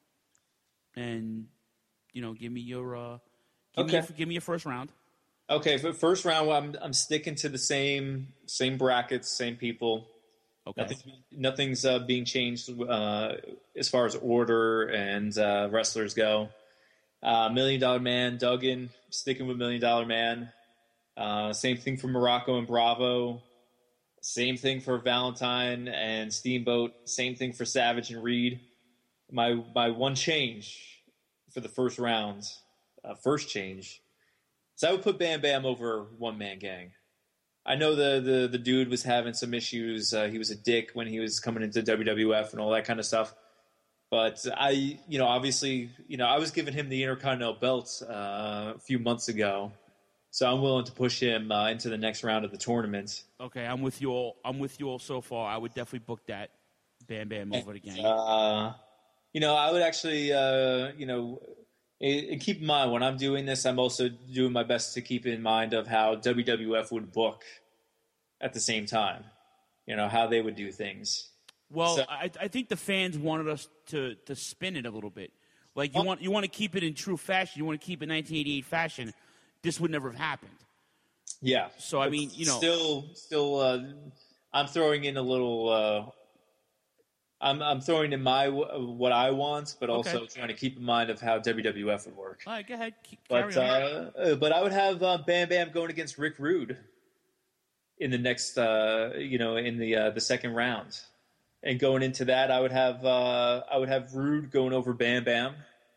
and you know, give me your uh, give me Okay. your, give me your first round. Okay, for first round, I'm I'm sticking to the same same brackets, same people. Okay. Nothing, nothing's uh, being changed uh, as far as order and uh, wrestlers go. Uh, Million Dollar Man, Duggan, sticking with Million Dollar Man. Uh, same thing for Morocco and Bravo. Same thing for Valentine and Steamboat. Same thing for Savage and Reed. My my one change for the first round, uh, first change. So I would put Bam Bam over One Man Gang. I know the, the, the dude was having some issues. Uh, he was a dick when he was coming into W W F and all that kind of stuff. But I, you know, obviously, you know, I was giving him the Intercontinental belt uh, a few months ago. So I'm willing to push him uh, into the next round of the tournament. Okay, I'm with you all. I'm with you all so far. I would definitely book that Bam Bam over the gang. Uh, you know, I would actually, uh, you know, it, it, keep in mind when I'm doing this, I'm also doing my best to keep in mind of how W W F would book at the same time. You know, how they would do things. Well, So- I, I think the fans wanted us to, to spin it a little bit. Like you want you want to keep it in true fashion. You want to keep it nineteen eighty-eight fashion. This would never have happened. Yeah. So I mean, you know, still, still, uh, I'm throwing in a little. Uh, I'm I'm throwing in my what I want, but also Okay. trying to keep in mind of how W W F would work. All right, go ahead. Keep, But carry on. uh, uh, but I would have uh, Bam Bam going against Rick Rude in the next, uh, you know, in the uh, the second round. And going into that, I would have uh, I would have Rude going over Bam Bam.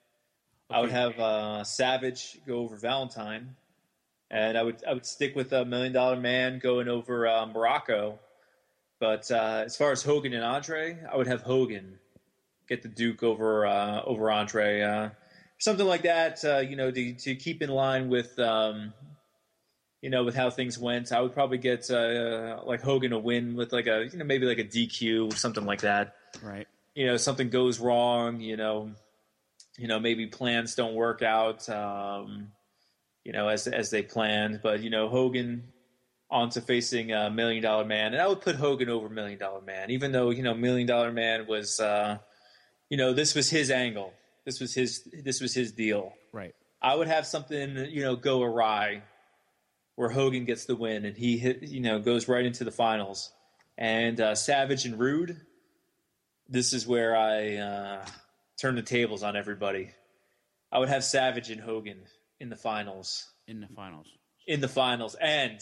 I would Okay. have uh, Savage go over Valentine, and I would I would stick with a Million Dollar Man going over uh, Morocco. But uh, as far as Hogan and Andre, I would have Hogan get the Duke over uh, over Andre, uh, something like that. Uh, you know, to, to keep in line with um, you know, with how things went, I would probably get uh, like Hogan a win with like a, you know, maybe like a D Q or something like that. Right. You know, something goes wrong. You know, you know, maybe plans don't work out. Um, you know, as as they planned, but you know, Hogan on to facing a uh, Million Dollar Man, and I would put Hogan over Million Dollar Man, even though you know Million Dollar Man was, uh, you know, this was his angle. This was his. This was his deal. Right. I would have something, you know, go awry, where Hogan gets the win and he hit, you know, goes right into the finals. And uh, Savage and Rude, this is where I uh, turn the tables on everybody. I would have Savage and Hogan in the finals. In the finals. In the finals. And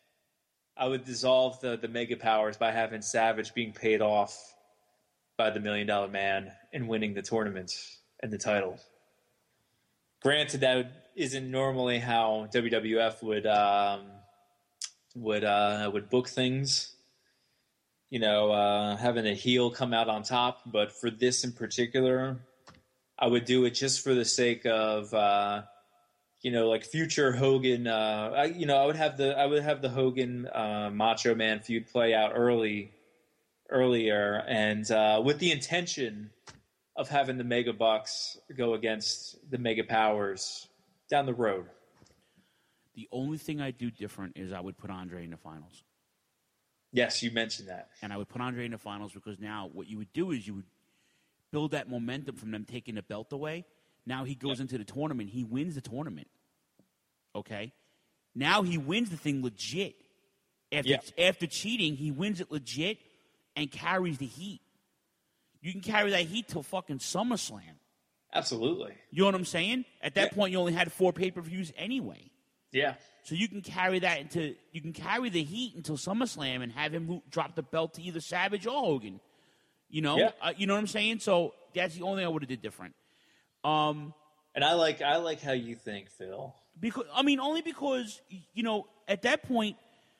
I would dissolve the, the Mega Powers by having Savage being paid off by the Million Dollar Man and winning the tournament and the title. Granted, that isn't normally how W W F would um, would uh, would book things. You know, uh, having a heel come out on top, but for this in particular, I would do it just for the sake of uh, you know, like future Hogan. Uh, I, you know, I would have the I would have the Hogan uh, Macho Man feud play out early, earlier, and uh, with the intention of having the Mega Bucks go against the Mega Powers down the road. The only thing I do different is I would put Andre in the finals. Yes, you mentioned that. And I would put Andre in the finals because now what you would do is you would build that momentum from them taking the belt away. Now he goes Yep. into the tournament. He wins the tournament. Okay? Now he wins the thing legit. After, Yep. after cheating, he wins it legit and carries the heat. You can carry that heat till fucking SummerSlam. Absolutely. You know what I'm saying? At that Yeah. point, you only had four pay-per-views anyway. Yeah. So you can carry that into you can carry the heat until SummerSlam and have him lo- drop the belt to either Savage or Hogan. You know, Yeah. uh, you know what I'm saying. So that's the only thing I would have did different. Um, And I like I like how you think, Phil. because I mean, only because you know at that point,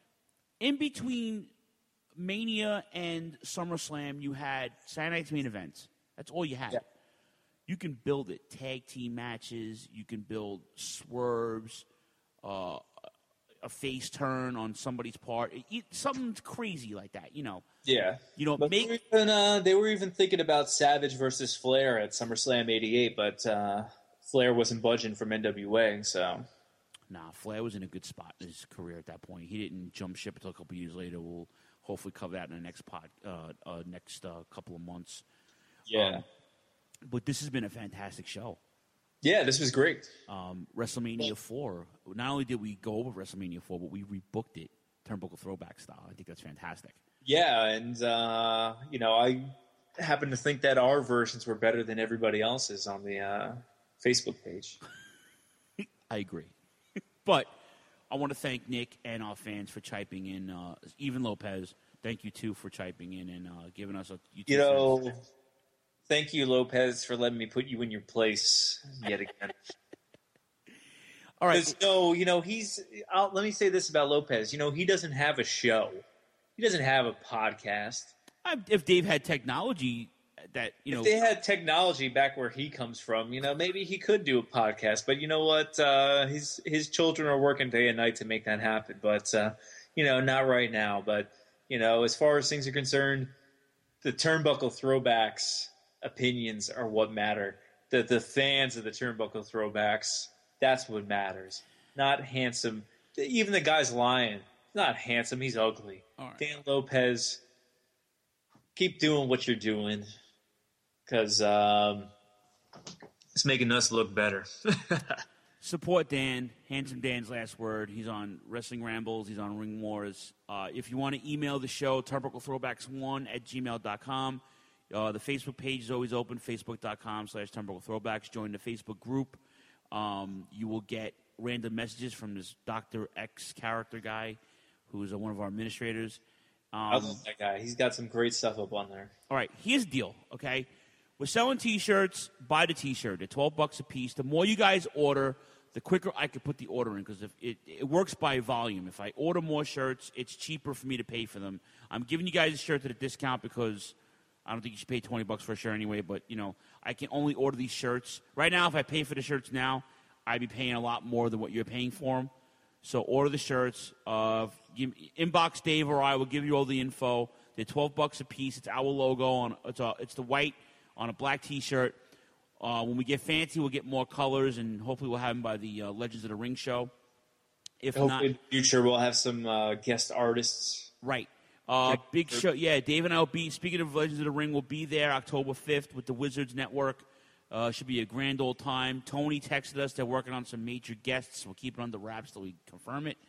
in between Mania and SummerSlam, you had Saturday Night's Main Events. That's all you had. Yeah. You can build it tag team matches. You can build swerves. Uh, a face turn on somebody's part, it, it, something crazy like that, you know. Yeah. You know, But make they, were even, uh, they were even thinking about Savage versus Flair at SummerSlam eighty-eight, but uh, Flair wasn't budging from N W A, so. nah. Flair was in a good spot in his career at that point. He didn't jump ship until a couple years later. We'll hopefully cover that in the next pod, uh, uh, next uh, couple of months. Yeah. Um, but this has been a fantastic show. Yeah, this was great. Um, WrestleMania four. Not only did we go over WrestleMania four, but we rebooked it Turnbuckle Throwback style. I think that's fantastic. Yeah, and, uh, you know, I happen to think that our versions were better than everybody else's on the uh, Facebook page. I agree. But I want to thank Nick and our fans for chiming in. Uh, even Lopez, thank you, too, for chiming in and uh, giving us a... You know, thank you, Lopez, for letting me put you in your place yet again. All right. Because, no, you know, he's... I'll, let me say this about Lopez. You know, he doesn't have a show. He doesn't have a podcast. I, if Dave had technology that, you know... If they had technology back where he comes from, you know, maybe he could do a podcast. But you know what? Uh, his his children are working day and night to make that happen. But, uh, you know, not right now. But, you know, as far as things are concerned, the Turnbuckle Throwbacks opinions are what matter. The, the fans of the Turnbuckle Throwbacks, that's what matters. Not handsome. Even the guy's lying. He's not handsome. He's ugly. All right. Dan Lopez, keep doing what you're doing. Because, um, It's making us look better. Support Dan, Handsome Dan's Last Word. He's on Wrestling Rambles. He's on Ring Wars. Uh, if you want to email the show, turnbuckle throwbacks one at gmail dot com. Uh, the Facebook page is always open, facebook dot com slash turnbuckle throwbacks. Join the Facebook group. Um, you will get random messages from this Doctor X character guy who is uh, one of our administrators. Um, I love that guy. He's got some great stuff up on there. All right, here's the deal, okay? We're selling T-shirts. Buy the T-shirt. They're twelve bucks a piece. The more you guys order, the quicker I could put the order in, because if it, it works by volume. If I order more shirts, it's cheaper for me to pay for them. I'm giving you guys a shirt at a discount because I don't think you should pay twenty bucks for a shirt anyway, but, you know, I can only order these shirts. Right now, if I pay for the shirts now, I'd be paying a lot more than what you're paying for them. So order the shirts. Uh, give, inbox Dave or I will give you all the info. They're twelve bucks a piece. It's our logo. on It's, a, it's the white on a black T-shirt. Uh, when we get fancy, we'll get more colors, and hopefully we'll have them by the uh, Legends of the Ring show. If Hopefully not, in the future we'll have some uh, guest artists. Right. Uh, big show. Yeah, Dave and I will be, speaking of Legends of the Ring, we'll be there October fifth with the Wizards Network. Uh, should be a grand old time. Tony texted us. They're working on some major guests. We'll keep it under wraps till we confirm it.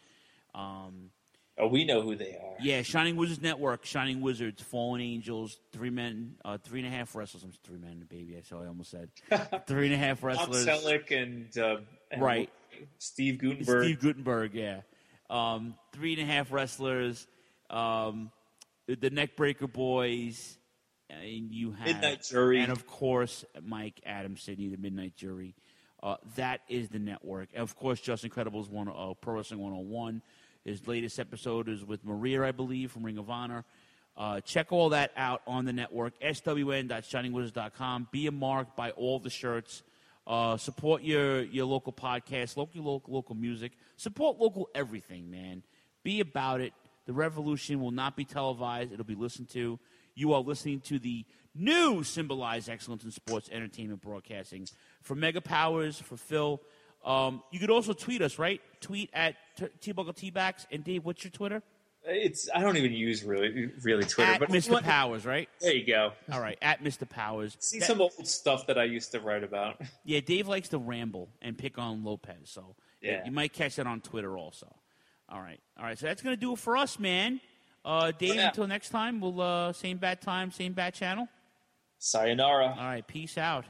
Um, oh, we know who they are. Yeah, Shining Wizards Network, Shining Wizards, Fallen Angels, three men, uh, three and a half wrestlers. I'm three men, baby. I saw I almost said three and a half wrestlers. Tom Selleck and, uh, and right, Steve Guttenberg. Steve Guttenberg, yeah. Um, three and a half wrestlers. Um, the Neckbreaker Boys. And you have Midnight Jury, and of course Mike Adams Sidney, the Midnight Jury. Uh, that is the network, and of course, Just Incredibles one, uh, Pro Wrestling one oh one. His latest episode is with Maria, I believe, from Ring of Honor. Uh, check all that out on the network. S W N dot shining wizards dot com. Be a mark, buy all the shirts. Uh, support your your local podcast, local local local music. Support local everything, man. Be about it. The revolution will not be televised; it'll be listened to. You are listening to the new Symbolize Excellence in Sports Entertainment Broadcasting. For Mega Powers, for Phil, um, you could also tweet us, right? Tweet at T-Buckle T-Backs. And Dave, what's your Twitter? It's I don't even use really really Twitter. At but Mister Powers, right? There you go. All right, at Mister Powers. See that, some old stuff that I used to write about. Yeah, Dave likes to ramble and pick on Lopez, so yeah. you might catch that on Twitter also. All right, all right. So that's going to do it for us, man. Uh, Dave, yeah. until next time, we'll uh, same bad time, same bad channel. Sayonara. All right, peace out.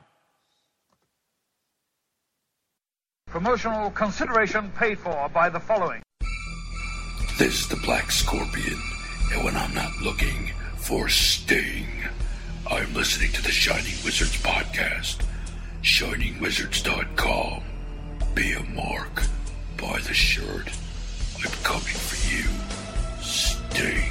Promotional consideration paid for by the following. This is the Black Scorpion, and when I'm not looking for Sting, I'm listening to the Shining Wizards podcast. shining wizards dot com. Be a mark. Buy the shirt. I'm coming for you. Sting.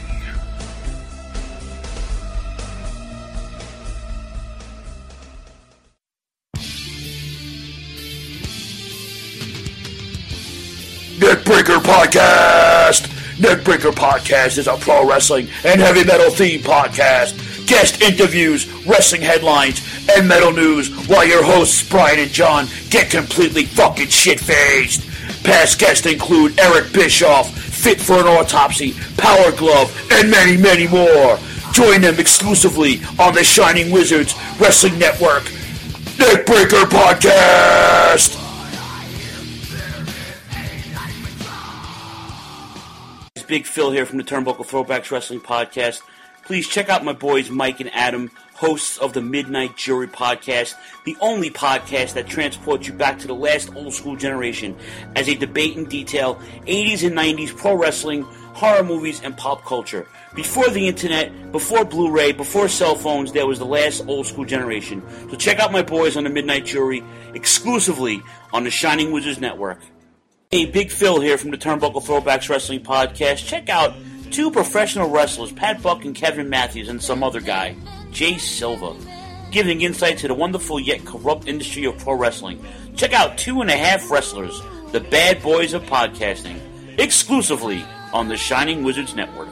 Neckbreaker Podcast! Neckbreaker Podcast is a pro wrestling and heavy metal themed podcast. Guest interviews, wrestling headlines, and metal news while your hosts Brian and John get completely fucking shit-faced. Past guests include Eric Bischoff, Fit for an Autopsy, Power Glove, and many, many more. Join them exclusively on the Shining Wizards Wrestling Network. Neckbreaker Podcast! It's Big Phil here from the Turnbuckle Throwbacks Wrestling Podcast. Please check out my boys Mike and Adam, hosts of the Midnight Jury Podcast, the only podcast that transports you back to the last old school generation as they debate and detail eighties and nineties pro wrestling, horror movies, and pop culture. Before the internet, before Blu-ray, before cell phones, there was the last old school generation. So check out my boys on the Midnight Jury exclusively on the Shining Wizards Network. Hey, Big Phil here from the Turnbuckle Throwbacks Wrestling Podcast. Check out two professional wrestlers, Pat Buck and Kevin Matthews, and some other guy, Jay Silva, giving insight to the wonderful yet corrupt industry of pro wrestling. Check out Two and a Half Wrestlers, the bad boys of podcasting, exclusively on the Shining Wizards Network.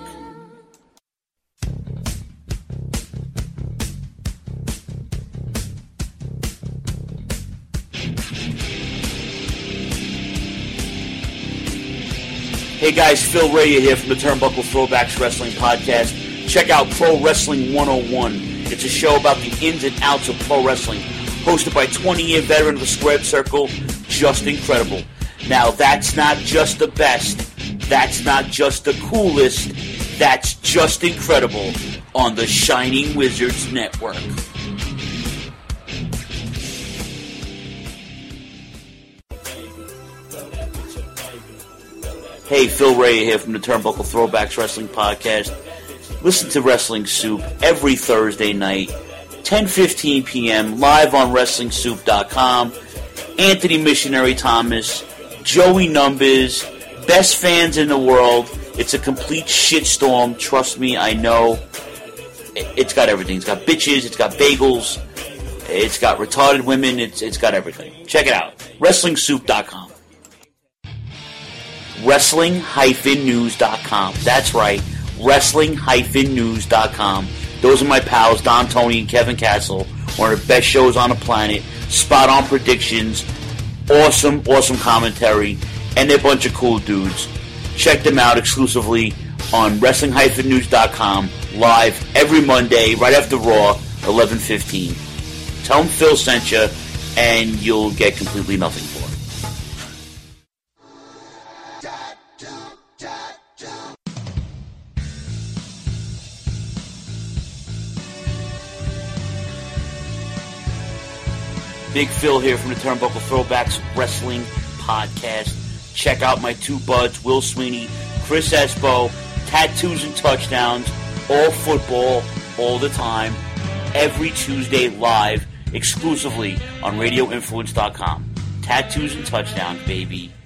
Hey guys, Phil Raya here from the Turnbuckle Throwbacks Wrestling Podcast. Check out Pro Wrestling one oh one. It's a show about the ins and outs of pro wrestling. hosted by twenty-year veteran of the Squared Circle, Just Incredible. Now, that's not just the best, that's not just the coolest, that's Just Incredible on the Shining Wizards Network. Hey, Phil Ray here from the Turnbuckle Throwbacks Wrestling Podcast. Listen to Wrestling Soup every Thursday night, ten fifteen p.m., live on Wrestling Soup dot com. Anthony Missionary Thomas, Joey Numbers, best fans in the world. It's a complete shitstorm. Trust me, I know. It's got everything. It's got bitches. It's got bagels. It's got retarded women. It's It's got everything. Check it out. Wrestling Soup dot com. Wrestling News dot com. That's right. Wrestling News dot com. Those are my pals, Don Tony and Kevin Castle. One of the best shows on the planet. Spot on predictions. Awesome, awesome commentary. And they're a bunch of cool dudes. Check them out exclusively on Wrestling News dot com. Live every Monday, right after Raw, eleven fifteen. Tell them Phil sent you, and you'll get completely nothing for it. Big Phil here from the Turnbuckle Throwbacks Wrestling Podcast. Check out my two buds, Will Sweeney, Chris Espo, Tattoos and Touchdowns, all football, all the time, every Tuesday live, exclusively on radio influence dot com. Tattoos and Touchdowns, baby.